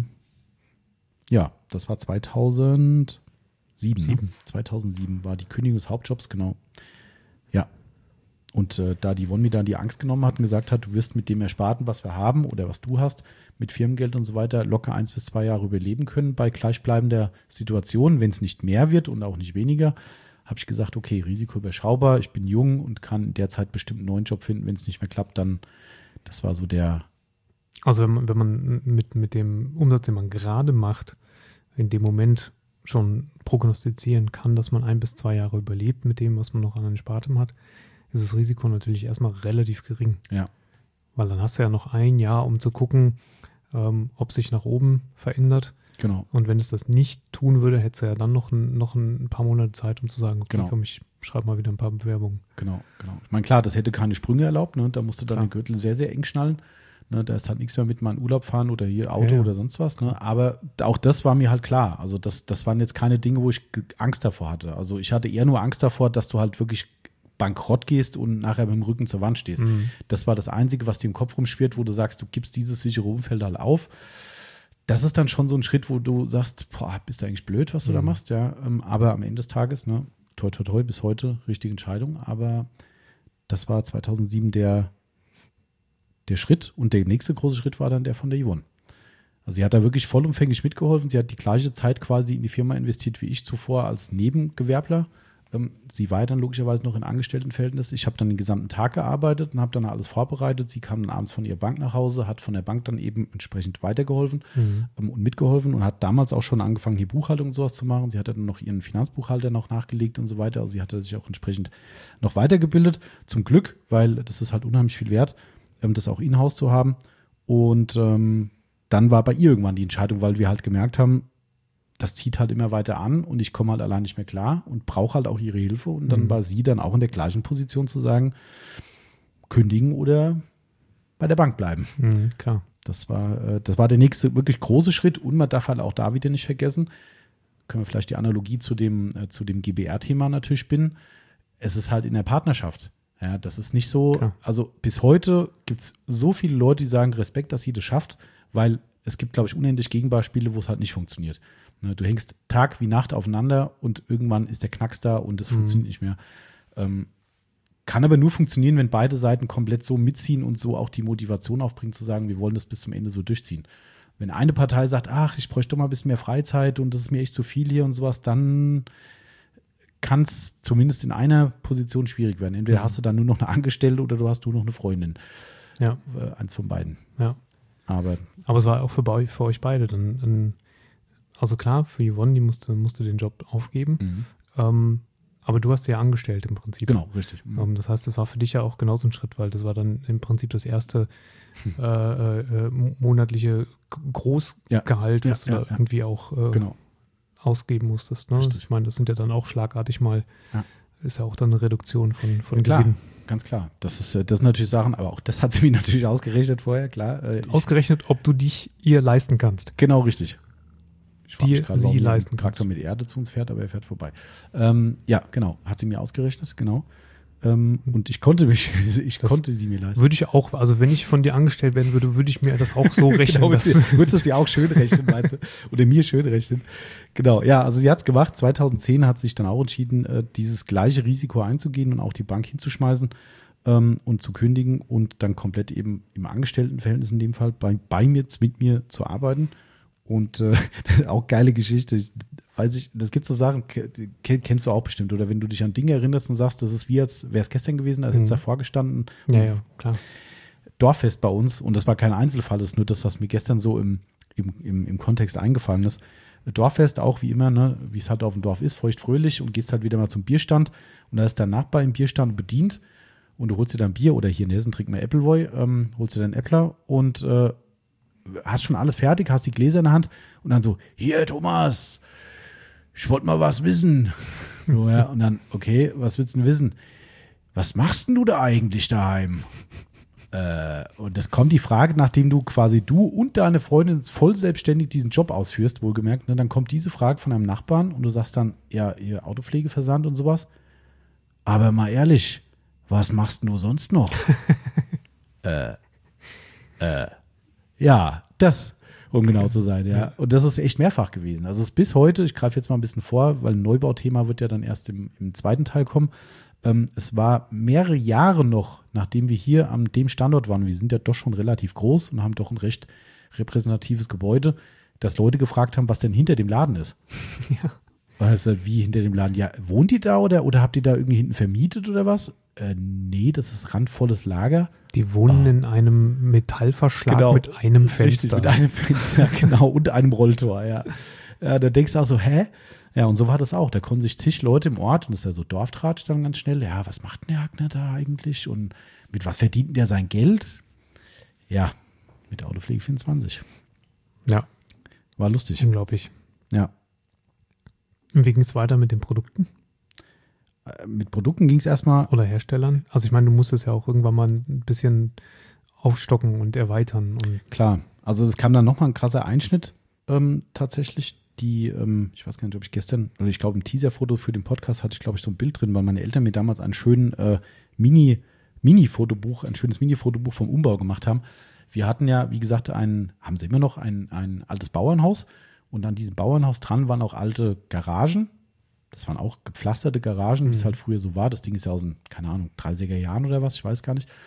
das war 2007. 2007 war die Kündigung des Hauptjobs, genau. Ja. Und da die Yvonne mir dann die Angst genommen hat und gesagt hat, du wirst mit dem Ersparten, was wir haben oder was du hast, mit Firmengeld und so weiter, locker 1 bis 2 Jahre überleben können bei gleichbleibender Situation, wenn es nicht mehr wird und auch nicht weniger, habe ich gesagt, okay, Risiko überschaubar, ich bin jung und kann in der Zeit bestimmt einen neuen Job finden. Wenn es nicht mehr klappt, dann, das war so der. Also wenn man mit dem Umsatz, den man gerade macht, in dem Moment schon prognostizieren kann, dass man 1 bis 2 Jahre überlebt mit dem, was man noch an den Spartem hat, ist das Risiko natürlich erstmal relativ gering. Ja. Weil dann hast du ja noch 1 Jahr, um zu gucken, ob sich nach oben verändert. Genau. Und wenn es das nicht tun würde, hättest du ja dann noch ein paar Monate Zeit, um zu sagen, okay, Genau. komm, ich schreibe mal wieder ein paar Bewerbungen. Genau. Ich meine, klar, das hätte keine Sprünge erlaubt, ne? Da musst du dann Klar. den Gürtel sehr, sehr eng schnallen. Ne? Da ist halt nichts mehr mit mal in Urlaub fahren oder hier Auto Ja. oder sonst was. Ne? Aber auch das war mir halt klar. Also das waren jetzt keine Dinge, wo ich Angst davor hatte. Also ich hatte eher nur Angst davor, dass du halt wirklich bankrott gehst und nachher mit dem Rücken zur Wand stehst. Mhm. Das war das Einzige, was dir im Kopf rumschwirrt, wo du sagst, du gibst dieses sichere Umfeld halt auf. Das ist dann schon so ein Schritt, wo du sagst, boah, bist du eigentlich blöd, was du da machst, ja. Aber am Ende des Tages, ne, toi, toi, toi, bis heute richtige Entscheidung. Aber das war 2007 der Schritt und der nächste große Schritt war dann der von der Yvonne. Also sie hat da wirklich vollumfänglich mitgeholfen. Sie hat die gleiche Zeit quasi in die Firma investiert wie ich zuvor als Nebengewerbler. Sie war dann logischerweise noch in Angestelltenverhältnis. Ich habe dann den gesamten Tag gearbeitet und habe dann alles vorbereitet. Sie kam dann abends von ihrer Bank nach Hause, hat von der Bank dann eben entsprechend weitergeholfen und mitgeholfen und hat damals auch schon angefangen, hier Buchhaltung und sowas zu machen. Sie hatte dann noch ihren Finanzbuchhalter noch nachgelegt und so weiter. Also sie hatte sich auch entsprechend noch weitergebildet. Zum Glück, weil das ist halt unheimlich viel wert, das auch in-house zu haben. Und dann war bei ihr irgendwann die Entscheidung, weil wir halt gemerkt haben, das zieht halt immer weiter an und ich komme halt allein nicht mehr klar und brauche halt auch ihre Hilfe. Und dann war sie dann auch in der gleichen Position zu sagen, kündigen oder bei der Bank bleiben. Klar. Das war der nächste wirklich große Schritt und man darf halt auch da wieder nicht vergessen, können wir vielleicht die Analogie zu dem GBR-Thema natürlich spinnen. Es ist halt in der Partnerschaft. Ja, das ist nicht so, Klar. also bis heute gibt es so viele Leute, die sagen, Respekt, dass sie das schafft, weil es gibt, glaube ich, unendlich Gegenbeispiele, wo es halt nicht funktioniert. Ne, du hängst Tag wie Nacht aufeinander und irgendwann ist der Knacks da und es funktioniert nicht mehr. Kann aber nur funktionieren, wenn beide Seiten komplett so mitziehen und so auch die Motivation aufbringen, zu sagen, wir wollen das bis zum Ende so durchziehen. Wenn eine Partei sagt, ach, ich bräuchte doch mal ein bisschen mehr Freizeit und das ist mir echt zu viel hier und sowas, dann kann es zumindest in einer Position schwierig werden. Entweder hast du dann nur noch eine Angestellte oder du hast nur noch eine Freundin. Ja. Eins von beiden. Ja. Aber es war auch für euch beide dann, also klar, für Yvonne, die musste den Job aufgeben. Aber du hast sie ja angestellt im Prinzip. genau, richtig. Das heißt, das war für dich ja auch genauso ein Schritt, weil das war dann im Prinzip das erste monatliche Großgehalt, was du da irgendwie auch Genau. ausgeben musstest. Ne? Richtig. Ich meine, das sind ja dann auch schlagartig mal, ist ja auch dann eine Reduktion von Klar, Gewinn. ganz klar. Das sind natürlich Sachen, aber auch das hat sie mir natürlich ausgerechnet vorher, klar. Ausgerechnet, ob du dich ihr leisten kannst. Genau, richtig. Ich frage mich gerade, sie warum leisten ein Traktor kannst. mit Erde zu uns fährt, aber er fährt vorbei. Ja, genau. Hat sie mir ausgerechnet, genau. Und ich konnte sie mir leisten. Würde ich auch, also wenn ich von dir angestellt werden würde, würde ich mir das auch so rechnen. Genau, würdest du es dir auch schön rechnen, meinst du? Oder mir schön rechnen. Genau, ja, also sie hat es gemacht. 2010 hat sie sich dann auch entschieden, dieses gleiche Risiko einzugehen und auch die Bank hinzuschmeißen und zu kündigen und dann komplett eben im Angestelltenverhältnis in dem Fall mit mir zu arbeiten. Und auch geile Geschichte. Das gibt so Sachen, kennst du auch bestimmt. Oder wenn du dich an Dinge erinnerst und sagst, das ist wie als wäre es gestern gewesen, als jetzt davor gestanden. Ja, klar. Dorffest bei uns, und das war kein Einzelfall, das ist nur das, was mir gestern so im Kontext eingefallen ist. Dorffest auch wie immer, ne, wie es halt auf dem Dorf ist, feuchtfröhlich und gehst halt wieder mal zum Bierstand und da ist dein Nachbar im Bierstand bedient und du holst dir dann Bier oder hier in Hessen trinken wir Appleboy, holst dir dann Äppler und hast schon alles fertig, hast die Gläser in der Hand und dann so, hier Thomas, ich wollte mal was wissen. So, ja, und dann, okay, was willst du denn wissen? Was machst denn du da eigentlich daheim? Und das kommt die Frage, nachdem du und deine Freundin voll selbstständig diesen Job ausführst, wohlgemerkt, ne, dann kommt diese Frage von einem Nachbarn und du sagst dann, ja, ihr Autopflegeversand und sowas. Aber mal ehrlich, was machst denn du sonst noch? Ja, das, um genau zu sein, ja. Und das ist echt mehrfach gewesen. Also es ist bis heute, ich greife jetzt mal ein bisschen vor, weil ein Neubauthema wird ja dann erst im zweiten Teil kommen. Es war mehrere Jahre noch, nachdem wir hier an dem Standort waren, wir sind ja doch schon relativ groß und haben doch ein recht repräsentatives Gebäude, dass Leute gefragt haben, was denn hinter dem Laden ist. Ja. Wie hinter dem Laden? Ja, wohnt ihr da oder habt ihr da irgendwie hinten vermietet oder was? Nee, das ist randvolles Lager. Die wohnen in einem Metallverschlag mit einem Fenster. Richtig, mit einem Fenster, genau, und einem Rolltor, ja. Da denkst du auch so, hä? Ja, und so war das auch. Da konnten sich zig Leute im Ort, und das ist ja so Dorftratsch dann ganz schnell, ja, was macht denn der Hackner da eigentlich? Und mit was verdient der sein Geld? Ja, mit Autopflege 24. Ja. War lustig. Unglaublich. Ja. Und wie ging es weiter mit den Produkten? Mit Produkten ging es erstmal. Oder Herstellern? Also ich meine, du musstest ja auch irgendwann mal ein bisschen aufstocken und erweitern. Und klar, also es kam dann nochmal ein krasser Einschnitt tatsächlich. Ich weiß gar nicht, ob ich gestern, oder ich glaube im Teaser-Foto für den Podcast hatte ich, glaube ich, so ein Bild drin, weil meine Eltern mir damals einen schönen Mini-Fotobuch, ein schönes Mini-Fotobuch vom Umbau gemacht haben. Wir hatten ja, wie gesagt, haben sie immer noch ein altes Bauernhaus, und an diesem Bauernhaus dran waren auch alte Garagen. Das waren auch gepflasterte Garagen, wie es halt früher so war. Das Ding ist ja aus den, keine Ahnung, 30er Jahren oder was, ich weiß gar nicht.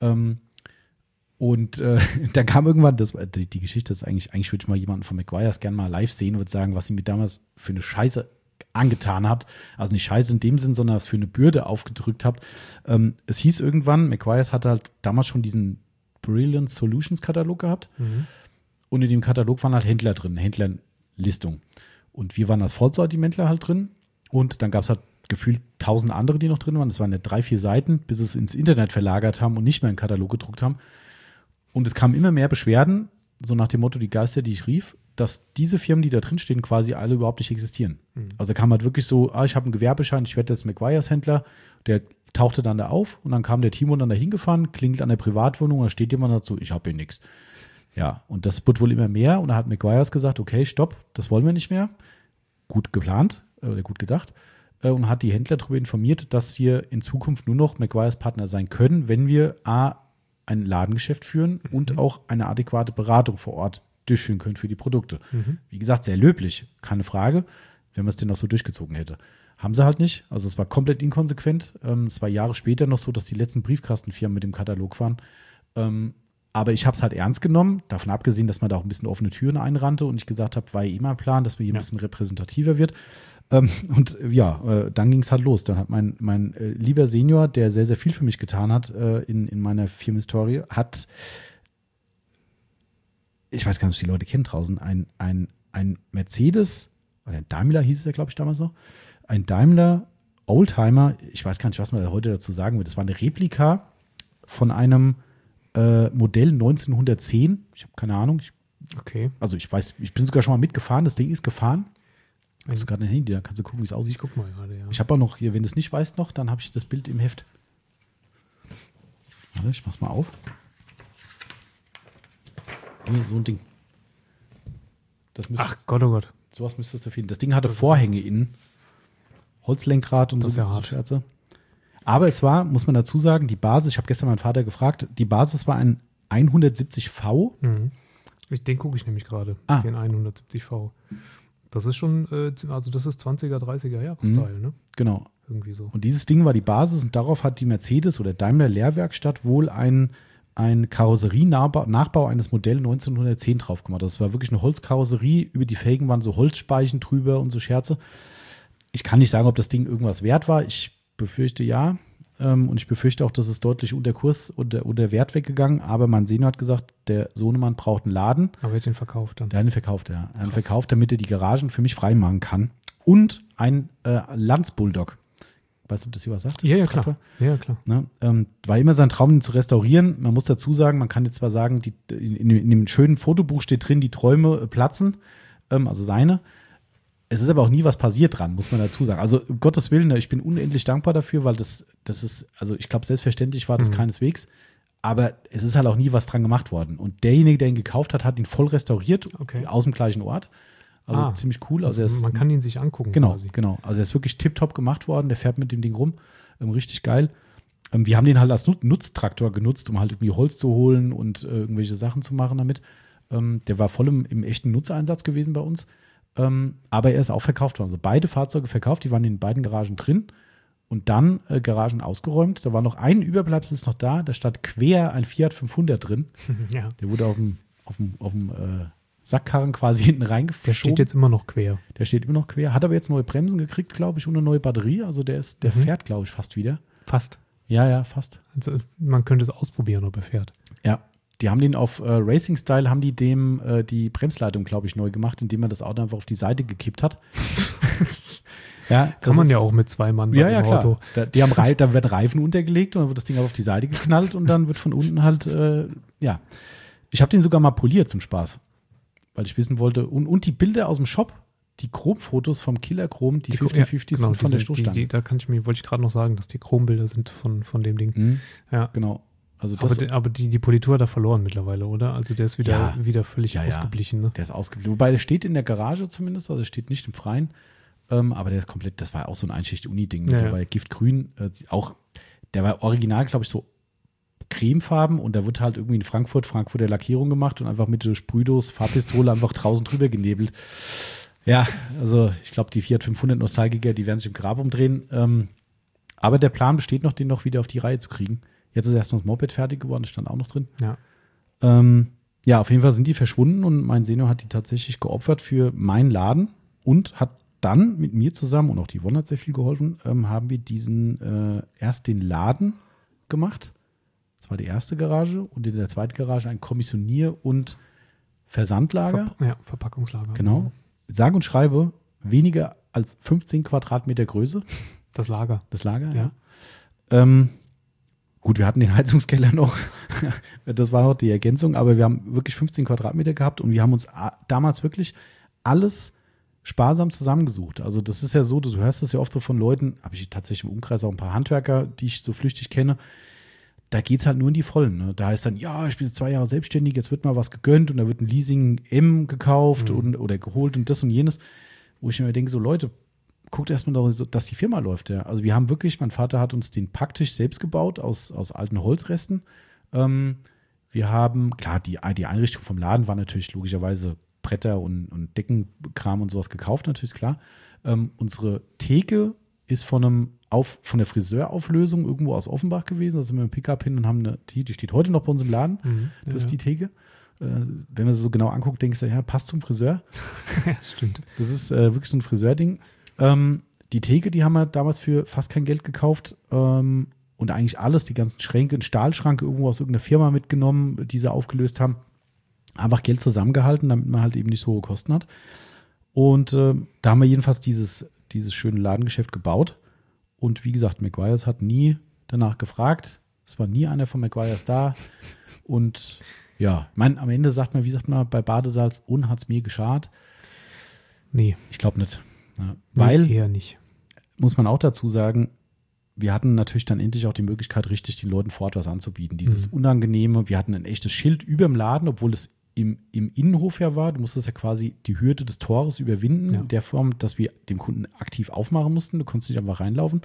Und da kam irgendwann, die Geschichte ist eigentlich würde ich mal jemanden von Meguiar's gerne mal live sehen und würde sagen, was sie mir damals für eine Scheiße angetan habt. Also nicht Scheiße in dem Sinn, sondern was für eine Bürde aufgedrückt habt. Es hieß irgendwann, Meguiar's hatte halt damals schon diesen Brilliant Solutions Katalog gehabt. Und in dem Katalog waren halt Händler drin, Händlerlistung. Und wir waren als Vollsortimentler halt drin. Und dann gab es halt gefühlt 1000 andere, die noch drin waren. Das waren ja 3-4 Seiten, bis es ins Internet verlagert haben und nicht mehr einen Katalog gedruckt haben. Und es kamen immer mehr Beschwerden, so nach dem Motto, die Geister, die ich rief, dass diese Firmen, die da drin stehen, quasi alle überhaupt nicht existieren. Also kam halt wirklich so, ich habe einen Gewerbeschein, ich werde jetzt Meguiar's Händler, der tauchte dann da auf, und dann kam der Timo dann da hingefahren, klingelt an der Privatwohnung, da steht jemand dazu, ich habe hier nichts. Ja, und das wird wohl immer mehr, und da hat Meguiar's gesagt, okay, stopp, das wollen wir nicht mehr. Gut geplant oder gut gedacht, und hat die Händler darüber informiert, dass wir in Zukunft nur noch Meguiar's Partner sein können, wenn wir ein Ladengeschäft führen und auch eine adäquate Beratung vor Ort durchführen können für die Produkte. Wie gesagt, sehr löblich, keine Frage, wenn man es denn noch so durchgezogen hätte. Haben sie halt nicht, also es war komplett inkonsequent. Es war Jahre später noch so, dass die letzten Briefkastenfirmen mit dem Katalog waren. Aber ich habe es halt ernst genommen, davon abgesehen, dass man da auch ein bisschen offene Türen einrannte, und ich gesagt habe, war immer ein Plan, dass man hier ein bisschen repräsentativer wird. Und dann ging es halt los. Dann hat mein lieber Senior, der sehr, sehr viel für mich getan hat in meiner Firmenhistorie, hat, ich weiß gar nicht, ob die Leute kennen draußen, ein Mercedes, oder ein Daimler hieß es ja, glaube ich, damals noch, ein Daimler Oldtimer, ich weiß gar nicht, was man da heute dazu sagen will. Das war eine Replika von einem Modell 1910. Ich habe keine Ahnung. Okay. Also ich bin sogar schon mal mitgefahren. Das Ding ist gefahren. Hast du gerade ein Handy, da kannst du gucken, wie es aussieht. Ich guck mal gerade, ja. Ich habe auch noch hier, wenn du es nicht weißt noch, dann habe ich das Bild im Heft. Warte, ich mach's mal auf. Hier, so ein Ding. Ach Gott, oh Gott. Sowas müsstest du finden. Das Ding hatte Vorhänge innen. Holzlenkrad und das so. Ist ja hart. Scherze. Aber es war, muss man dazu sagen, die Basis, ich habe gestern meinen Vater gefragt, die Basis war ein 170V. Den gucke ich nämlich gerade, den 170V. Das ist schon, also das ist 20er, 30er Jahre-Style, ne? Genau. Irgendwie so. Und dieses Ding war die Basis, und darauf hat die Mercedes oder Daimler Lehrwerkstatt wohl ein Karosserienachbau eines Modell 1910 drauf gemacht. Das war wirklich eine Holzkarosserie, über die Felgen waren so Holzspeichen drüber und so Scherze. Ich kann nicht sagen, ob das Ding irgendwas wert war. Ich befürchte ja. Und ich befürchte auch, dass es deutlich unter Kurs oder Wert weggegangen. Aber mein Senior hat gesagt, der Sohnemann braucht einen Laden. Aber er hat den verkauft dann. Der hat ihn verkauft, ja. Er hat ihn verkauft, damit er die Garagen für mich freimachen kann. Und ein Landsbulldog. Weißt du, ob das hier was sagt? Ja, klar. Ja, klar. Ne? War immer sein Traum, den zu restaurieren. Man muss dazu sagen, man kann jetzt zwar sagen, in dem schönen Fotobuch steht drin, die Träume platzen, also seine. Es ist aber auch nie was passiert dran, muss man dazu sagen. Also um Gottes Willen, ich bin unendlich dankbar dafür, weil das ist, also ich glaube, selbstverständlich war das keineswegs. Aber es ist halt auch nie was dran gemacht worden. Und derjenige, der ihn gekauft hat, hat ihn voll restauriert, aus dem gleichen Ort. Also ziemlich cool. Also man kann ihn sich angucken. Genau, quasi. genau. Also er ist wirklich tipptopp gemacht worden. Der fährt mit dem Ding rum. Richtig geil. Wir haben den halt als Nutztraktor genutzt, um halt irgendwie Holz zu holen und irgendwelche Sachen zu machen damit. Der war voll im echten Nutzeinsatz gewesen bei uns. Aber er ist auch verkauft worden. Also beide Fahrzeuge verkauft, die waren in beiden Garagen drin. Und dann Garagen ausgeräumt. Da war noch ein Überbleibsel ist noch da. Da stand quer ein Fiat 500 drin. Ja. Der wurde auf dem Sackkarren quasi hinten reingeschoben. Der steht jetzt immer noch quer. Der steht immer noch quer. Hat aber jetzt neue Bremsen gekriegt, glaube ich, und eine neue Batterie. Also der fährt, glaube ich, fast wieder. Fast. Ja, fast. Also man könnte es ausprobieren, ob er fährt. Ja, die haben den auf Racing Style, haben die dem die Bremsleitung, glaube ich, neu gemacht, indem man das Auto einfach auf die Seite gekippt hat. Ja, kann man ja auch mit 2 Mann bei dem Auto. Klar. Da werden Reifen untergelegt und dann wird das Ding auf die Seite geknallt und dann wird von unten halt, Ich habe den sogar mal poliert zum Spaß, weil ich wissen wollte. Und die Bilder aus dem Shop, die Chromfotos vom Killer Chrom, die 50-50 genau, sind von der Stoßstange. Wollte ich gerade noch sagen, dass die Chrombilder sind von dem Ding. Mhm. Ja, genau. Also aber die Politur hat er verloren mittlerweile, oder? Also der ist wieder völlig ausgeblichen. Ne? Der ist ausgeblichen. Wobei der steht in der Garage zumindest, also steht nicht im Freien. Aber der ist komplett, das war auch so ein Einschicht-Uni-Ding. Der war Giftgrün, der war original, glaube ich, so cremefarben und da wird halt irgendwie in Frankfurter Lackierung gemacht und einfach mit der Sprühdose, Farbpistole einfach draußen drüber genebelt. Ja, also ich glaube, die Fiat 500 Nostalgiker, die werden sich im Grab umdrehen. Aber der Plan besteht noch, den noch wieder auf die Reihe zu kriegen. Jetzt ist erst noch das Moped fertig geworden, das stand auch noch drin. Ja. Auf jeden Fall sind die verschwunden und mein Senior hat die tatsächlich geopfert für meinen Laden und hat dann mit mir zusammen, und auch die Yvonne hat sehr viel geholfen, haben wir erst den Laden gemacht. Das war die erste Garage und in der zweiten Garage ein Kommissionier- und Versandlager. Verpackungslager. Genau. Sage und schreibe, weniger als 15 Quadratmeter Größe. Das Lager. Ja. Gut, wir hatten den Heizungskeller noch. Das war noch die Ergänzung, aber wir haben wirklich 15 Quadratmeter gehabt und wir haben uns damals wirklich alles sparsam zusammengesucht. Also das ist ja so, du hörst das ja oft so von Leuten, habe ich tatsächlich im Umkreis auch ein paar Handwerker, die ich so flüchtig kenne, da geht es halt nur in die Vollen. Ne? Da heißt dann, ja, ich bin jetzt 2 Jahre selbstständig, jetzt wird mal was gegönnt und da wird ein Leasing M gekauft oder geholt und das und jenes, wo ich mir denke, so Leute, guckt erstmal doch, dass die Firma läuft. Ja. Also wir haben wirklich, mein Vater hat uns den Packtisch selbst gebaut aus alten Holzresten. Wir haben, klar, die Einrichtung vom Laden war natürlich logischerweise Bretter und Deckenkram und sowas gekauft, natürlich, klar. Unsere Theke ist von der Friseurauflösung irgendwo aus Offenbach gewesen. Da sind wir mit dem Pickup hin und haben die steht heute noch bei uns im Laden. Das ist die Theke. Wenn man sie so genau anguckt, denkst du, ja, passt zum Friseur. Ja, stimmt. Das ist wirklich so ein Friseurding. Die Theke, die haben wir damals für fast kein Geld gekauft. Und eigentlich alles, die ganzen Schränke, einen Stahlschrank irgendwo aus irgendeiner Firma mitgenommen, die sie aufgelöst haben. Einfach Geld zusammengehalten, damit man halt eben nicht so hohe Kosten hat. Und da haben wir jedenfalls dieses schöne Ladengeschäft gebaut. Und wie gesagt, Meguiar's hat nie danach gefragt. Es war nie einer von Meguiar's da. Und ja, am Ende sagt man bei Badesalz, hat es mir geschadet. Nee. Ich glaube nicht. Ja, weil, eher nicht. Muss man auch dazu sagen, wir hatten natürlich dann endlich auch die Möglichkeit, richtig den Leuten vor Ort was anzubieten. Dieses Unangenehme, wir hatten ein echtes Schild über dem Laden, obwohl es im Innenhof ja war. Du musstest ja quasi die Hürde des Tores überwinden, in der Form, dass wir dem Kunden aktiv aufmachen mussten. Du konntest nicht einfach reinlaufen.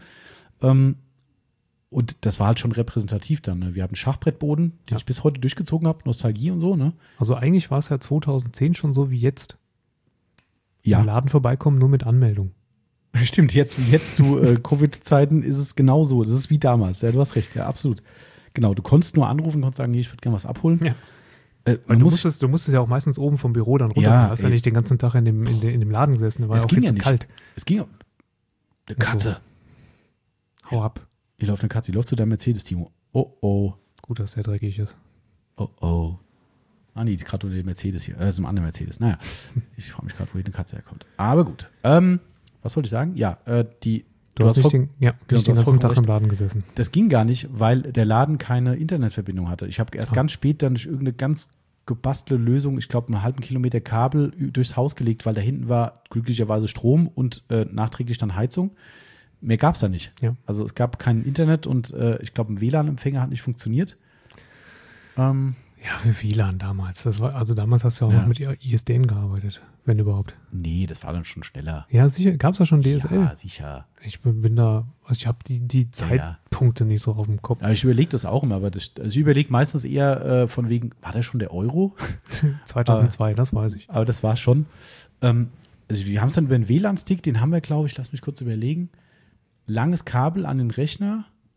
Und das war halt schon repräsentativ dann. Ne? Wir hatten einen Schachbrettboden, den ich bis heute durchgezogen habe, Nostalgie und so. Ne? Also eigentlich war es ja 2010 schon so wie jetzt. Ja. Im Laden vorbeikommen, nur mit Anmeldung. Stimmt, jetzt zu Covid-Zeiten ist es genauso. Das ist wie damals. Ja, du hast recht, ja, absolut. Genau, du konntest nur anrufen, konntest sagen, nee, ich würde gerne was abholen. Ja. Weil du musstest ja auch meistens oben vom Büro dann runter. Ja, du hast ja nicht den ganzen Tag in dem Laden gesessen. Da war ja auch viel zu kalt. Es ging eine Katze. Hau ab. Hier läuft eine Katze. Die läuft zu deinem Mercedes, Timo. Oh. Gut, dass der dreckig ist. Oh. Ah, nee, die ist gerade unter dem Mercedes hier. Das ist ein anderer Mercedes. Naja, ich frage mich gerade, wo hier eine Katze herkommt. Aber gut. Was wollte ich sagen? Ja, Du hast nicht den ganzen Tag im Laden gesessen. Das ging gar nicht, weil der Laden keine Internetverbindung hatte. Ich habe erst ganz spät dann durch irgendeine ganz gebastelte Lösung, ich glaube, einen halben Kilometer Kabel durchs Haus gelegt, weil da hinten war glücklicherweise Strom und nachträglich dann Heizung. Mehr gab es da nicht. Ja. Also es gab kein Internet und ich glaube, ein WLAN-Empfänger hat nicht funktioniert. Ja, für WLAN damals. Damals hast du ja auch noch mit ISDN gearbeitet, wenn überhaupt. Nee, das war dann schon schneller. Ja, sicher. Gab es da schon DSL? Ja, sicher. Ich habe die Zeitpunkte nicht so auf dem Kopf. Aber ich überlege das auch immer, aber ich überlege meistens eher von wegen, war das schon der Euro? 2002, das weiß ich. Aber das war schon. Also wir haben es dann über einen WLAN-Stick, den haben wir, glaube ich, lass mich kurz überlegen, langes Kabel an den Rechner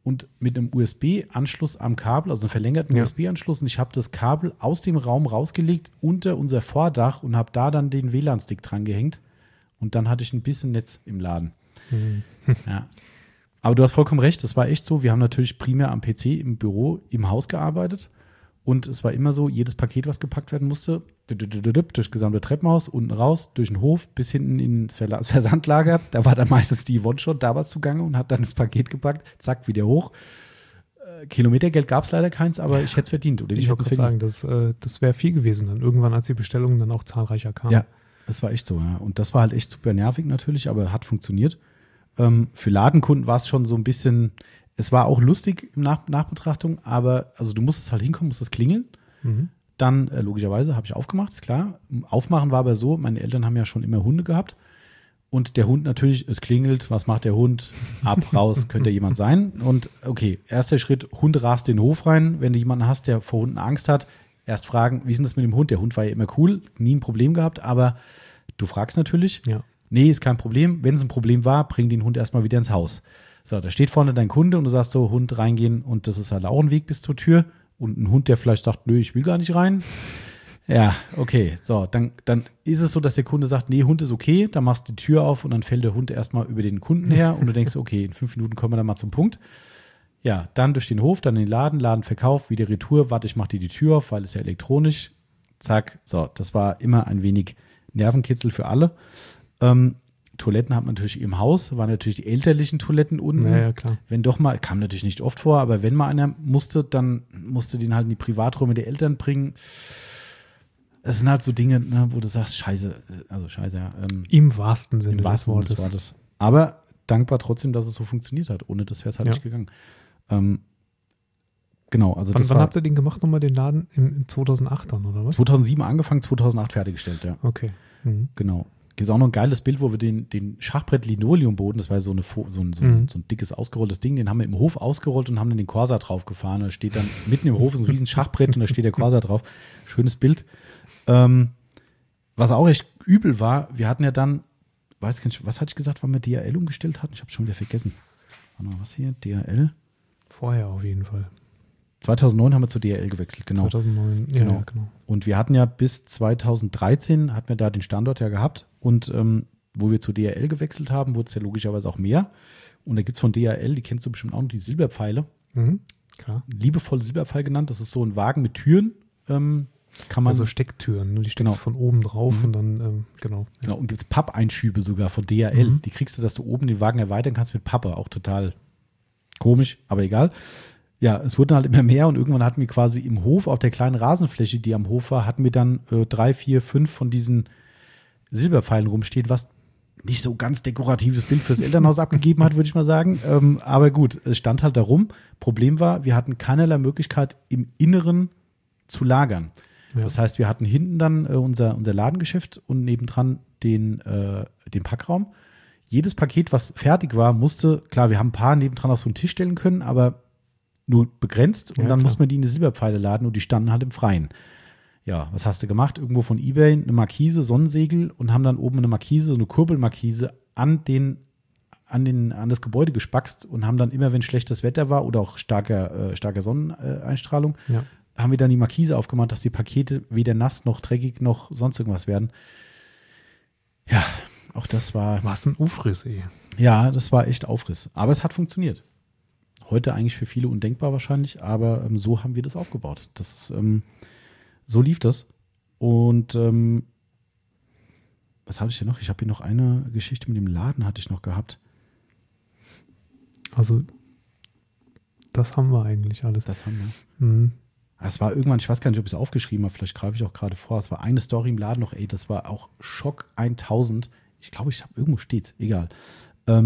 und mit einem USB-Anschluss am Kabel, also einem verlängerten USB-Anschluss. Und ich habe das Kabel aus dem Raum rausgelegt unter unser Vordach und habe da dann den WLAN-Stick dran gehängt. Und dann hatte ich ein bisschen Netz im Laden. Ja. Aber du hast vollkommen recht, das war echt so. Wir haben natürlich primär am PC im Büro, im Haus gearbeitet. Und es war immer so, jedes Paket, was gepackt werden musste, durch das gesamte Treppenhaus, unten raus, durch den Hof, bis hinten ins Versandlager. Da war dann meistens die One-Shot damals zugange und hat dann das Paket gepackt, zack, wieder hoch. Kilometergeld gab es leider keins, aber ich hätte es verdient. Oder ich wollte gerade sagen, das wäre viel gewesen dann. Irgendwann, als die Bestellungen dann auch zahlreicher kamen. Ja, das war echt so, ja. Und das war halt echt super nervig natürlich, aber hat funktioniert. Für Ladenkunden war es schon so ein bisschen, es war auch lustig in Nachbetrachtung, aber also du musstest halt hinkommen, musstest klingeln. Dann, logischerweise, habe ich aufgemacht, ist klar. Aufmachen war aber so, meine Eltern haben ja schon immer Hunde gehabt. Und der Hund natürlich, es klingelt, was macht der Hund? Ab, raus, könnte jemand sein. Und okay, erster Schritt, Hund rast den Hof rein. Wenn du jemanden hast, der vor Hunden Angst hat, erst fragen, wie ist denn das mit dem Hund? Der Hund war ja immer cool, nie ein Problem gehabt, aber du fragst natürlich. Ja. Nee, ist kein Problem. Wenn es ein Problem war, bring den Hund erstmal wieder ins Haus. So, da steht vorne dein Kunde und du sagst so, Hund reingehen und das ist halt auch ein Weg bis zur Tür. Und ein Hund, der vielleicht sagt, nö, ich will gar nicht rein. Ja, okay. So, dann ist es so, dass der Kunde sagt, nee, Hund ist okay. Dann machst du die Tür auf und dann fällt der Hund erstmal über den Kunden her und du denkst, okay, in 5 Minuten kommen wir dann mal zum Punkt. Ja, dann durch den Hof, dann in den Laden Verkauf, wieder Retour. Warte, ich mach dir die Tür auf, weil es ja elektronisch. Zack. So, das war immer ein wenig Nervenkitzel für alle. Toiletten hat man natürlich im Haus, waren natürlich die elterlichen Toiletten unten. Ja, klar. Wenn doch mal, kam natürlich nicht oft vor, aber wenn mal einer musste, dann musste den halt in die Privaträume der Eltern bringen. Es sind halt so Dinge, ne, wo du sagst, scheiße, ja. Im wahrsten Sinne des Wortes war das. Aber dankbar trotzdem, dass es so funktioniert hat. Ohne das wäre es halt nicht gegangen. Genau, also wann habt ihr den gemacht nochmal, den Laden? In 2008 dann, oder was? 2007 angefangen, 2008 fertiggestellt, ja. Okay. Genau. Gibt es auch noch ein geiles Bild, wo wir den Schachbrett-Linoleumboden, das war so ein dickes, ausgerolltes Ding, den haben wir im Hof ausgerollt und haben dann den Corsa drauf gefahren. Da steht dann mitten im Hof ist ein riesen Schachbrett und da steht der Corsa drauf. Schönes Bild. Was auch echt übel war, wir hatten ja dann, weiß nicht, was hatte ich gesagt, wann wir DHL umgestellt hatten? Ich habe schon wieder vergessen. Warte mal, was hier? DHL? Vorher auf jeden Fall. 2009 haben wir zu DHL gewechselt, genau. 2009, ja, genau. Und wir hatten ja bis 2013, hatten wir da den Standort ja gehabt. Und wo wir zu DHL gewechselt haben, wurde es ja logischerweise auch mehr. Und da gibt es von DHL, die kennst du bestimmt auch noch, die Silberpfeile. Klar. Liebevoll Silberpfeil genannt. Das ist so ein Wagen mit Türen. Kann man, also Stecktüren, ne? Die steckst du von oben drauf und dann, genau. Genau, und gibt es Pappeinschübe sogar von DHL. Die kriegst du, dass du oben den Wagen erweitern kannst mit Pappe. Auch total komisch, aber egal. Ja, es wurden halt immer mehr und irgendwann hatten wir quasi im Hof, auf der kleinen Rasenfläche, die am Hof war, hatten wir dann 3, 4, 5 von diesen Silberpfeilen rumstehen, was nicht so ganz dekoratives Bild fürs Elternhaus abgegeben hat, würde ich mal sagen. Aber gut, es stand halt da rum. Problem war, wir hatten keinerlei Möglichkeit, im Inneren zu lagern. Ja. Das heißt, wir hatten hinten dann unser Ladengeschäft und nebendran den Packraum. Jedes Paket, was fertig war, musste, klar, wir haben ein paar nebendran auf so einen Tisch stellen können, aber nur begrenzt und dann musste man die in die Silberpfeile laden und die standen halt im Freien. Ja, was hast du gemacht? Irgendwo von eBay eine Markise, Sonnensegel und haben dann oben eine Markise, eine Kurbelmarkise an das Gebäude gespackst und haben dann immer, wenn schlechtes Wetter war oder auch starke Sonneneinstrahlung, haben wir dann die Markise aufgemacht, dass die Pakete weder nass noch dreckig noch sonst irgendwas werden. Ja, auch das war... Was ein Aufriss, ey. Ja, das war echt Aufriss. Aber es hat funktioniert. Heute eigentlich für viele undenkbar wahrscheinlich, aber so haben wir das aufgebaut. Das ist, so lief das. Und was habe ich denn noch? Ich habe hier noch eine Geschichte mit dem Laden hatte ich noch gehabt. Also das haben wir eigentlich alles. Das haben wir. Es war irgendwann, ich weiß gar nicht, ob ich es aufgeschrieben habe, vielleicht greife ich auch gerade vor. Es war eine Story im Laden noch, ey, das war auch Schock 1000. Ich glaube, ich habe irgendwo steht, egal. Da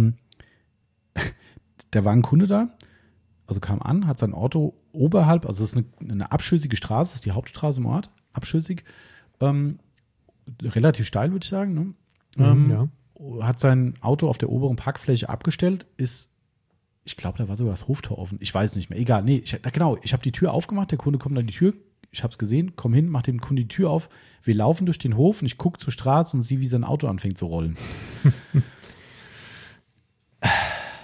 war ein Kunde da. Also kam an, hat sein Auto oberhalb, also es ist eine abschüssige Straße, das ist die Hauptstraße im Ort, abschüssig, relativ steil, würde ich sagen. Ne? Hat sein Auto auf der oberen Parkfläche abgestellt, ich glaube, da war sogar das Hoftor offen, ich weiß nicht mehr, egal, nee, ich habe die Tür aufgemacht, der Kunde kommt an die Tür, ich habe es gesehen, komm hin, mach dem Kunden die Tür auf, wir laufen durch den Hof und ich gucke zur Straße und sehe, wie sein Auto anfängt zu rollen.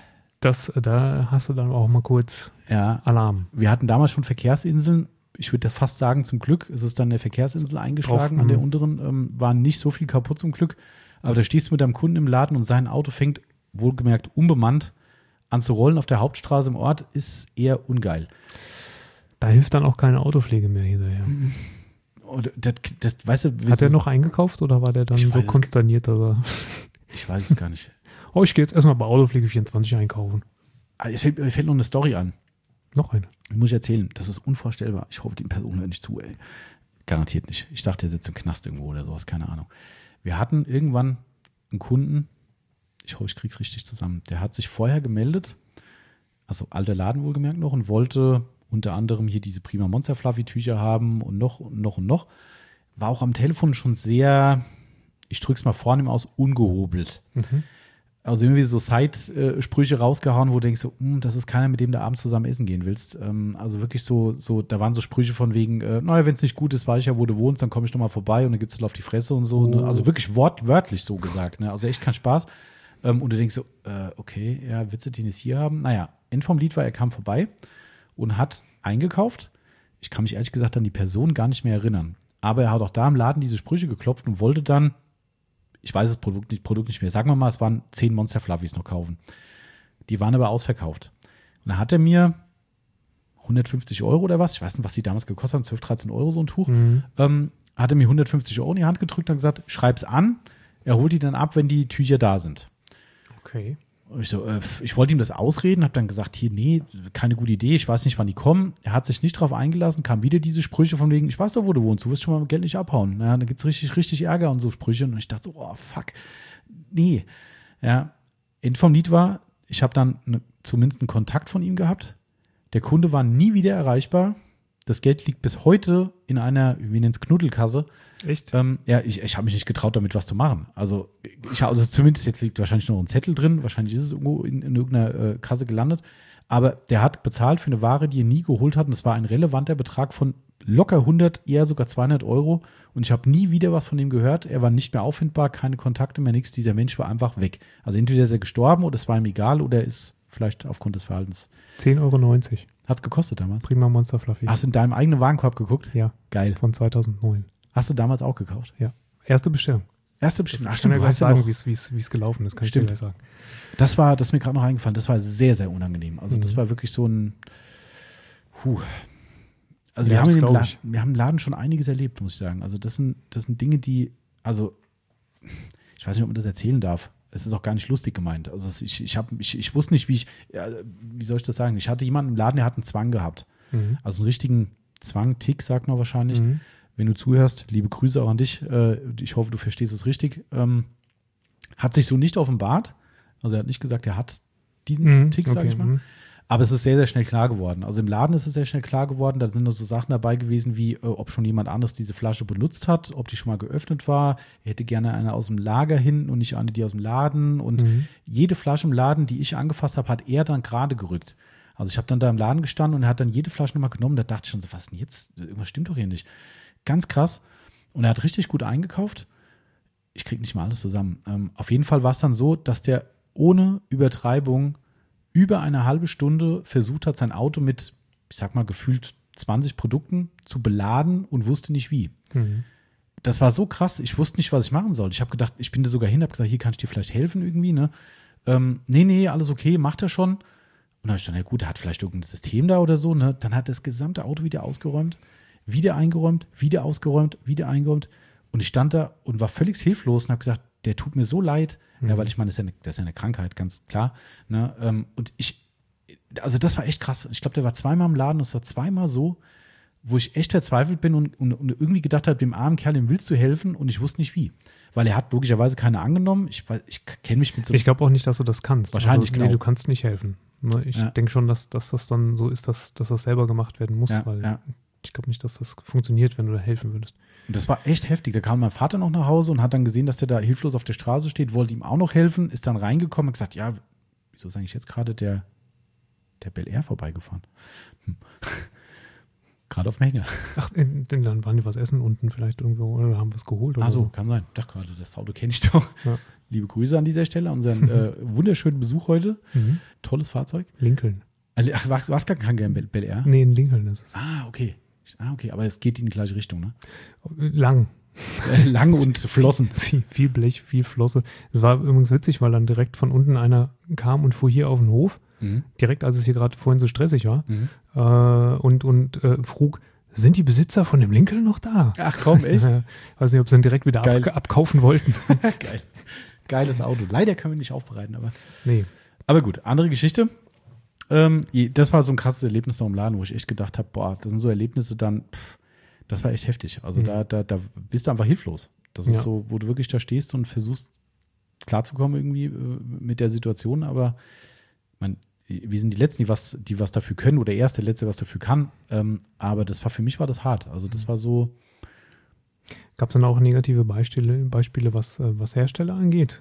Da hast du dann auch mal kurz Alarm. Wir hatten damals schon Verkehrsinseln. Ich würde fast sagen, zum Glück ist es dann der Verkehrsinsel eingeschlagen. An der unteren war nicht so viel kaputt zum Glück. Aber da stehst du mit deinem Kunden im Laden und sein Auto fängt, wohlgemerkt unbemannt, an zu rollen auf der Hauptstraße im Ort, ist eher ungeil. Da hilft dann auch keine Autopflege mehr hinterher. Und weißt du, hat er noch eingekauft oder war der dann so konsterniert? Oder? Ich weiß es gar nicht. Ich gehe jetzt erstmal bei Autopflege 24 einkaufen. Mir fällt noch eine Story an. Noch eine? Muss ich erzählen. Das ist unvorstellbar. Ich hoffe, die Person hört nicht zu, ey. Garantiert nicht. Ich dachte, der sitzt im Knast irgendwo oder sowas, keine Ahnung. Wir hatten irgendwann einen Kunden, ich hoffe, ich krieg's richtig zusammen, der hat sich vorher gemeldet, also alter Laden wohlgemerkt noch, und wollte unter anderem hier diese Prima Monster Fluffy Tücher haben und noch. War auch am Telefon schon sehr, ich drück's mal vornehm aus, ungehobelt. Mhm. Also irgendwie so Side-Sprüche rausgehauen, wo du denkst, das ist keiner, mit dem du abends zusammen essen gehen willst. Also wirklich so, da waren so Sprüche von wegen, naja, wenn es nicht gut ist, weiß ich ja, wo du wohnst, dann komme ich nochmal vorbei und dann gibt's auf die Fresse und so. Ne? Also wirklich wortwörtlich so gesagt. Ne? Also echt kein Spaß. Und du denkst so, okay, ja, willst du den jetzt hier haben? Naja, End vom Lied war, er kam vorbei und hat eingekauft. Ich kann mich ehrlich gesagt an die Person gar nicht mehr erinnern. Aber er hat auch da im Laden diese Sprüche geklopft und wollte dann, ich weiß das Produkt nicht mehr, sagen wir mal, es waren 10 Monster Fluffys noch kaufen. Die waren aber ausverkauft. Und dann hat er mir 150 € oder was, ich weiß nicht, was die damals gekostet haben, 12, 13 € so ein Tuch, hat er mir 150 € in die Hand gedrückt und gesagt, schreib's an, er holt die dann ab, wenn die Tücher da sind. Okay. Und ich wollte ihm das ausreden, habe dann gesagt, hier, nee, keine gute Idee, ich weiß nicht, wann die kommen. Er hat sich nicht drauf eingelassen, kam wieder diese Sprüche von wegen, ich weiß doch, wo du wohnst, du wirst schon mal Geld nicht abhauen. Ja, da gibt es richtig, richtig Ärger und so Sprüche. Und ich dachte so, oh, fuck, nee. Ja, End vom Lied war, ich habe dann zumindest einen Kontakt von ihm gehabt. Der Kunde war nie wieder erreichbar. Das Geld liegt bis heute in einer, wir nennen es Knuddelkasse. Echt? Ja, ich habe mich nicht getraut, damit was zu machen. Also zumindest jetzt liegt wahrscheinlich noch ein Zettel drin. Wahrscheinlich ist es irgendwo in irgendeiner Kasse gelandet. Aber der hat bezahlt für eine Ware, die er nie geholt hat. Und es war ein relevanter Betrag von locker 100, eher sogar 200 €. Und ich habe nie wieder was von ihm gehört. Er war nicht mehr auffindbar, keine Kontakte mehr, nichts. Dieser Mensch war einfach weg. Also entweder ist er gestorben oder es war ihm egal oder ist vielleicht aufgrund des Verhaltens. 10,90 €. Hat's gekostet damals? Prima Monster Fluffy. Hast du in deinem eigenen Warenkorb geguckt? Ja. Geil. Von 2009. Hast du damals auch gekauft? Ja. Erste Bestellung. Erste Bestellung. Ich kann ja gleich sagen, wie es gelaufen ist. Kann ich dir gleich sagen. Das ist mir gerade noch eingefallen. Das war sehr, sehr unangenehm. Also das war wirklich so ein Also wir haben im Laden schon einiges erlebt, muss ich sagen. Also das sind Dinge, die, also ich weiß nicht, ob man das erzählen darf. Es ist auch gar nicht lustig gemeint. Also ich wusste nicht, wie soll ich das sagen? Ich hatte jemanden im Laden, der hat einen Zwang gehabt. Mhm. Also einen richtigen Zwang-Tick, sagt man wahrscheinlich. Mhm. Wenn du zuhörst, liebe Grüße auch an dich. Ich hoffe, du verstehst es richtig. Hat sich so nicht offenbart. Also er hat nicht gesagt, er hat diesen Tick, sag ich mal. Aber es ist sehr, sehr schnell klar geworden. Also im Laden ist es sehr schnell klar geworden. Da sind noch so Sachen dabei gewesen, wie ob schon jemand anderes diese Flasche benutzt hat, ob die schon mal geöffnet war. Er hätte gerne eine aus dem Lager hin und nicht eine, die aus dem Laden. Und jede Flasche im Laden, die ich angefasst habe, hat er dann gerade gerückt. Also ich habe dann da im Laden gestanden und er hat dann jede Flasche nochmal genommen. Da dachte ich schon so, was denn jetzt? Irgendwas stimmt doch hier nicht. Ganz krass. Und er hat richtig gut eingekauft. Ich kriege nicht mal alles zusammen. Auf jeden Fall war es dann so, dass der ohne Übertreibung über eine halbe Stunde versucht hat, sein Auto mit, ich sag mal, gefühlt 20 Produkten zu beladen und wusste nicht wie. Mhm. Das war so krass, ich wusste nicht, was ich machen soll. Ich habe gedacht, ich bin da sogar hin, habe gesagt, hier kann ich dir vielleicht helfen irgendwie, ne? Nee, alles okay, macht er schon. Und dann habe ich gedacht, na gut, er hat vielleicht irgendein System da oder so, ne? Dann hat das gesamte Auto wieder ausgeräumt, wieder eingeräumt, wieder ausgeräumt, wieder eingeräumt. Und ich stand da und war völlig hilflos und habe gesagt, der tut mir so leid. Ja, weil ich meine, das ist ja eine Krankheit, ganz klar. Ne? Und also das war echt krass. Ich glaube, der war zweimal im Laden und es war zweimal so, wo ich echt verzweifelt bin und irgendwie gedacht habe, dem armen Kerl, dem willst du helfen und ich wusste nicht wie. Weil er hat logischerweise keine angenommen. Ich kenne mich mit so. Ich glaube auch nicht, dass du das kannst. Wahrscheinlich, genau. Nee, du kannst nicht helfen. Ich denke schon, dass das dann so ist, dass das selber gemacht werden muss, weil ich glaube nicht, dass das funktioniert, wenn du da helfen würdest. Das war echt heftig. Da kam mein Vater noch nach Hause und hat dann gesehen, dass der da hilflos auf der Straße steht, wollte ihm auch noch helfen, ist dann reingekommen und gesagt, ja, wieso ist eigentlich jetzt gerade der Bel Air vorbeigefahren? gerade auf dem Hänger. Ach, dann waren die was essen unten vielleicht irgendwo oder haben was geholt oder Ach so, kann sein. Ich dachte gerade, das Auto kenne ich doch. Ja. Liebe Grüße an dieser Stelle, unseren wunderschönen Besuch heute. Mhm. Tolles Fahrzeug. Lincoln. Also, war es gar kein Bel Air? Nee, in Lincoln ist es. Okay. Aber es geht in die gleiche Richtung, ne? Lang. Lang und Flossen. Viel Blech, viel Flosse. Es war übrigens witzig, weil dann direkt von unten einer kam und fuhr hier auf den Hof, direkt als es hier gerade vorhin so stressig war, und frug, sind die Besitzer von dem Lincoln noch da? Ach komm, echt? Weiß nicht, ob sie ihn direkt wieder abkaufen wollten. Geil. Geiles Auto. Leider können wir nicht aufbereiten, aber. Nee. Aber gut, andere Geschichte. Das war so ein krasses Erlebnis noch im Laden, wo ich echt gedacht habe, boah, das sind so Erlebnisse dann, das war echt heftig. Also da bist du einfach hilflos. Das ist so, wo du wirklich da stehst und versuchst klarzukommen irgendwie mit der Situation, aber wir sind die Letzten, die was dafür können oder erst der Letzte, was dafür kann. Aber für mich war das hart. Also das war so. Gab es dann auch negative Beispiele was Hersteller angeht?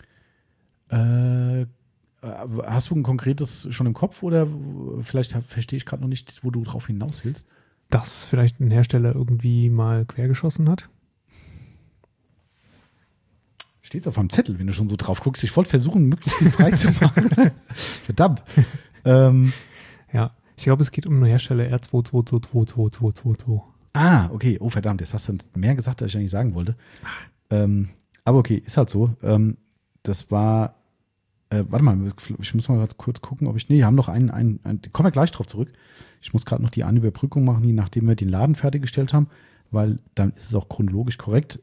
Hast du ein konkretes schon im Kopf oder vielleicht verstehe ich gerade noch nicht, wo du drauf hinaus willst? Dass vielleicht ein Hersteller irgendwie mal quergeschossen hat? Steht auf meinem Zettel, wenn du schon so drauf guckst. Ich wollte versuchen, möglichst viel frei zu machen. Verdammt. Ja, ich glaube, es geht um einen Hersteller R2222222. Ah, okay. Oh, verdammt. Jetzt hast du mehr gesagt, als ich eigentlich sagen wollte. Aber okay, ist halt so. Das war warte mal, ich muss mal ganz kurz gucken, ob ich. Nee, wir haben noch einen kommen wir gleich drauf zurück. Ich muss gerade noch die eine Überbrückung machen, nachdem wir den Laden fertiggestellt haben, weil dann ist es auch chronologisch korrekt.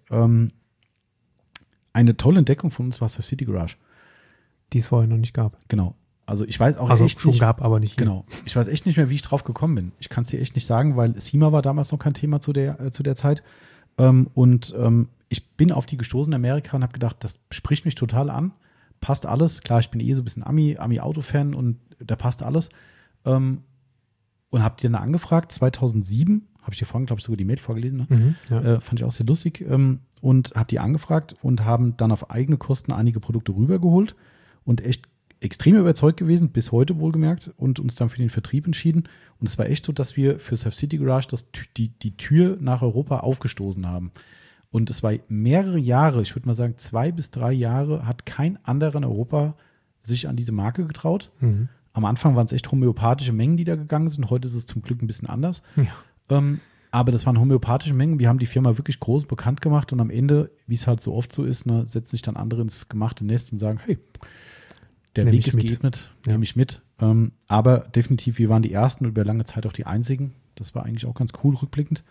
Eine tolle Entdeckung von uns war Surf City Garage. Die es vorher noch nicht gab. Genau. Also ich weiß auch echt schon nicht. Gab, aber nicht. Genau. Ich weiß echt nicht mehr, wie ich drauf gekommen bin. Ich kann es dir echt nicht sagen, weil SEMA war damals noch kein Thema zu der Zeit. Ich bin auf die gestoßen in Amerika und habe gedacht, das spricht mich total an. Passt alles. Klar, ich bin so ein bisschen Ami-Auto-Fan und da passt alles. Und habe dir dann angefragt, 2007, habe ich dir vorhin, glaube ich, sogar die Mail vorgelesen, ne? Fand ich auch sehr lustig. Und habe die angefragt und haben dann auf eigene Kosten einige Produkte rübergeholt und echt extrem überzeugt gewesen, bis heute wohlgemerkt, und uns dann für den Vertrieb entschieden. Und es war echt so, dass wir für Surf City Garage die Tür nach Europa aufgestoßen haben. Und es war mehrere Jahre, ich würde mal sagen 2 bis 3 Jahre, hat kein anderer in Europa sich an diese Marke getraut. Mhm. Am Anfang waren es echt homöopathische Mengen, die da gegangen sind. Heute ist es zum Glück ein bisschen anders. Ja. Aber das waren homöopathische Mengen. Wir haben die Firma wirklich groß bekannt gemacht und am Ende, wie es halt so oft so ist, ne, setzen sich dann andere ins gemachte Nest und sagen, hey, der Weg ist geebnet, nehme ich mit. Aber definitiv, wir waren die Ersten und über lange Zeit auch die Einzigen. Das war eigentlich auch ganz cool rückblickend.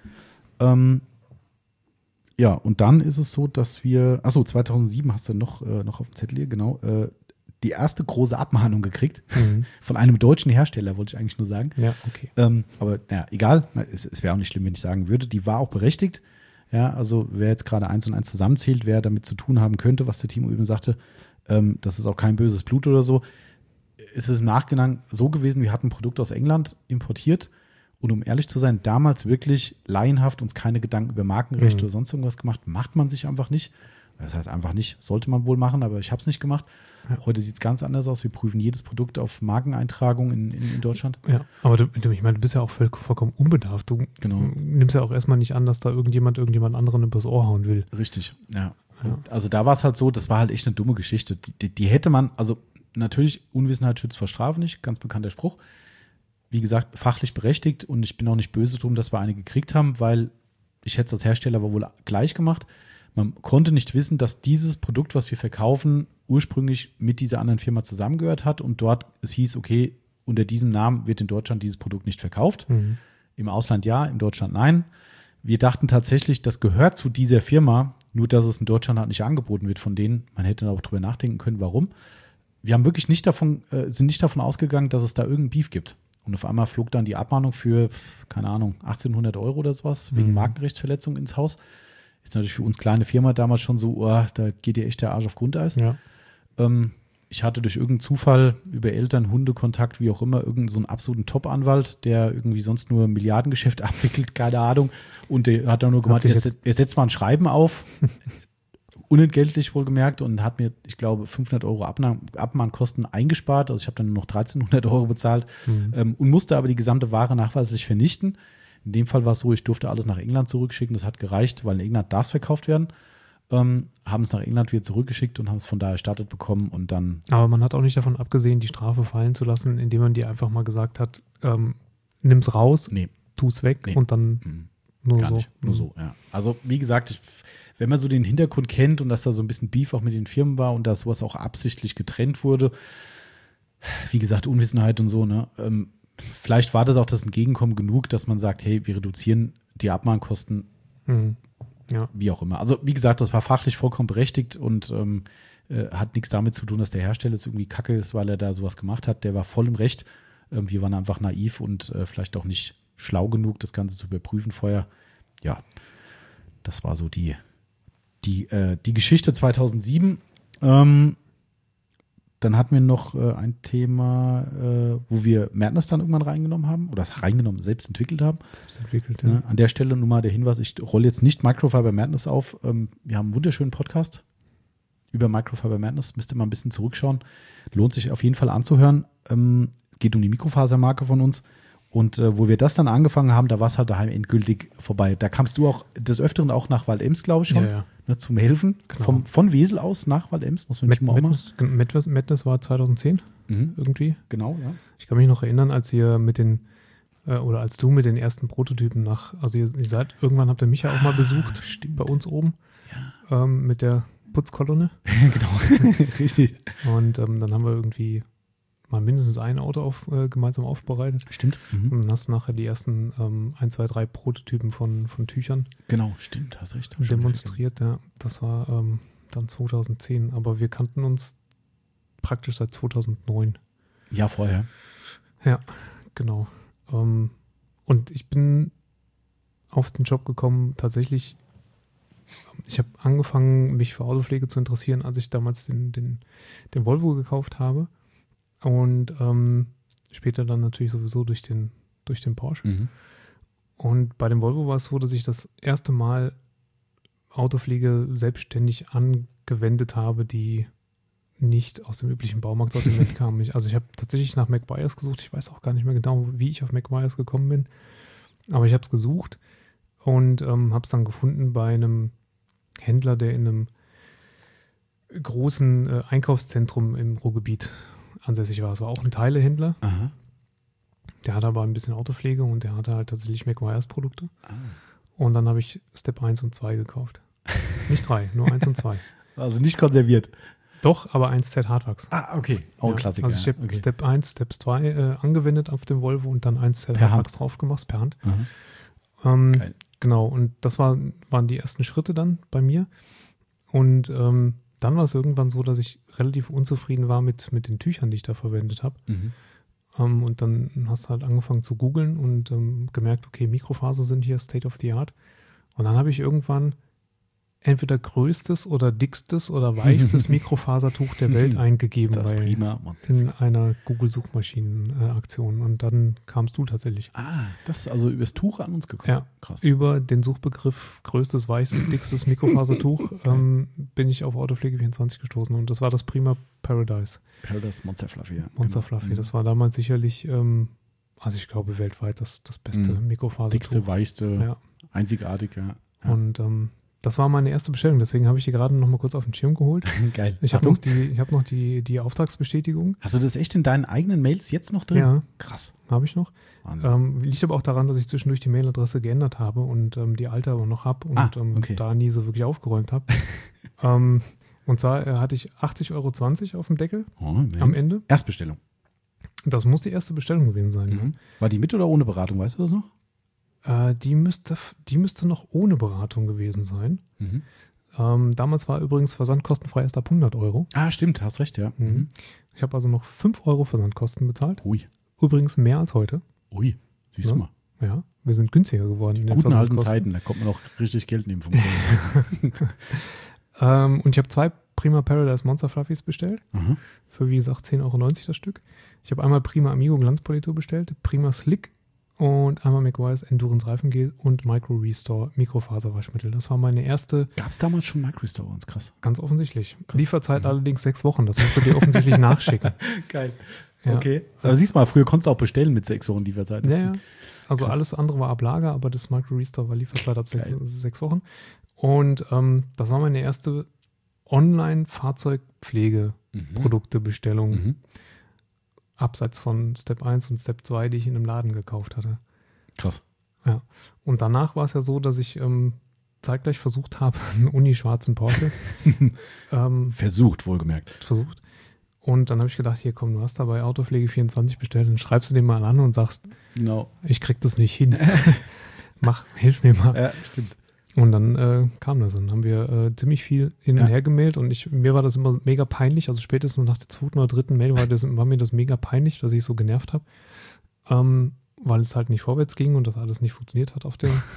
Ja, und dann ist es so, dass wir, 2007 hast du noch auf dem Zettel hier, genau, die erste große Abmahnung gekriegt von einem deutschen Hersteller, wollte ich eigentlich nur sagen. Ja, okay. Aber naja, egal, es wäre auch nicht schlimm, wenn ich sagen würde, die war auch berechtigt. Ja, also wer jetzt gerade 1 und 1 zusammenzählt, wer damit zu tun haben könnte, was der Timo eben sagte, das ist auch kein böses Blut oder so, ist es im Nachgang so gewesen, wir hatten ein Produkt aus England importiert und um ehrlich zu sein, damals wirklich laienhaft uns keine Gedanken über Markenrechte oder sonst irgendwas gemacht, macht man sich einfach nicht. Das heißt einfach nicht, sollte man wohl machen, aber ich habe es nicht gemacht. Ja. Heute sieht es ganz anders aus. Wir prüfen jedes Produkt auf Markeneintragung in Deutschland. Ja, aber ich meine, du bist ja auch vollkommen unbedarft. Du nimmst ja auch erstmal nicht an, dass da irgendjemand anderen übers Ohr hauen will. Richtig, ja. Also da war es halt so, das war halt echt eine dumme Geschichte. Die hätte man, also natürlich, Unwissenheit schützt vor Strafe nicht, ganz bekannter Spruch. Wie gesagt, fachlich berechtigt und ich bin auch nicht böse drum, dass wir eine gekriegt haben, weil ich hätte es als Hersteller aber wohl gleich gemacht. Man konnte nicht wissen, dass dieses Produkt, was wir verkaufen, ursprünglich mit dieser anderen Firma zusammengehört hat und dort es hieß, okay, unter diesem Namen wird in Deutschland dieses Produkt nicht verkauft. Im Ausland ja, in Deutschland nein. Wir dachten tatsächlich, das gehört zu dieser Firma, nur dass es in Deutschland halt nicht angeboten wird von denen. Man hätte auch drüber nachdenken können, warum. Wir haben wirklich sind nicht davon ausgegangen, dass es da irgendein Beef gibt. Und auf einmal flog dann die Abmahnung für, keine Ahnung, 1800 € oder sowas wegen Markenrechtsverletzung ins Haus. Ist natürlich für uns kleine Firma damals schon so, da geht dir echt der Arsch auf Grundeis. Ja. Ich hatte durch irgendeinen Zufall über Eltern, Hundekontakt, wie auch immer, irgendeinen so einen absoluten Top-Anwalt, der irgendwie sonst nur Milliardengeschäft abwickelt, keine Ahnung. Und der hat dann nur gemeint, er setzt mal ein Schreiben auf, unentgeltlich wohlgemerkt, und hat mir, ich glaube, 500 € Abmahnkosten eingespart. Also ich habe dann nur noch 1300 € bezahlt und musste aber die gesamte Ware nachweislich vernichten. In dem Fall war es so, ich durfte alles nach England zurückschicken. Das hat gereicht, weil in England darf es verkauft werden. Haben es nach England wieder zurückgeschickt und haben es von da erstattet bekommen und dann. Aber man hat auch nicht davon abgesehen, die Strafe fallen zu lassen, indem man dir einfach mal gesagt hat, nimm's raus, tu's weg und dann nur so. Nur so, ja. Also wie gesagt, wenn man so den Hintergrund kennt und dass da so ein bisschen Beef auch mit den Firmen war und dass sowas auch absichtlich getrennt wurde, wie gesagt, Unwissenheit und so, ne? Vielleicht war das auch das Entgegenkommen genug, dass man sagt, hey, wir reduzieren die Abmahnkosten. Ja. Wie auch immer. Also, wie gesagt, das war fachlich vollkommen berechtigt und hat nichts damit zu tun, dass der Hersteller jetzt irgendwie kacke ist, weil er da sowas gemacht hat. Der war voll im Recht. Wir waren einfach naiv und vielleicht auch nicht schlau genug, das Ganze zu überprüfen vorher. Ja, das war so die Geschichte 2007. Dann hatten wir noch ein Thema, wo wir Madness dann irgendwann reingenommen haben oder selbst entwickelt haben. Selbst entwickelt, ja. An der Stelle nun mal der Hinweis, ich rolle jetzt nicht Microfiber Madness auf. Wir haben einen wunderschönen Podcast über Microfiber Madness. Müsst ihr mal ein bisschen zurückschauen. Lohnt sich auf jeden Fall anzuhören. Es geht um die Mikrofasermarke von uns. Und wo wir das dann angefangen haben, da war es halt daheim endgültig vorbei. Da kamst du auch des Öfteren auch nach Waldems, glaube ich schon, ne, zum Helfen. Genau. Von Wesel aus nach Waldems, muss man nicht mal machen. Madness war 2010 irgendwie. Genau, ja. Ich kann mich noch erinnern, als ihr als du mit den ersten Prototypen irgendwann habt ihr mich ja auch mal besucht, bei uns oben, mit der Putzkolonne. Genau, richtig. Und dann haben wir irgendwie mal mindestens ein Auto gemeinsam aufbereitet. Stimmt. Und dann hast du nachher die ersten 1, 2, 3 Prototypen von Tüchern. Genau, stimmt, hast recht. Demonstriert, ja. Das war dann 2010. Aber wir kannten uns praktisch seit 2009. Ja, vorher. Ja, genau. Und ich bin auf den Job gekommen, tatsächlich, ich habe angefangen, mich für Autopflege zu interessieren, als ich damals den Volvo gekauft habe. Und später dann natürlich sowieso durch den Porsche. Und bei dem Volvo war es so, dass ich das erste Mal Autopflege selbstständig angewendet habe, die nicht aus dem üblichen Baumarktsortiment kam. Ich habe tatsächlich nach McGuire's gesucht. Ich weiß auch gar nicht mehr genau, wie ich auf McGuire's gekommen bin. Aber ich habe es gesucht und habe es dann gefunden bei einem Händler, der in einem großen Einkaufszentrum im Ruhrgebiet ansässig war. Es war auch ein Teilehändler. Aha. Der hatte aber ein bisschen Autopflege und der hatte halt tatsächlich McGuire's Produkte. Und dann habe ich Step 1 und 2 gekauft. Nicht 3, nur 1 und 2. Also nicht konserviert. Doch, aber 1Z Hartwachs. Okay. Auch ein Klassiker. Also ich habe Step 1, Step 2 angewendet auf dem Volvo und dann 1Z Hartwachs drauf gemacht, per Hand. Geil. Genau, und das waren die ersten Schritte dann bei mir. Und dann war es irgendwann so, dass ich relativ unzufrieden war mit den Tüchern, die ich da verwendet habe. Und dann hast du halt angefangen zu googeln und gemerkt, okay, Mikrofaser sind hier State of the Art. Und dann habe ich irgendwann entweder größtes oder dickstes oder weichstes Mikrofasertuch der Welt eingegeben in einer Google-Suchmaschinen-Aktion. Und dann kamst du tatsächlich. Das ist also übers Tuch an uns gekommen. Ja, krass. Über den Suchbegriff größtes, weichstes, dickstes Mikrofasertuch bin ich auf Autopflege 24 gestoßen. Und das war das Prima Paradise. Paradise Monster Fluffy, ja. Monster Fluffy. Das war damals sicherlich, also ich glaube weltweit das beste Mikrofasertuch. Dickste, weichste, einzigartig, ja. Und das war meine erste Bestellung, deswegen habe ich die gerade noch mal kurz auf den Schirm geholt. Geil. Ich habe noch die Auftragsbestätigung. Hast du das echt in deinen eigenen Mails jetzt noch drin? Ja. Krass. Habe ich noch. Liegt aber auch daran, dass ich zwischendurch die Mailadresse geändert habe und die alte aber noch habe und da nie so wirklich aufgeräumt habe. Und zwar hatte ich 80,20 € auf dem Deckel am Ende. Erstbestellung. Das muss die erste Bestellung gewesen sein. Ja. War die mit oder ohne Beratung, weißt du das noch? Die müsste noch ohne Beratung gewesen sein. Damals war übrigens Versand kostenfrei erst ab 100 €. Stimmt, hast recht, ja. Ich habe also noch 5 € Versandkosten bezahlt. Ui. Übrigens mehr als heute. Ui, siehst du mal. Ja, wir sind günstiger geworden. In den guten alten Zeiten, da kommt man auch richtig Geld nehmen vom Und ich habe 2 Prima Paradise Monster Fluffies bestellt. Für, wie gesagt, 10,90 € das Stück. Ich habe einmal Prima Amigo Glanzpolitur bestellt, Prima Slick und einmal McGuire's Endurance Reifengel und Micro Restore Mikrofaserwaschmittel. Das war meine erste. Gab es damals schon Micro Restore bei uns? Krass. Ganz offensichtlich. Krass. Lieferzeit allerdings 6 Wochen. Das musst du dir offensichtlich nachschicken. Geil. Ja. Okay. Aber siehst mal, früher konntest du auch bestellen mit 6 Wochen Lieferzeit. Ja. Also Krass. alles andere war ab Lager, aber das Micro Restore war Lieferzeit ab Geil. 6 Wochen. Und das war meine erste Online-Fahrzeugpflegeproduktebestellung, Mhm. abseits von Step 1 und Step 2, die ich in einem Laden gekauft hatte. Krass. Ja. Und danach war es ja so, dass ich zeitgleich versucht habe, einen Uni-schwarzen Porsche Versucht, wohlgemerkt. versucht. Und dann habe ich gedacht, hier komm, du hast da bei Autopflege24 bestellt, dann schreibst du den mal an und sagst, Genau. ich krieg das nicht hin. Hilf mir mal. Ja, stimmt. Und dann kam das. Dann haben wir ziemlich viel hin und her gemailt und mir war das immer mega peinlich. Also spätestens nach der 2. oder 3. Mail war mir das mega peinlich, dass ich so genervt habe, weil es halt nicht vorwärts ging und das alles nicht funktioniert hat auf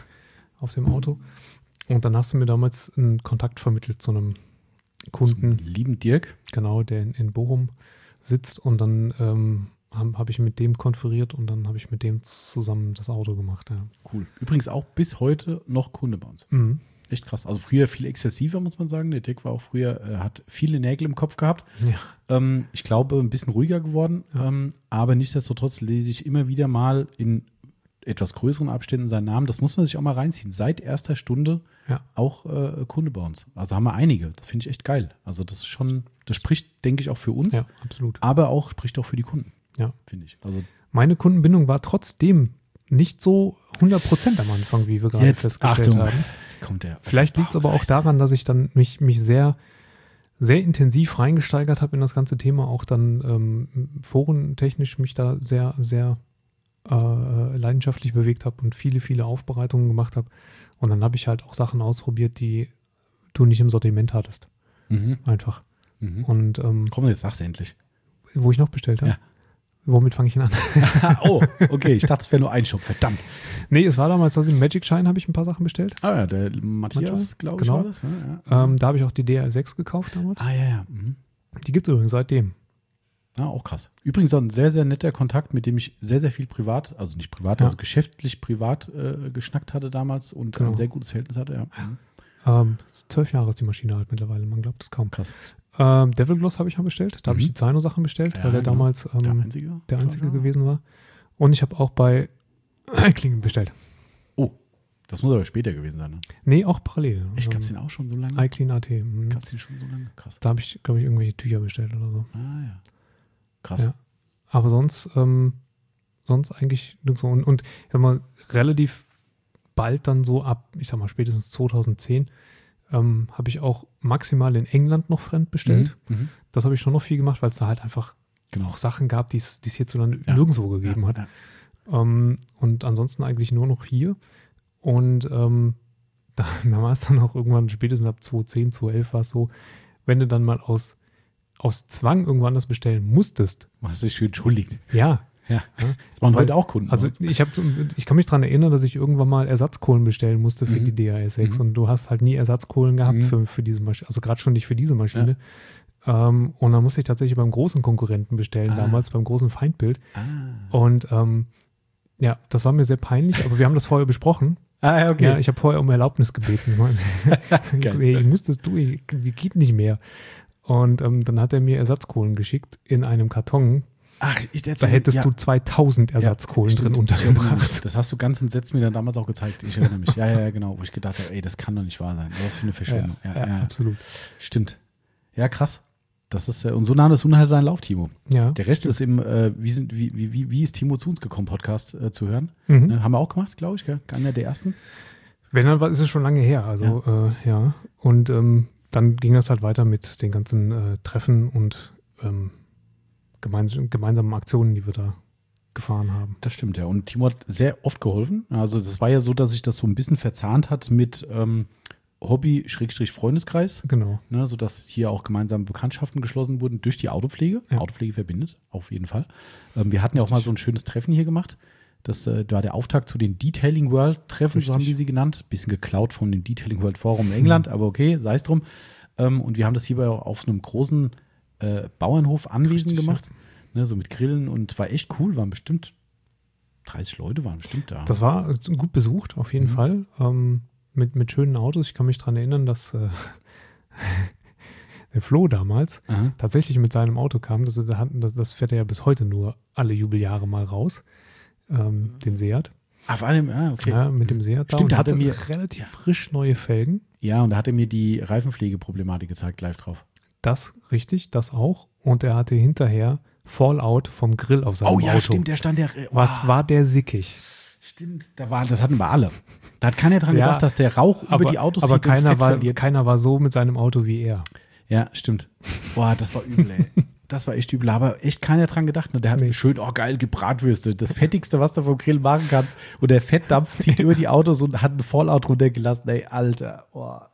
dem Auto. Und dann hast du mir damals einen Kontakt vermittelt zu einem Kunden, Zum lieben Dirk. genau, der in Bochum sitzt. Und dann habe ich mit dem konferiert und dann habe ich mit dem zusammen das Auto gemacht. Ja. Cool. Übrigens auch bis heute noch Kunde bei uns. Mhm. Echt krass. Also früher viel exzessiver, muss man sagen. Der Dirk war auch früher, hat viele Nägel im Kopf gehabt. Ja. Ich glaube, ein bisschen ruhiger geworden. Ja. Aber nichtsdestotrotz lese ich immer wieder mal in etwas größeren Abständen seinen Namen. Das muss man sich auch mal reinziehen. Seit erster Stunde auch Kunde bei uns. Also haben wir einige. Das finde ich echt geil. Also das ist schon, das spricht, denke ich, auch für uns. Ja, absolut. Aber auch spricht auch für die Kunden. Ja. Finde ich. Also Meine Kundenbindung war trotzdem nicht so 100% am Anfang, wie wir gerade festgestellt haben. Kommt der. Vielleicht liegt es aber auch daran, dass ich dann mich sehr, sehr intensiv reingesteigert habe in das ganze Thema, auch dann forentechnisch mich da sehr, sehr leidenschaftlich bewegt habe und viele, viele Aufbereitungen gemacht habe. Und dann habe ich halt auch Sachen ausprobiert, die du nicht im Sortiment hattest. Mhm. Einfach. Mhm. Und Komm, jetzt sag's endlich. wo ich noch bestellt habe. Ja. Womit fange ich denn an? Oh, okay. Ich dachte, es wäre nur ein Shop. Verdammt. Nee, es war damals, dass im Magic Shine habe ich ein paar Sachen bestellt. Ah ja, der Matthias, glaube ich, Genau. war das. Ja. Da habe ich auch die DR6 gekauft damals. Ah ja. Mhm. Die gibt es übrigens seitdem. Ja, auch krass. Übrigens auch ein sehr, sehr netter Kontakt, mit dem ich sehr, sehr viel privat, also nicht privat, also geschäftlich privat geschnackt hatte damals und ein sehr gutes Verhältnis hatte. Ja. 12 Jahre ist die Maschine alt mittlerweile, man glaubt es kaum. Krass. Devil Gloss habe ich mal bestellt. Da habe ich die Zaino-Sachen bestellt, weil der damals der einzige gewesen war. Und ich habe auch bei iClean bestellt. Oh, das muss aber später gewesen sein. Ne? Nee, auch parallel. Echt, gab es den auch schon so lange? iClean AT. Gab es den schon so lange? Krass. Da habe ich, glaube ich, irgendwelche Tücher bestellt oder so. Ah ja. Krass. Ja. Aber sonst eigentlich nirgends so. Und ich sag mal, relativ bald dann so ab, ich sag mal, spätestens 2010 habe ich auch maximal in England noch fremd bestellt. Mhm. Das habe ich schon noch viel gemacht, weil es da halt einfach auch Sachen gab, die es hierzulande nirgendwo gegeben hat. Ja. Und ansonsten eigentlich nur noch hier. Und da war es dann auch irgendwann, spätestens ab 2010, 2011 war es so, wenn du dann mal aus Zwang irgendwo anders bestellen musstest. Was sich für entschuldigt. Ja. Das waren heute auch Kunden. Also ich kann mich daran erinnern, dass ich irgendwann mal Ersatzkohlen bestellen musste für die DAS6 und du hast halt nie Ersatzkohlen gehabt für diese Maschine, also gerade schon nicht für diese Maschine. Ja. Und dann musste ich tatsächlich beim großen Konkurrenten bestellen, damals beim großen Feindbild. Und ja, das war mir sehr peinlich, aber wir haben das vorher besprochen. Okay. Ja, ich habe vorher um Erlaubnis gebeten. Ich muss das tun, die geht nicht mehr. Und dann hat er mir Ersatzkohlen geschickt in einem Karton. Ach, da hättest du 2000 Ersatzkohlen drin untergebracht. Das hast du ganz entsetzt mir dann damals auch gezeigt. Ich erinnere mich. Ja, genau. Wo ich gedacht habe, das kann doch nicht wahr sein. Was für eine Verschwendung. Ja, absolut. Stimmt. Ja, krass. Das ist, und so nahm das Unheil seinen Lauf, Timo. Ja, der Rest ist im wie ist Timo zu uns gekommen Podcast zu hören. Haben wir auch gemacht, glaube ich. Gell? Einer der ersten. Wenn, dann ist es schon lange her. Also, ja. Und dann ging das halt weiter mit den ganzen Treffen und gemeinsamen Aktionen, die wir da gefahren haben. Das stimmt, ja. Und Timo hat sehr oft geholfen. Also das war ja so, dass sich das so ein bisschen verzahnt hat mit Hobby-Freundeskreis. Genau. Ne, sodass hier auch gemeinsame Bekanntschaften geschlossen wurden durch die Autopflege. Ja. Autopflege verbindet, auf jeden Fall. Wir hatten ja auch mal so ein schönes Treffen hier gemacht. Das war der Auftakt zu den Detailing World Treffen, so haben die sie genannt. Bisschen geklaut von dem Detailing World Forum in England, aber okay, sei es drum. Und wir haben das hierbei auch auf einem großen Bauernhof Anwesen gemacht. Ja. Ne, so mit Grillen und war echt cool, waren bestimmt 30 Leute waren bestimmt da. Das war gut besucht, auf jeden Fall. Mit schönen Autos. Ich kann mich daran erinnern, dass der Flo damals tatsächlich mit seinem Auto kam. Das fährt er ja bis heute nur alle Jubeljahre mal raus. Den Seat. Auf allem, okay. Ja, mit dem Seat da. Stimmt, da hatte hat er mir relativ frisch neue Felgen. Ja, und da hat er mir die Reifenpflegeproblematik gezeigt, live drauf. Das, richtig, das auch. Und er hatte hinterher Fallout vom Grill auf seinem Auto. Oh ja, stimmt, der stand ja. Was war der sickig? Stimmt, das hatten wir alle. Da hat keiner dran gedacht, dass der Rauch über die Autos aber zieht und Fett verliert. keiner war so mit seinem Auto wie er. Ja, stimmt. Boah, das war übel, ey. Das war echt übel, aber echt keiner dran gedacht. Ne? Der hat schön, geil, Gebratwürste. Das Fettigste, was du vom Grill machen kannst. Und der Fettdampf zieht über die Autos und hat einen Fallout runtergelassen. Ey, Alter. Boah.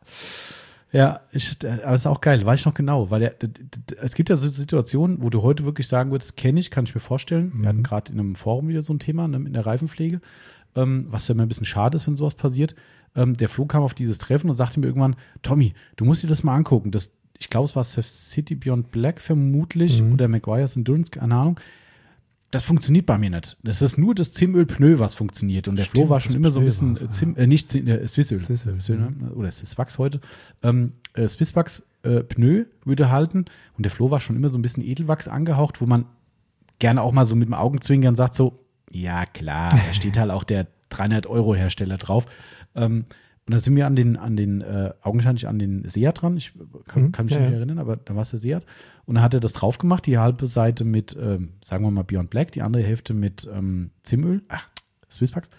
Ja, aber ist auch geil, weiß ich noch genau. Weil es gibt ja so Situationen, wo du heute wirklich sagen würdest, kenne ich, kann ich mir vorstellen. Wir hatten gerade in einem Forum wieder so ein Thema, ne, in der Reifenpflege. Was ja immer ein bisschen schade ist, wenn sowas passiert. Der Flo kam auf dieses Treffen und sagte mir irgendwann, Tommy, du musst dir das mal angucken. Ich glaube, es war Surf City Beyond Black vermutlich oder Maguire's Endurance, keine Ahnung. Das funktioniert bei mir nicht. Das ist nur das Zimöl-Pneu, was funktioniert. Und der Flo war schon immer so ein bisschen Swissöl. Oder Swisswax heute. Swisswax Pneu würde halten. Und der Flo war schon immer so ein bisschen Edelwachs angehaucht, wo man gerne auch mal so mit dem Augenzwinkern sagt so, ja klar, da steht halt auch der 300-Euro-Hersteller drauf. Und dann sind wir augenscheinlich an den Seat dran. Ich kann mich nicht mehr erinnern, aber da war es der Seat. Und dann hat er das drauf gemacht, die halbe Seite mit, sagen wir mal, Beyond Black, die andere Hälfte mit Zimöl, Swisswax.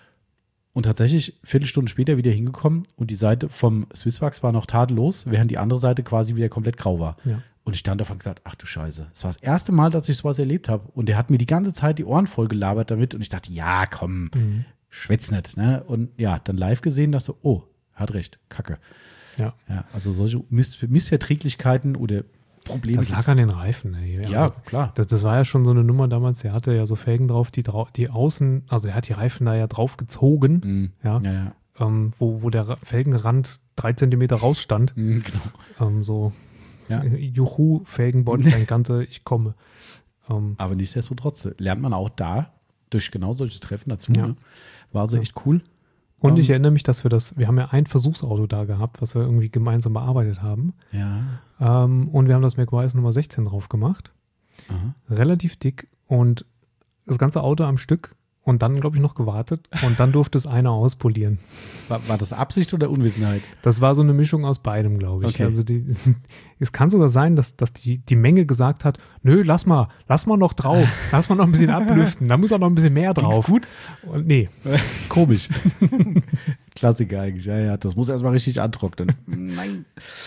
Und tatsächlich, Viertelstunde später wieder hingekommen und die Seite vom Swisswax war noch tadellos, während die andere Seite quasi wieder komplett grau war. Ja. Und ich stand davon und gesagt, ach du Scheiße. Das war das erste Mal, dass ich sowas erlebt habe. Und der hat mir die ganze Zeit die Ohren voll gelabert damit. Und ich dachte, ja, komm, schwätz nicht. Ne? Und ja, dann live gesehen, dass so, hat recht, Kacke. Ja, also solche Missverträglichkeiten oder Probleme. Das lag an den Reifen. Ey. Ja, also, klar. Das war ja schon so eine Nummer damals. Der hatte ja so Felgen drauf, die außen, also er hat die Reifen da ja drauf gezogen. Wo der Felgenrand 3 Zentimeter rausstand. Genau. So, Juhu, Felgenbordsteinkante, ich komme. Aber nichtsdestotrotz lernt man auch da durch genau solche Treffen dazu. Ne? War also echt cool. Und ich erinnere mich, dass wir haben ja ein Versuchsauto da gehabt, was wir irgendwie gemeinsam bearbeitet haben. Ja. Und wir haben das Maguire's Nummer 16 drauf gemacht. Aha. Relativ dick und das ganze Auto am Stück und dann, glaube ich, noch gewartet und dann durfte es einer auspolieren. War das Absicht oder Unwissenheit? Das war so eine Mischung aus beidem, glaube ich. Okay. Also es kann sogar sein, dass die Menge gesagt hat, nö, lass mal noch drauf, lass mal noch ein bisschen ablüften, da muss auch noch ein bisschen mehr drauf. Gut? Und nee. Komisch. Klassiker eigentlich, ja, das muss erstmal richtig antrocknen. Nein.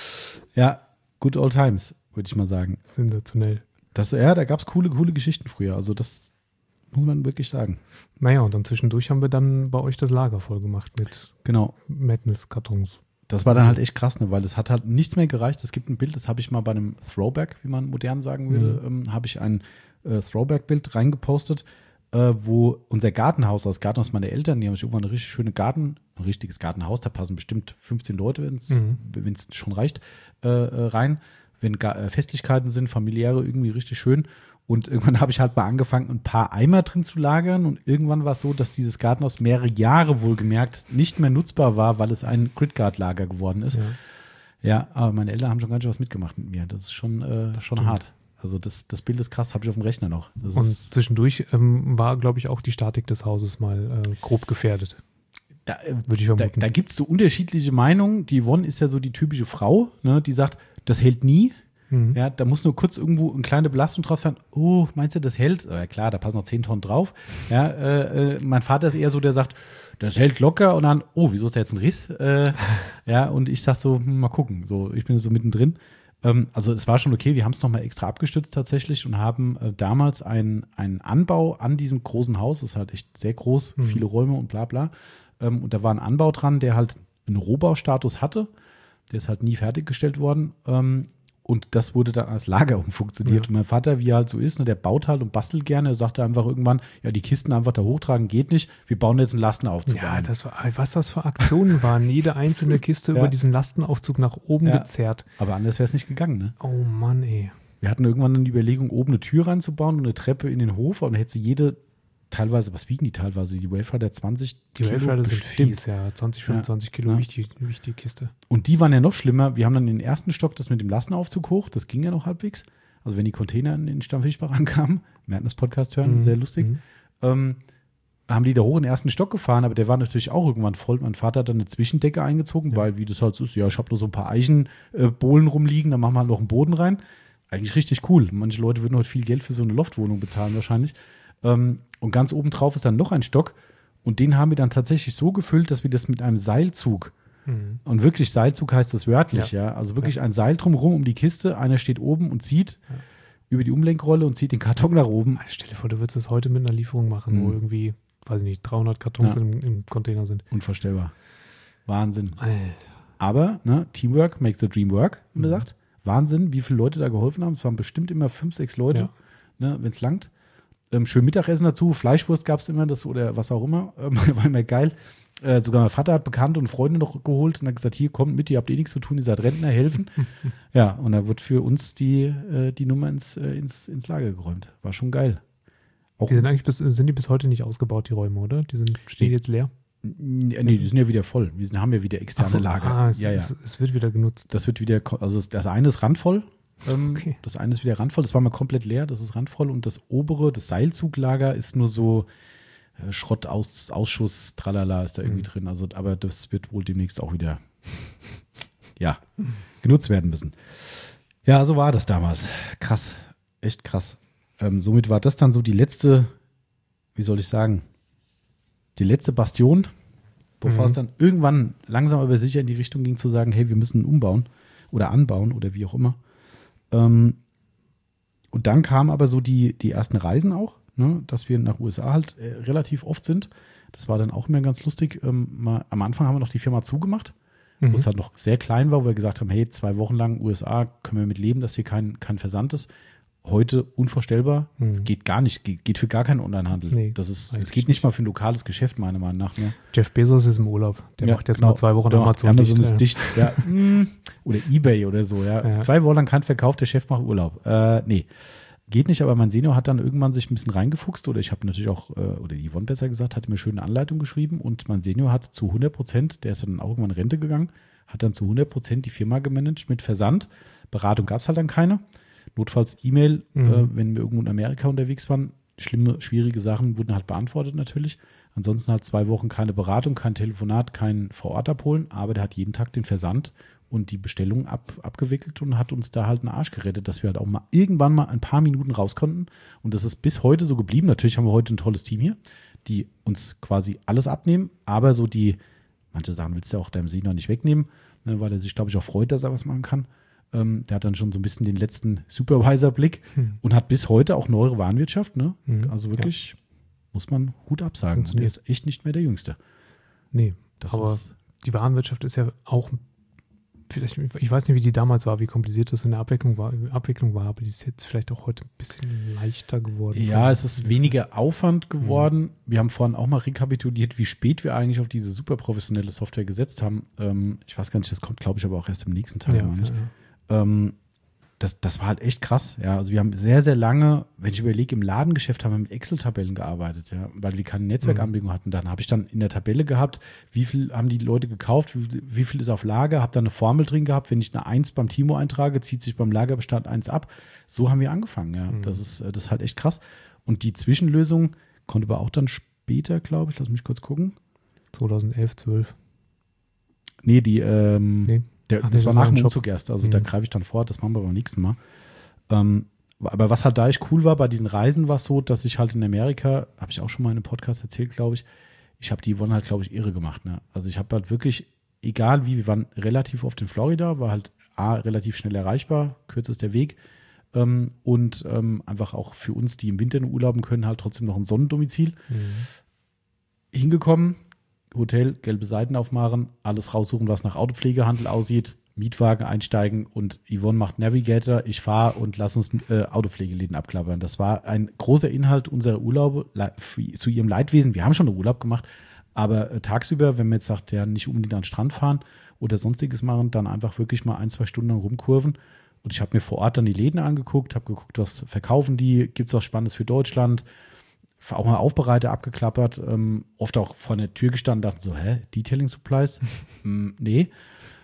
Ja, good old times, würde ich mal sagen. Sensationell. Da gab es coole Geschichten früher, also das muss man wirklich sagen. Naja, und dann zwischendurch haben wir dann bei euch das Lager voll gemacht mit Madness-Kartons. Das war dann halt echt krass, ne, weil das hat halt nichts mehr gereicht. Es gibt ein Bild, das habe ich mal bei einem Throwback, wie man modern sagen würde, habe ich ein Throwback-Bild reingepostet, wo unser Gartenhaus, das Gartenhaus meiner Eltern, die haben sich irgendwann ein richtiges Gartenhaus, da passen bestimmt 15 Leute, wenn es schon reicht, rein. Wenn Festlichkeiten sind, familiäre, irgendwie richtig schön. Und irgendwann habe ich halt mal angefangen, ein paar Eimer drin zu lagern. Und irgendwann war es so, dass dieses Gartenhaus mehrere Jahre wohlgemerkt nicht mehr nutzbar war, weil es ein Gridguard-Lager geworden ist. Ja, aber meine Eltern haben schon ganz schön was mitgemacht mit mir. Das ist schon hart. Also das Bild ist krass, habe ich auf dem Rechner noch. Und zwischendurch war, glaube ich, auch die Statik des Hauses mal grob gefährdet. Würde ich vermuten. Da gibt es so unterschiedliche Meinungen. Die Yvonne ist ja so die typische Frau, ne, die sagt, das hält nie. Ja, da muss nur kurz irgendwo eine kleine Belastung drauf sein. Oh, meinst du, das hält? Ja klar, da passen noch 10 Tonnen drauf. Ja, mein Vater ist eher so, der sagt, das hält locker und dann, oh, wieso ist da jetzt ein Riss? Ja, und ich sag so, mal gucken. So, ich bin so mittendrin. Also es war schon okay, wir haben es nochmal extra abgestützt tatsächlich und haben damals einen Anbau an diesem großen Haus, das ist halt echt sehr groß, viele Räume und bla bla. Und da war ein Anbau dran, der halt einen Rohbaustatus hatte. Der ist halt nie fertiggestellt worden. Und das wurde dann als Lager umfunktioniert. Ja. Und mein Vater, wie er halt so ist, ne, der baut halt und bastelt gerne. Er sagte einfach irgendwann, ja, die Kisten einfach da hochtragen geht nicht. Wir bauen jetzt einen Lastenaufzug ein. Was das für Aktionen waren. Jede einzelne Kiste über diesen Lastenaufzug nach oben gezerrt. Aber anders wäre es nicht gegangen, ne? Oh Mann, ey. Wir hatten irgendwann dann die Überlegung, oben eine Tür reinzubauen und eine Treppe in den Hof. Und dann hätte sie jede teilweise, was wiegen die teilweise? Die Waverider 20 Kilo? Die Waverider sind fies, ja. 20, 25 Kilo wiegt die Kiste. Und die waren ja noch schlimmer. Wir haben dann den ersten Stock das mit dem Lastenaufzug hoch. Das ging ja noch halbwegs. Also wenn die Container in den Stammfischbach ankamen, wir hatten das Podcast hören, sehr lustig. haben die da hoch in den ersten Stock gefahren, aber der war natürlich auch irgendwann voll. Mein Vater hat dann eine Zwischendecke eingezogen, weil, wie das halt so ist, ja, ich habe nur so ein paar Eichenbohlen rumliegen, dann machen wir halt noch einen Boden rein. Eigentlich richtig cool. Manche Leute würden heute viel Geld für so eine Loftwohnung bezahlen wahrscheinlich. Und ganz oben drauf ist dann noch ein Stock. Und den haben wir dann tatsächlich so gefüllt, dass wir das mit einem Seilzug, und wirklich Seilzug heißt das wörtlich, ja. Also wirklich ein Seil drumherum um die Kiste. Einer steht oben und zieht über die Umlenkrolle und zieht den Karton nach oben. Stell dir vor, du würdest es heute mit einer Lieferung machen, wo irgendwie, weiß ich nicht, 300 Kartons im Container sind. Unvorstellbar. Wahnsinn. Alter. Aber, ne, Teamwork makes the dream work, wie man sagt. Wahnsinn, wie viele Leute da geholfen haben. Es waren bestimmt immer 5, 6 Leute, ne, wenn es langt. Schön Mittagessen dazu, Fleischwurst gab es immer, das oder was auch immer. War immer geil. Sogar mein Vater hat Bekannte und Freunde noch geholt und hat gesagt, hier, kommt mit, ihr habt eh nichts zu tun, ihr seid Rentner, helfen. Ja, und da wird für uns die Nummer ins Lager geräumt. War schon geil. Auch Die sind eigentlich sind die bis heute nicht ausgebaut, die Räume, oder? Stehen jetzt leer? Nee, die sind ja wieder voll. Wir haben ja wieder externe Lager. Es wird wieder genutzt. Das wird wieder, also das eine ist randvoll. Okay. Das eine ist wieder randvoll. Das war mal komplett leer, das ist randvoll. Und das obere, das Seilzuglager, ist nur so Schrott, Ausschuss, tralala ist da irgendwie drin. Also, aber das wird wohl demnächst auch wieder genutzt werden müssen. Ja, so war das damals. Krass. Echt krass. Somit war das dann so die letzte, wie soll ich sagen, die letzte Bastion, bevor es dann irgendwann langsam aber sicher in die Richtung ging, zu sagen, hey, wir müssen umbauen oder anbauen oder wie auch immer. Und dann kamen aber so die ersten Reisen auch, ne, dass wir nach USA halt relativ oft sind. Das war dann auch immer ganz lustig. Am Anfang haben wir noch die Firma zugemacht, wo es halt noch sehr klein war, wo wir gesagt haben, hey, 2 Wochen lang USA können wir mit leben, dass hier kein Versand ist. Heute unvorstellbar. Es geht gar nicht, geht für gar keinen Onlinehandel. Nee, es geht nicht mal für ein lokales Geschäft, meiner Meinung nach. Ne? Jeff Bezos ist im Urlaub. Der macht jetzt mal 2 Wochen Amazon dicht. Ja. Oder eBay oder so. Ja. 2 Wochen lang kein Verkauf, der Chef macht Urlaub. Nee, geht nicht, aber mein Senior hat dann irgendwann sich ein bisschen reingefuchst oder ich habe natürlich auch, oder Yvonne besser gesagt, hat mir schön eine Anleitung geschrieben und mein Senior hat zu 100%, der ist dann auch irgendwann in Rente gegangen, hat dann zu 100% die Firma gemanagt mit Versand. Beratung gab es halt dann keine. Notfalls E-Mail, wenn wir irgendwo in Amerika unterwegs waren. Schlimme, schwierige Sachen wurden halt beantwortet natürlich. Ansonsten halt 2 Wochen keine Beratung, kein Telefonat, kein vor Ort abholen. Aber der hat jeden Tag den Versand und die Bestellung abgewickelt und hat uns da halt einen Arsch gerettet, dass wir halt auch mal irgendwann mal ein paar Minuten raus konnten. Und das ist bis heute so geblieben. Natürlich haben wir heute ein tolles Team hier, die uns quasi alles abnehmen. Aber so manche Sachen willst du auch deinem Senior nicht wegnehmen, ne, weil er sich, glaube ich, auch freut, dass er was machen kann. Der hat dann schon so ein bisschen den letzten Supervisor-Blick und hat bis heute auch neuere Warenwirtschaft. Ne? Also wirklich, muss man Hut absagen. Und der ist echt nicht mehr der Jüngste. Nee, aber die Warenwirtschaft ist ja auch, vielleicht, ich weiß nicht, wie die damals war, wie kompliziert das in der Abwicklung war, aber die ist jetzt vielleicht auch heute ein bisschen leichter geworden. Ja, es ist weniger Aufwand geworden. Wir haben vorhin auch mal rekapituliert, wie spät wir eigentlich auf diese super professionelle Software gesetzt haben. Ich weiß gar nicht, das kommt, glaube ich, aber auch erst im nächsten Teil. Das war halt echt krass. Ja. Also wir haben sehr, sehr lange, wenn ich überlege, im Ladengeschäft haben wir mit Excel-Tabellen gearbeitet, ja, weil wir keine Netzwerkanbindung hatten. Dann habe ich dann in der Tabelle gehabt, wie viel haben die Leute gekauft, wie viel ist auf Lager, habe dann eine Formel drin gehabt, wenn ich eine 1 beim Timo eintrage, zieht sich beim Lagerbestand 1 ab. So haben wir angefangen. Ja. Das ist halt echt krass. Und die Zwischenlösung konnte aber auch dann später, glaube ich, lass mich kurz gucken. 2011, 12. Nee, das war nach dem Umzug erst, also da greife ich dann vor, das machen wir beim nächsten Mal. Aber was halt da echt cool war, bei diesen Reisen war es so, dass ich halt in Amerika, habe ich auch schon mal in einem Podcast erzählt, glaube ich habe die Yvonne halt, glaube ich, irre gemacht. Ne? Also ich habe halt wirklich, egal wie, wir waren relativ oft in Florida, war halt relativ schnell erreichbar, kürzester Weg und einfach auch für uns, die im Winter in Urlauben können, halt trotzdem noch ein Sonnendomizil. Hingekommen, Hotel, gelbe Seiten aufmachen, alles raussuchen, was nach Autopflegehandel aussieht, Mietwagen einsteigen und Yvonne macht Navigator, ich fahre und lass uns Autopflegeläden abklappern. Das war ein großer Inhalt unserer Urlaube zu ihrem Leidwesen. Wir haben schon einen Urlaub gemacht, aber tagsüber, wenn man jetzt sagt, ja, nicht unbedingt an den Strand fahren oder sonstiges machen, dann einfach wirklich mal 1-2 Stunden rumkurven. Und ich habe mir vor Ort dann die Läden angeguckt, habe geguckt, was verkaufen die, gibt es was Spannendes für Deutschland, auch mal Aufbereiter abgeklappert, oft auch vor der Tür gestanden, dachten so, Detailing Supplies? Nee.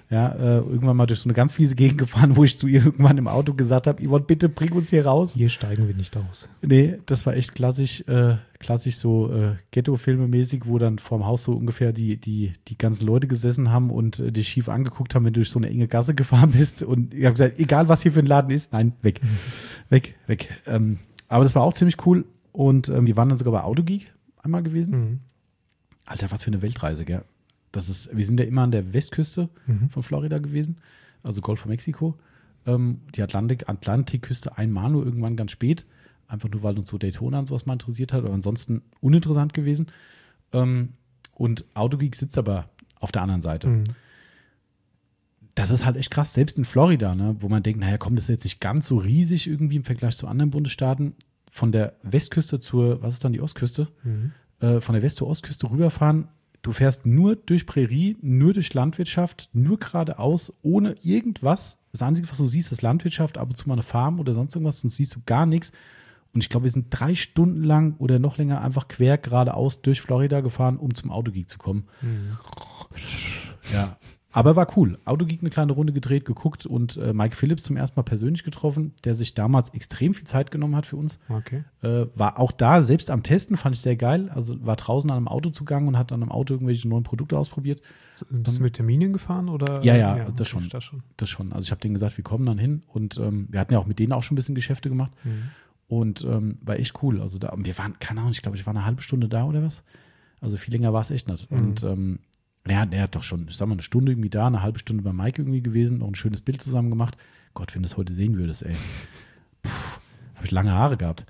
Ja, irgendwann mal durch so eine ganz fiese Gegend gefahren, wo ich zu ihr irgendwann im Auto gesagt habe, Yvonne, bitte bring uns hier raus. Hier steigen wir nicht aus. Nee, das war echt klassisch so Ghetto-Filme mäßig, wo dann vorm Haus so ungefähr die ganzen Leute gesessen haben und dich schief angeguckt haben, wenn du durch so eine enge Gasse gefahren bist. Und ich habe gesagt, egal was hier für ein Laden ist, nein, weg. Weg. Aber das war auch ziemlich cool. Und wir waren dann sogar bei Autogeek einmal gewesen. Mhm. Alter, was für eine Weltreise, gell? Wir sind ja immer an der Westküste von Florida gewesen, also Golf von Mexiko. Die Atlantikküste einmal nur irgendwann ganz spät, einfach nur, weil uns so Daytona und sowas mal interessiert hat, aber ansonsten uninteressant gewesen. Und Autogeek sitzt aber auf der anderen Seite. Mhm. Das ist halt echt krass, selbst in Florida, ne, wo man denkt, naja, komm, das ist jetzt nicht ganz so riesig irgendwie im Vergleich zu anderen Bundesstaaten. Von der Westküste was ist dann die Ostküste? Von der West- zur Ostküste rüberfahren. Du fährst nur durch Prärie, nur durch Landwirtschaft, nur geradeaus, ohne irgendwas. Das Einzige, was du siehst, ist Landwirtschaft, ab und zu mal eine Farm oder sonst irgendwas, sonst siehst du gar nichts. Und ich glaube, wir sind 3 Stunden lang oder noch länger einfach quer geradeaus durch Florida gefahren, um zum Autogeek zu kommen. Mhm. Ja, aber war cool. Autogeek eine kleine Runde gedreht, geguckt und Mike Phillips zum ersten Mal persönlich getroffen, der sich damals extrem viel Zeit genommen hat für uns. Okay. War auch da, selbst am Testen, fand ich sehr geil. Also war draußen an einem Auto zugange und hat an einem Auto irgendwelche neuen Produkte ausprobiert. Bist du mit Terminen gefahren? Oder? Ja, das schon. Das schon. Also ich habe denen gesagt, wir kommen dann hin und wir hatten ja auch mit denen auch schon ein bisschen Geschäfte gemacht. Und war echt cool. Also wir waren, keine Ahnung, ich glaube, ich war eine halbe Stunde da oder was. Also viel länger war es echt nicht. Und er hat doch schon, ich sag mal, eine Stunde irgendwie da, eine halbe Stunde bei Mike irgendwie gewesen, noch ein schönes Bild zusammen gemacht. Gott, wenn du das heute sehen würdest, ey. Habe ich lange Haare gehabt.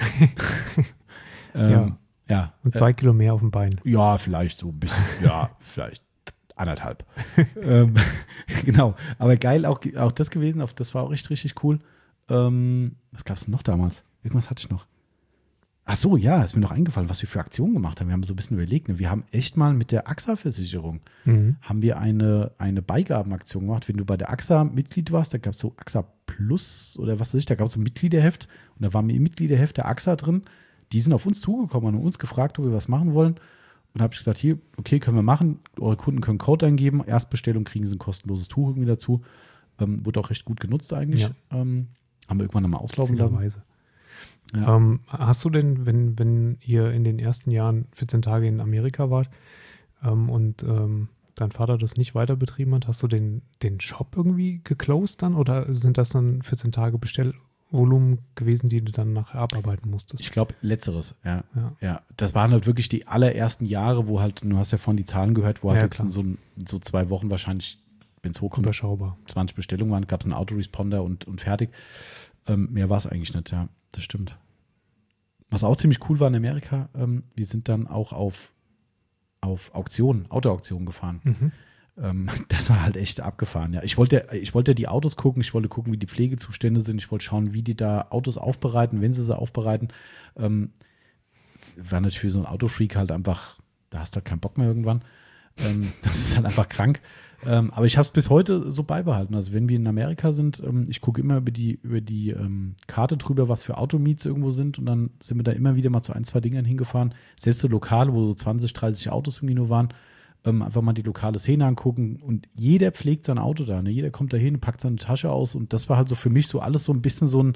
Ja. Und 2 Kilo mehr auf dem Bein. Ja, vielleicht so ein bisschen. Ja, vielleicht 1,5. Genau. Aber geil auch das gewesen. Das war auch richtig cool. Was gab es denn noch damals? Irgendwas hatte ich noch. Ach so, ja, ist mir noch eingefallen, was wir für Aktionen gemacht haben. Wir haben so ein bisschen überlegt. Ne? Wir haben echt mal mit der AXA-Versicherung haben wir eine Beigabenaktion gemacht. Wenn du bei der AXA Mitglied warst, da gab es so AXA Plus oder was weiß ich, da gab es so ein Mitgliederheft und da war mir im Mitgliederheft der AXA drin. Die sind auf uns zugekommen und uns gefragt, ob wir was machen wollen. Und habe ich gesagt, hier, okay, können wir machen. Eure Kunden können Code eingeben. Erstbestellung kriegen sie ein kostenloses Tuch irgendwie dazu. Wurde auch recht gut genutzt eigentlich. Ja. Haben wir irgendwann nochmal auslaufen lassen. Ja. Hast du denn, wenn ihr in den ersten Jahren 14 Tage in Amerika wart und dein Vater das nicht weiter betrieben hat, hast du den Shop irgendwie geclosed dann oder sind das dann 14 Tage Bestellvolumen gewesen, die du dann nachher abarbeiten musstest? Ich glaube, letzteres, ja. Das waren halt wirklich die allerersten Jahre, wo halt, du hast ja vorhin die Zahlen gehört, wo halt jetzt in so 2 Wochen wahrscheinlich, wenn es hochkommt, überschaubar 20 Bestellungen waren, gab es einen Autoresponder und fertig. Mehr war es eigentlich nicht, ja. Das stimmt. Was auch ziemlich cool war in Amerika, wir sind dann auch auf Autoauktionen gefahren. Das war halt echt abgefahren, ja. Ich wollte die Autos gucken, ich wollte gucken, wie die Pflegezustände sind, ich wollte schauen, wie die da Autos aufbereiten, wenn sie aufbereiten. War natürlich für so einen Autofreak halt einfach, da hast du halt keinen Bock mehr irgendwann. Das ist halt einfach krank. Aber ich habe es bis heute so beibehalten. Also wenn wir in Amerika sind, ich gucke immer über die Karte drüber, was für Automeets irgendwo sind und dann sind wir da immer wieder mal zu 1, 2 Dingern hingefahren. Selbst so Lokale, wo so 20, 30 Autos irgendwie nur waren, einfach mal die lokale Szene angucken und jeder pflegt sein Auto da. Ne? Jeder kommt da hin, packt seine Tasche aus und das war halt so für mich so alles so ein bisschen so ein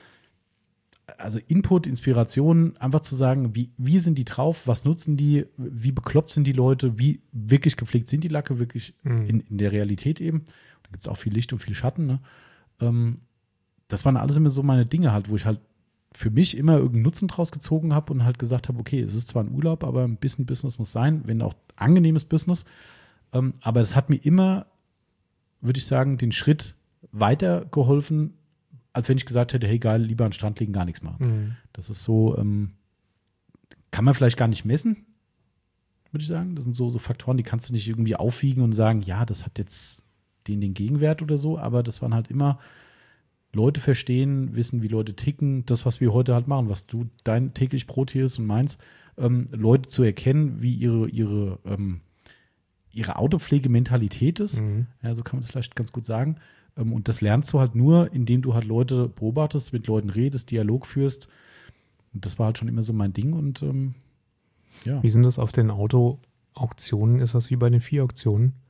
Input, Inspiration, einfach zu sagen, wie sind die drauf, was nutzen die, wie bekloppt sind die Leute, wie wirklich gepflegt sind die Lacke, wirklich in der Realität eben. Da gibt es auch viel Licht und viel Schatten. Ne? Das waren alles immer so meine Dinge halt, wo ich halt für mich immer irgendeinen Nutzen draus gezogen habe und halt gesagt habe, okay, es ist zwar ein Urlaub, aber ein bisschen Business muss sein, wenn auch angenehmes Business. Aber das hat mir immer, würde ich sagen, den Schritt weitergeholfen, als wenn ich gesagt hätte, hey geil, lieber an den Strand liegen, gar nichts machen. Das ist so, kann man vielleicht gar nicht messen, würde ich sagen. Das sind so Faktoren, die kannst du nicht irgendwie aufwiegen und sagen, ja, das hat jetzt den Gegenwert oder so, aber das waren halt immer Leute verstehen, wissen, wie Leute ticken, das, was wir heute halt machen, was dein täglich Brot hier ist und meins, Leute zu erkennen, wie ihre Autopflegementalität ist, ja, so kann man das vielleicht ganz gut sagen. Und das lernst du halt nur, indem du halt Leute beobachtest, mit Leuten redest, Dialog führst. Und das war halt schon immer so mein Ding. Und ja. Wie sind das auf den Autoauktionen? Ist das wie bei den Vieh-Auktionen?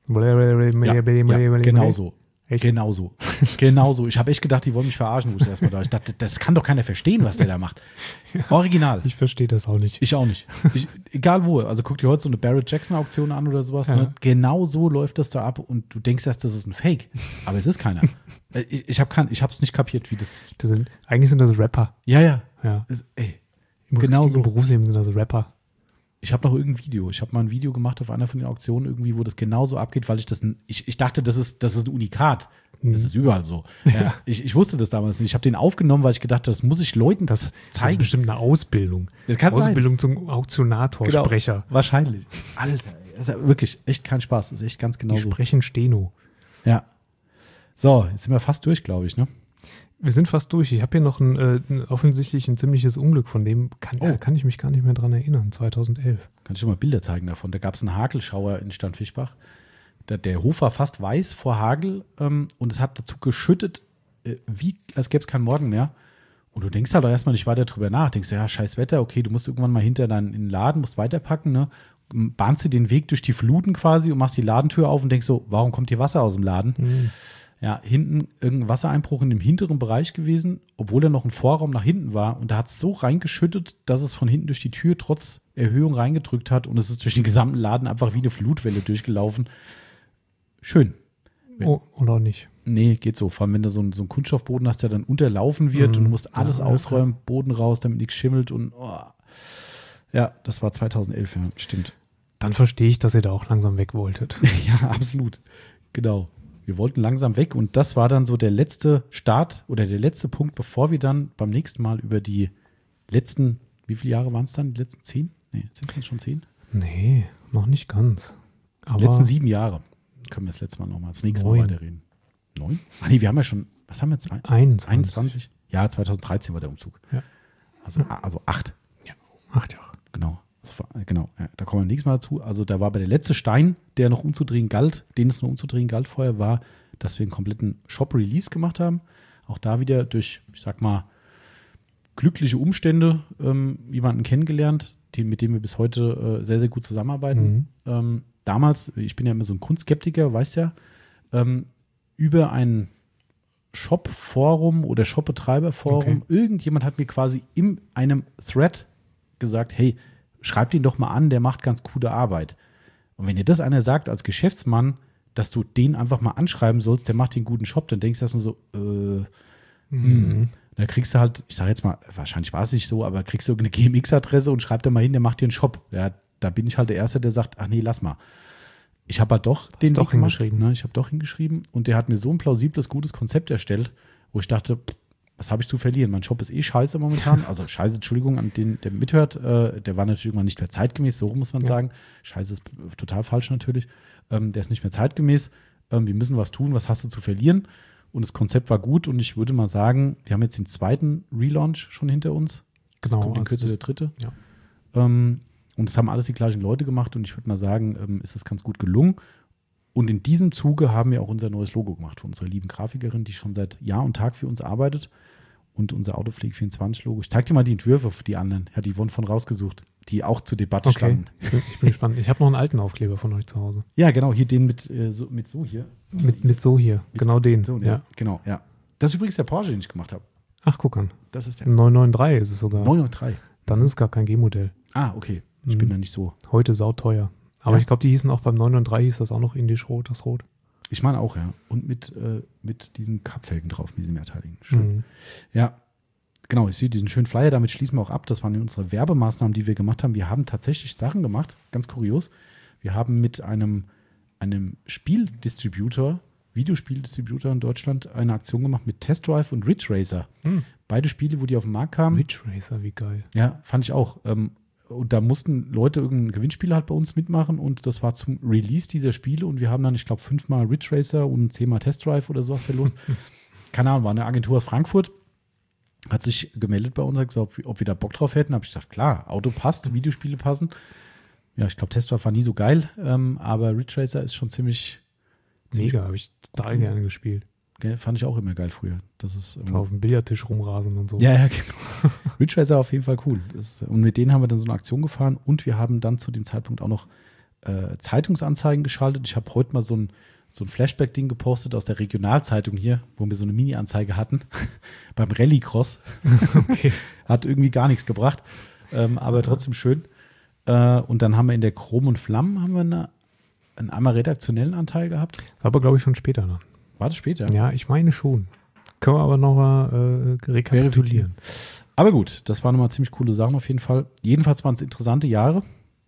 Genau so. Echt? Genau so. Genau so. Ich habe echt gedacht, die wollen mich verarschen, wo ich erstmal da. Ich dachte, das kann doch keiner verstehen, was der da macht. Original. Ich verstehe das auch nicht. Ich auch nicht. Egal wo. Also guck dir heute so eine Barrett Jackson-Auktion an oder sowas. Ja. Ne? Genau so läuft das da ab und du denkst erst, das ist ein Fake. Aber es ist keiner. Ich habe es nicht kapiert, wie das. Eigentlich sind das Rapper. Ja. Ja. Im genau so. Berufsleben sind das Rapper. Ich habe noch irgendein Video. Ich habe mal ein Video gemacht auf einer von den Auktionen irgendwie, wo das genauso abgeht, weil ich dachte, das ist ein Unikat. Das ist überall so. Ja, ich wusste das damals nicht. Ich habe den aufgenommen, weil ich gedacht habe, das muss ich Leuten Das zeigen. ist bestimmt eine Ausbildung. Das kann Ausbildung zum Auktionator, Genau, Sprecher. wahrscheinlich. Alter, das ist wirklich echt kein Spaß. Das ist echt ganz genau Die so. sprechen Steno. Ja. So, jetzt sind wir fast durch, glaube ich, ne? Wir sind fast durch. Ich habe hier noch offensichtlich ein ziemliches Unglück, von dem kann ich mich gar nicht mehr dran erinnern, 2011. Kann ich schon mal Bilder zeigen davon. Da gab es einen Hagelschauer in Standfischbach. Der Hof war fast weiß vor Hagel und es hat dazu geschüttet, als gäbe es keinen Morgen mehr. Und du denkst halt auch erstmal nicht weiter drüber nach. Denkst du, ja, scheiß Wetter, okay, du musst irgendwann mal hinter in den Laden, musst weiterpacken, ne? Bahnst du den Weg durch die Fluten quasi und machst die Ladentür auf und denkst so, warum kommt hier Wasser aus dem Laden? Ja, hinten irgendein Wassereinbruch in dem hinteren Bereich gewesen, obwohl da noch ein Vorraum nach hinten war. Und da hat es so reingeschüttet, dass es von hinten durch die Tür trotz Erhöhung reingedrückt hat. Und es ist durch den gesamten Laden einfach wie eine Flutwelle durchgelaufen. Schön. Oder nicht? Nee, geht so. Vor allem, wenn du so einen Kunststoffboden hast, der dann unterlaufen wird und du musst alles ausräumen, Boden raus, damit nichts schimmelt. Und ja, das war 2011, ja, stimmt. Dann verstehe ich, dass ihr da auch langsam weg wolltet. Ja, absolut. Genau. Wir wollten langsam weg und das war dann so der letzte Start oder der letzte Punkt, bevor wir dann beim nächsten Mal über die letzten, wie viele Jahre waren es dann? Die letzten 10? Nee, sind es schon 10? Nee, noch nicht ganz. Aber Letzten 7 Jahre. Können wir das letzte Mal nochmal, das nächste Mal weiterreden. 9? Ach nee, wir haben ja schon, was haben wir jetzt? 21? Ja, 2013 war der Umzug. Ja. Also 8. Ja, 8 Jahre. Genau, ja, da kommen wir nächstes Mal dazu. Also da war bei der letzte Stein, der noch umzudrehen galt, den es noch umzudrehen galt vorher, war, dass wir einen kompletten Shop-Release gemacht haben. Auch da wieder durch, ich sag mal, glückliche Umstände jemanden kennengelernt, mit dem wir bis heute sehr, sehr gut zusammenarbeiten. Damals, ich bin ja immer so ein Kunstskeptiker, weißt ja, über ein Shop-Forum oder Shop-Betreiber-Forum, irgendjemand hat mir quasi in einem Thread gesagt, hey, schreib den doch mal an, der macht ganz coole Arbeit. Und wenn dir das einer sagt als Geschäftsmann, dass du den einfach mal anschreiben sollst, der macht den guten Shop, dann denkst du erstmal so, Da kriegst du halt, ich sage jetzt mal, wahrscheinlich war es nicht so, aber kriegst du eine GMX-Adresse und schreib da mal hin, der macht dir einen Shop. Ja, da bin ich halt der Erste, der sagt, ach nee, lass mal. Ich habe halt doch den Weg hingeschrieben. Ne? Ich habe doch hingeschrieben und der hat mir so ein plausibles, gutes Konzept erstellt, wo ich dachte, was habe ich zu verlieren? Mein Shop ist eh scheiße momentan. Also scheiße, Entschuldigung an den, der mithört. Der war natürlich irgendwann nicht mehr zeitgemäß, so muss man sagen. Scheiße ist total falsch natürlich. Der ist nicht mehr zeitgemäß. Wir müssen was tun, was hast du zu verlieren? Und das Konzept war gut und ich würde mal sagen, wir haben jetzt den zweiten Relaunch schon hinter uns. Genau. Das kommt in Kürze der dritte. Ja. Und es haben alles die gleichen Leute gemacht und ich würde mal sagen, ist das ganz gut gelungen. Und in diesem Zuge haben wir auch unser neues Logo gemacht von unserer lieben Grafikerin, die schon seit Jahr und Tag für uns arbeitet. Und unser Autopflege24-Logo. Ich zeig dir mal die Entwürfe für die anderen. Hat die Yvonne von rausgesucht, die auch zur Debatte standen. Ich bin gespannt. Ich habe noch einen alten Aufkleber von euch zu Hause. Ja, genau. Hier den mit so hier. Mit so hier. Genau den. So, ja. Genau, ja. Das ist übrigens der Porsche, den ich gemacht habe. Ach, guck an. Das ist der 993 ist es sogar. 993. Dann ist es gar kein G-Modell. Ah, okay. Ich bin da nicht so. Heute sauteuer. Aber ich glaube, die hießen auch beim 993 hieß das auch noch Indisch-Rot, das Rot. Ich meine auch, ja. Und mit diesen Kappfelgen drauf, mit diesen mehrteiligen. Schön. Ja, genau. Ich sehe diesen schönen Flyer, damit schließen wir auch ab. Das waren unsere Werbemaßnahmen, die wir gemacht haben. Wir haben tatsächlich Sachen gemacht, ganz kurios. Wir haben mit einem Spieldistributor, Videospieldistributor in Deutschland, eine Aktion gemacht mit Test Drive und Ridge Racer. Beide Spiele, wo die auf den Markt kamen. Ridge Racer, wie geil. Ja, fand ich auch. Und da mussten Leute irgendein Gewinnspiel halt bei uns mitmachen und das war zum Release dieser Spiele und wir haben dann, ich glaube, 5-mal Ridge Racer und 10-mal Test Drive oder sowas verlost. Keine Ahnung, war eine Agentur aus Frankfurt, hat sich gemeldet bei uns und gesagt, ob wir da Bock drauf hätten. Habe ich gesagt, klar, Auto passt, Videospiele passen. Ja, ich glaube, Test Drive war nie so geil, aber Ridge Racer ist schon ziemlich mega, habe ich total gerne gespielt. Fand ich auch immer geil früher. Das ist auf dem Billardtisch rumrasen und so. Ja, genau. Ridge Racer auf jeden Fall cool. Und mit denen haben wir dann so eine Aktion gefahren und wir haben dann zu dem Zeitpunkt auch noch Zeitungsanzeigen geschaltet. Ich habe heute mal so ein Flashback-Ding gepostet aus der Regionalzeitung hier, wo wir so eine Mini-Anzeige hatten beim Rallycross. Okay. Hat irgendwie gar nichts gebracht, aber trotzdem schön. Und dann haben wir in der Chrom und Flammen haben wir einen einmal redaktionellen Anteil gehabt. Aber glaube ich schon später dann. War das später? Ja, ich meine schon. Können wir aber noch mal rekapitulieren. Aber gut, das waren nochmal ziemlich coole Sachen auf jeden Fall. Jedenfalls waren es interessante Jahre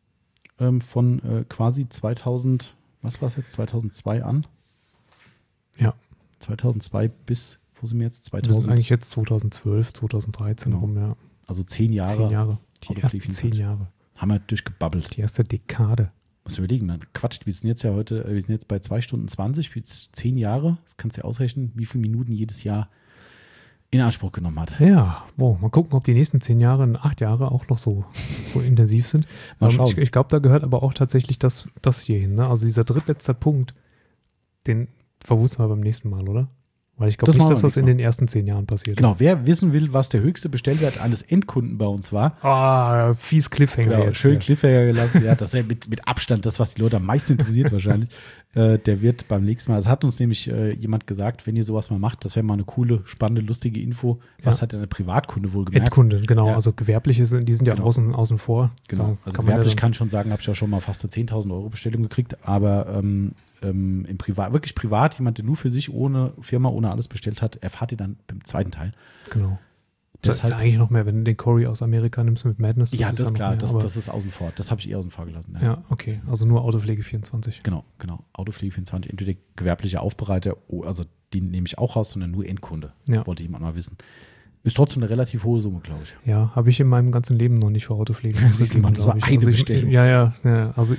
von quasi 2000, was war es jetzt, 2002 an? Ja. 2002 bis, wo sind wir jetzt? 2000. Das ist eigentlich jetzt 2012, 2013 rum, ja. Also 10 Jahre. 10 Jahre. Die ersten 10 Jahre. Haben wir durchgebabbelt. Die erste Dekade. Muss überlegen, man quatscht, wir sind jetzt bei 2 Stunden 20, wie 10 Jahre. Das kannst du ja ausrechnen, wie viele Minuten jedes Jahr in Anspruch genommen hat. Ja, mal gucken, ob die nächsten 10 Jahre und 8 Jahre auch noch so intensiv sind. Mal schauen. Ich glaube, da gehört aber auch tatsächlich das hier hin. Ne? Also dieser drittletzte Punkt, den verwussten wir beim nächsten Mal, oder? Weil ich glaube nicht, dass das in den ersten 10 Jahren passiert ist. Genau, wer wissen will, was der höchste Bestellwert eines Endkunden bei uns war. Fies Cliffhanger. Genau, jetzt, schön ja. Cliffhanger gelassen. Ja, das ist ja mit Abstand das, was die Leute am meisten interessiert wahrscheinlich. Der wird beim nächsten Mal, es hat uns nämlich jemand gesagt, wenn ihr sowas mal macht, das wäre mal eine coole, spannende, lustige Info. Was hat denn der Privatkunde wohl gemerkt? Endkunde, genau. Ja. Also gewerbliche die sind ja Genau. außen vor. Genau, also gewerblich kann ich schon sagen, habe ich ja schon mal fast eine 10.000 € Bestellung gekriegt, aber im wirklich privat, jemand, der nur für sich ohne Firma, ohne alles bestellt hat, erfahrt ihr dann beim zweiten Teil. Genau. Das ist eigentlich noch mehr, wenn du den Corey aus Amerika nimmst mit Madness. Ja, das ist klar, mehr, das ist außen vor. Das habe ich außen vor gelassen. Ja, okay. Also nur Autopflege 24. Genau. Autopflege 24, entweder gewerbliche Aufbereiter, also die nehme ich auch raus, sondern nur Endkunde. Ja. Wollte jemand mal wissen. Ist trotzdem eine relativ hohe Summe, glaube ich. Ja, habe ich in meinem ganzen Leben noch nicht für Autopflege. Das war eine Bestellung. Also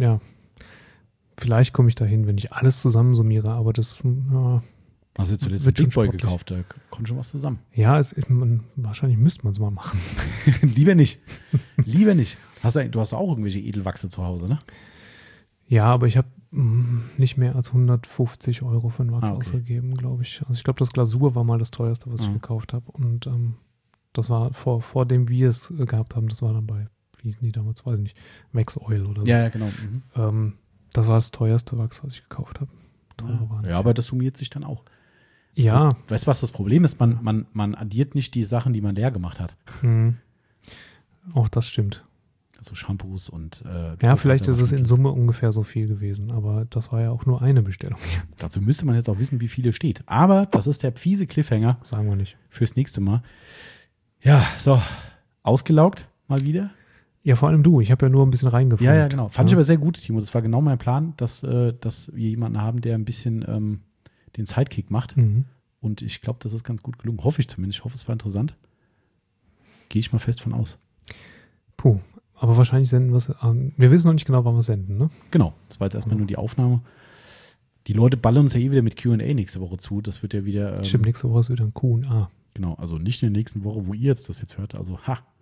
vielleicht komme ich dahin, wenn ich alles zusammensummiere, aber das Also jetzt zuletzt wird Big schon Boy sportlich. gekauft, da kommt schon was zusammen. Ja, wahrscheinlich müsste man es mal machen. Lieber nicht. Lieber nicht. Du hast auch irgendwelche Edelwachse zu Hause, ne? Ja, aber ich habe nicht mehr als 150 € für einen Wachs ausgegeben, glaube ich. Also ich glaube, das Glasur war mal das teuerste, was ich gekauft habe. Und das war vor dem wir es gehabt haben, das war dann bei, wie hießen die damals, weiß ich nicht, Max Oil oder so. Ja, genau. Das war das teuerste Wachs, was ich gekauft habe. Ja, aber das summiert sich dann auch. Ja. Weißt du, was das Problem ist? Man addiert nicht die Sachen, die man leer gemacht hat. Auch das stimmt. Also Shampoos und ja, vielleicht ist es in Summe ungefähr so viel gewesen, aber das war ja auch nur eine Bestellung. Dazu müsste man jetzt auch wissen, wie viele steht. Aber das ist der fiese Cliffhanger. Sagen wir nicht. Fürs nächste Mal. Ja, so. Ausgelaugt mal wieder. Ja, vor allem du. Ich habe ja nur ein bisschen reingefunden. Ja, genau. Fand ich aber sehr gut, Timo. Das war genau mein Plan, dass wir jemanden haben, der ein bisschen den Sidekick macht. Und ich glaube, das ist ganz gut gelungen. Hoffe ich zumindest. Ich hoffe, es war interessant. Gehe ich mal fest von aus. Puh. Aber wahrscheinlich senden wir es an. Wir wissen noch nicht genau, wann wir senden, ne? Genau. Das war jetzt erstmal nur die Aufnahme. Die Leute ballern uns ja wieder mit Q&A nächste Woche zu. Das wird ja wieder. Stimmt, nächste Woche ist wieder ein Q&A. Genau. Also nicht in der nächsten Woche, wo ihr das jetzt hört. Also,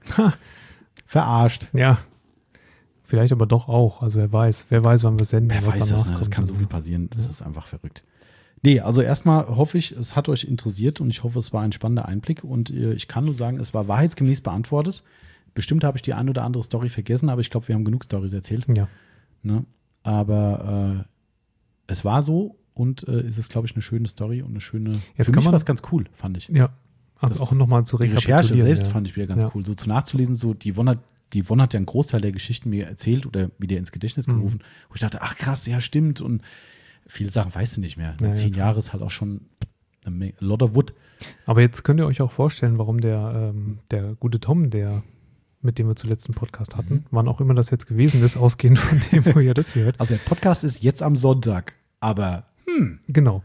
verarscht. Ja. Vielleicht aber doch auch. Also wer weiß, wann wir senden. Wer weiß das, ne? Das kann so viel passieren. Das ist einfach verrückt. Nee, also erstmal hoffe ich, es hat euch interessiert und ich hoffe, es war ein spannender Einblick und ich kann nur sagen, es war wahrheitsgemäß beantwortet. Bestimmt habe ich die ein oder andere Story vergessen, aber ich glaube, wir haben genug Storys erzählt. Ja. Ne? Aber es war so und es ist, glaube ich, eine schöne Story und eine schöne, Jetzt für mich war es ganz cool, fand ich. Ja, also auch nochmal zu Die rekapitulieren. Recherche selbst ja. fand ich wieder ganz cool. So zu nachzulesen, so die Yvonne hat ja einen Großteil der Geschichten mir erzählt oder wieder ins Gedächtnis gerufen, wo ich dachte, ach krass, ja stimmt und viele Sachen weißt du nicht mehr. 10 Jahre ist halt auch schon a lot of wood. Aber jetzt könnt ihr euch auch vorstellen, warum der gute Tom, mit dem wir zuletzt einen Podcast hatten, wann auch immer das jetzt gewesen ist, ausgehend von dem, wo ihr das hier hört. Also der Podcast ist jetzt am Sonntag, aber Genau.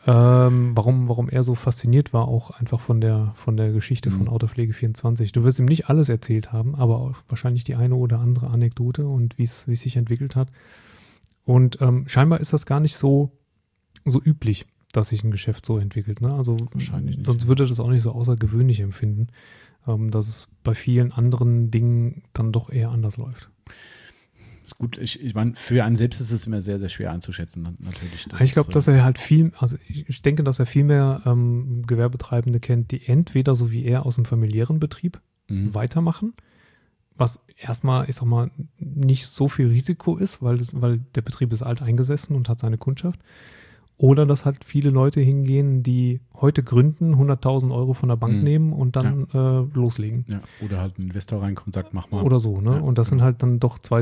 Warum er so fasziniert war, auch einfach von der Geschichte von Autopflege 24. Du wirst ihm nicht alles erzählt haben, aber auch wahrscheinlich die eine oder andere Anekdote und wie es sich entwickelt hat. Und scheinbar ist das gar nicht so üblich, dass sich ein Geschäft so entwickelt. Ne? Also wahrscheinlich nicht. Sonst würde das auch nicht so außergewöhnlich empfinden, dass es bei vielen anderen Dingen dann doch eher anders läuft. Ist gut. Ich meine, für einen selbst ist es immer sehr, sehr schwer einzuschätzen, natürlich. Ich glaube, dass er halt ich denke, dass er viel mehr Gewerbetreibende kennt, die entweder so wie er aus dem familiären Betrieb weitermachen, was erstmal, ich sag mal, nicht so viel Risiko ist, weil der Betrieb ist alt eingesessen und hat seine Kundschaft. Oder dass halt viele Leute hingehen, die heute gründen, 100.000 Euro von der Bank nehmen und dann loslegen. Ja, oder halt ein Investor reinkommt und sagt, mach mal. Oder so, ne? Ja, und das sind halt dann doch zwei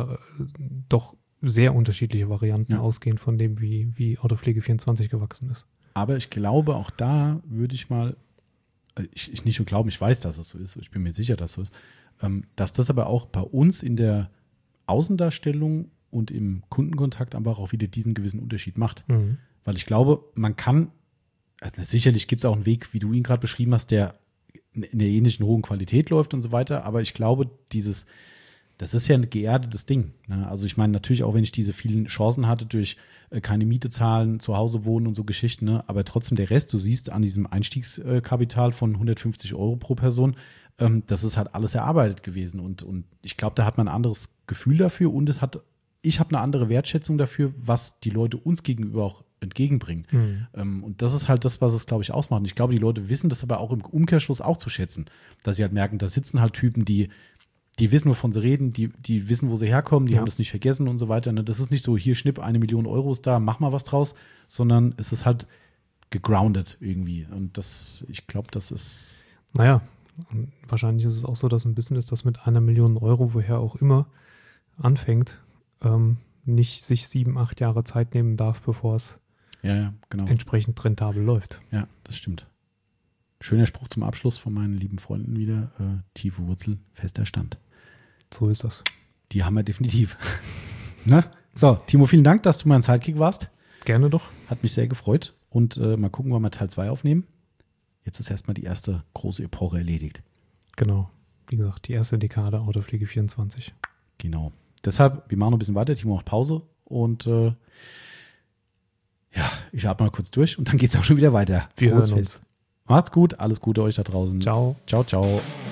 doch sehr unterschiedliche Varianten, ausgehend von dem, wie Autopflege24 gewachsen ist. Aber ich glaube, auch da würde ich mal, ich nicht nur glauben, ich weiß, dass es so ist, ich bin mir sicher, dass es so ist, dass das aber auch bei uns in der Außendarstellung und im Kundenkontakt einfach auch wieder diesen gewissen Unterschied macht. Mhm. Weil ich glaube, man kann, also sicherlich gibt es auch einen Weg, wie du ihn gerade beschrieben hast, der in einer ähnlichen hohen Qualität läuft und so weiter, aber ich glaube, das ist ja ein geerdetes Ding. Ne? Also ich meine, natürlich auch, wenn ich diese vielen Chancen hatte durch keine Miete zahlen, zu Hause wohnen und so Geschichten, ne? Aber trotzdem der Rest, du siehst an diesem Einstiegskapital von 150 Euro pro Person, das ist halt alles erarbeitet gewesen und ich glaube, da hat man ein anderes Gefühl dafür und ich habe eine andere Wertschätzung dafür, was die Leute uns gegenüber auch entgegenbringen. Mhm. Und das ist halt das, was es, glaube ich, ausmacht. Und ich glaube, die Leute wissen das aber auch im Umkehrschluss auch zu schätzen, dass sie halt merken, da sitzen halt Typen, die wissen, wovon sie reden, die wissen, wo sie herkommen, die haben das nicht vergessen und so weiter. Ne? Das ist nicht so, hier Schnipp, 1 Million Euro ist da, mach mal was draus, sondern es ist halt gegroundet irgendwie. Und ich glaube, das ist. Naja, und wahrscheinlich ist es auch so, dass ein Business, das mit 1 Million Euro, woher auch immer, anfängt, nicht sich 7, 8 Jahre Zeit nehmen darf, bevor es genau. entsprechend rentabel läuft. Ja, das stimmt. Schöner Spruch zum Abschluss von meinen lieben Freunden wieder. Tiefe Wurzeln, fester Stand. So ist das. Die haben wir definitiv. Ne? So, Timo, vielen Dank, dass du mein Sidekick warst. Gerne doch. Hat mich sehr gefreut. Und mal gucken, wann wir Teil 2 aufnehmen. Jetzt ist erstmal die erste große Epoche erledigt. Genau. Wie gesagt, die erste Dekade Autopflege24. Genau. Deshalb, wir machen noch ein bisschen weiter. Timo macht Pause. Und ich atme mal kurz durch und dann geht es auch schon wieder weiter. Wir hören uns. Macht's gut, alles Gute euch da draußen. Ciao. Ciao, ciao.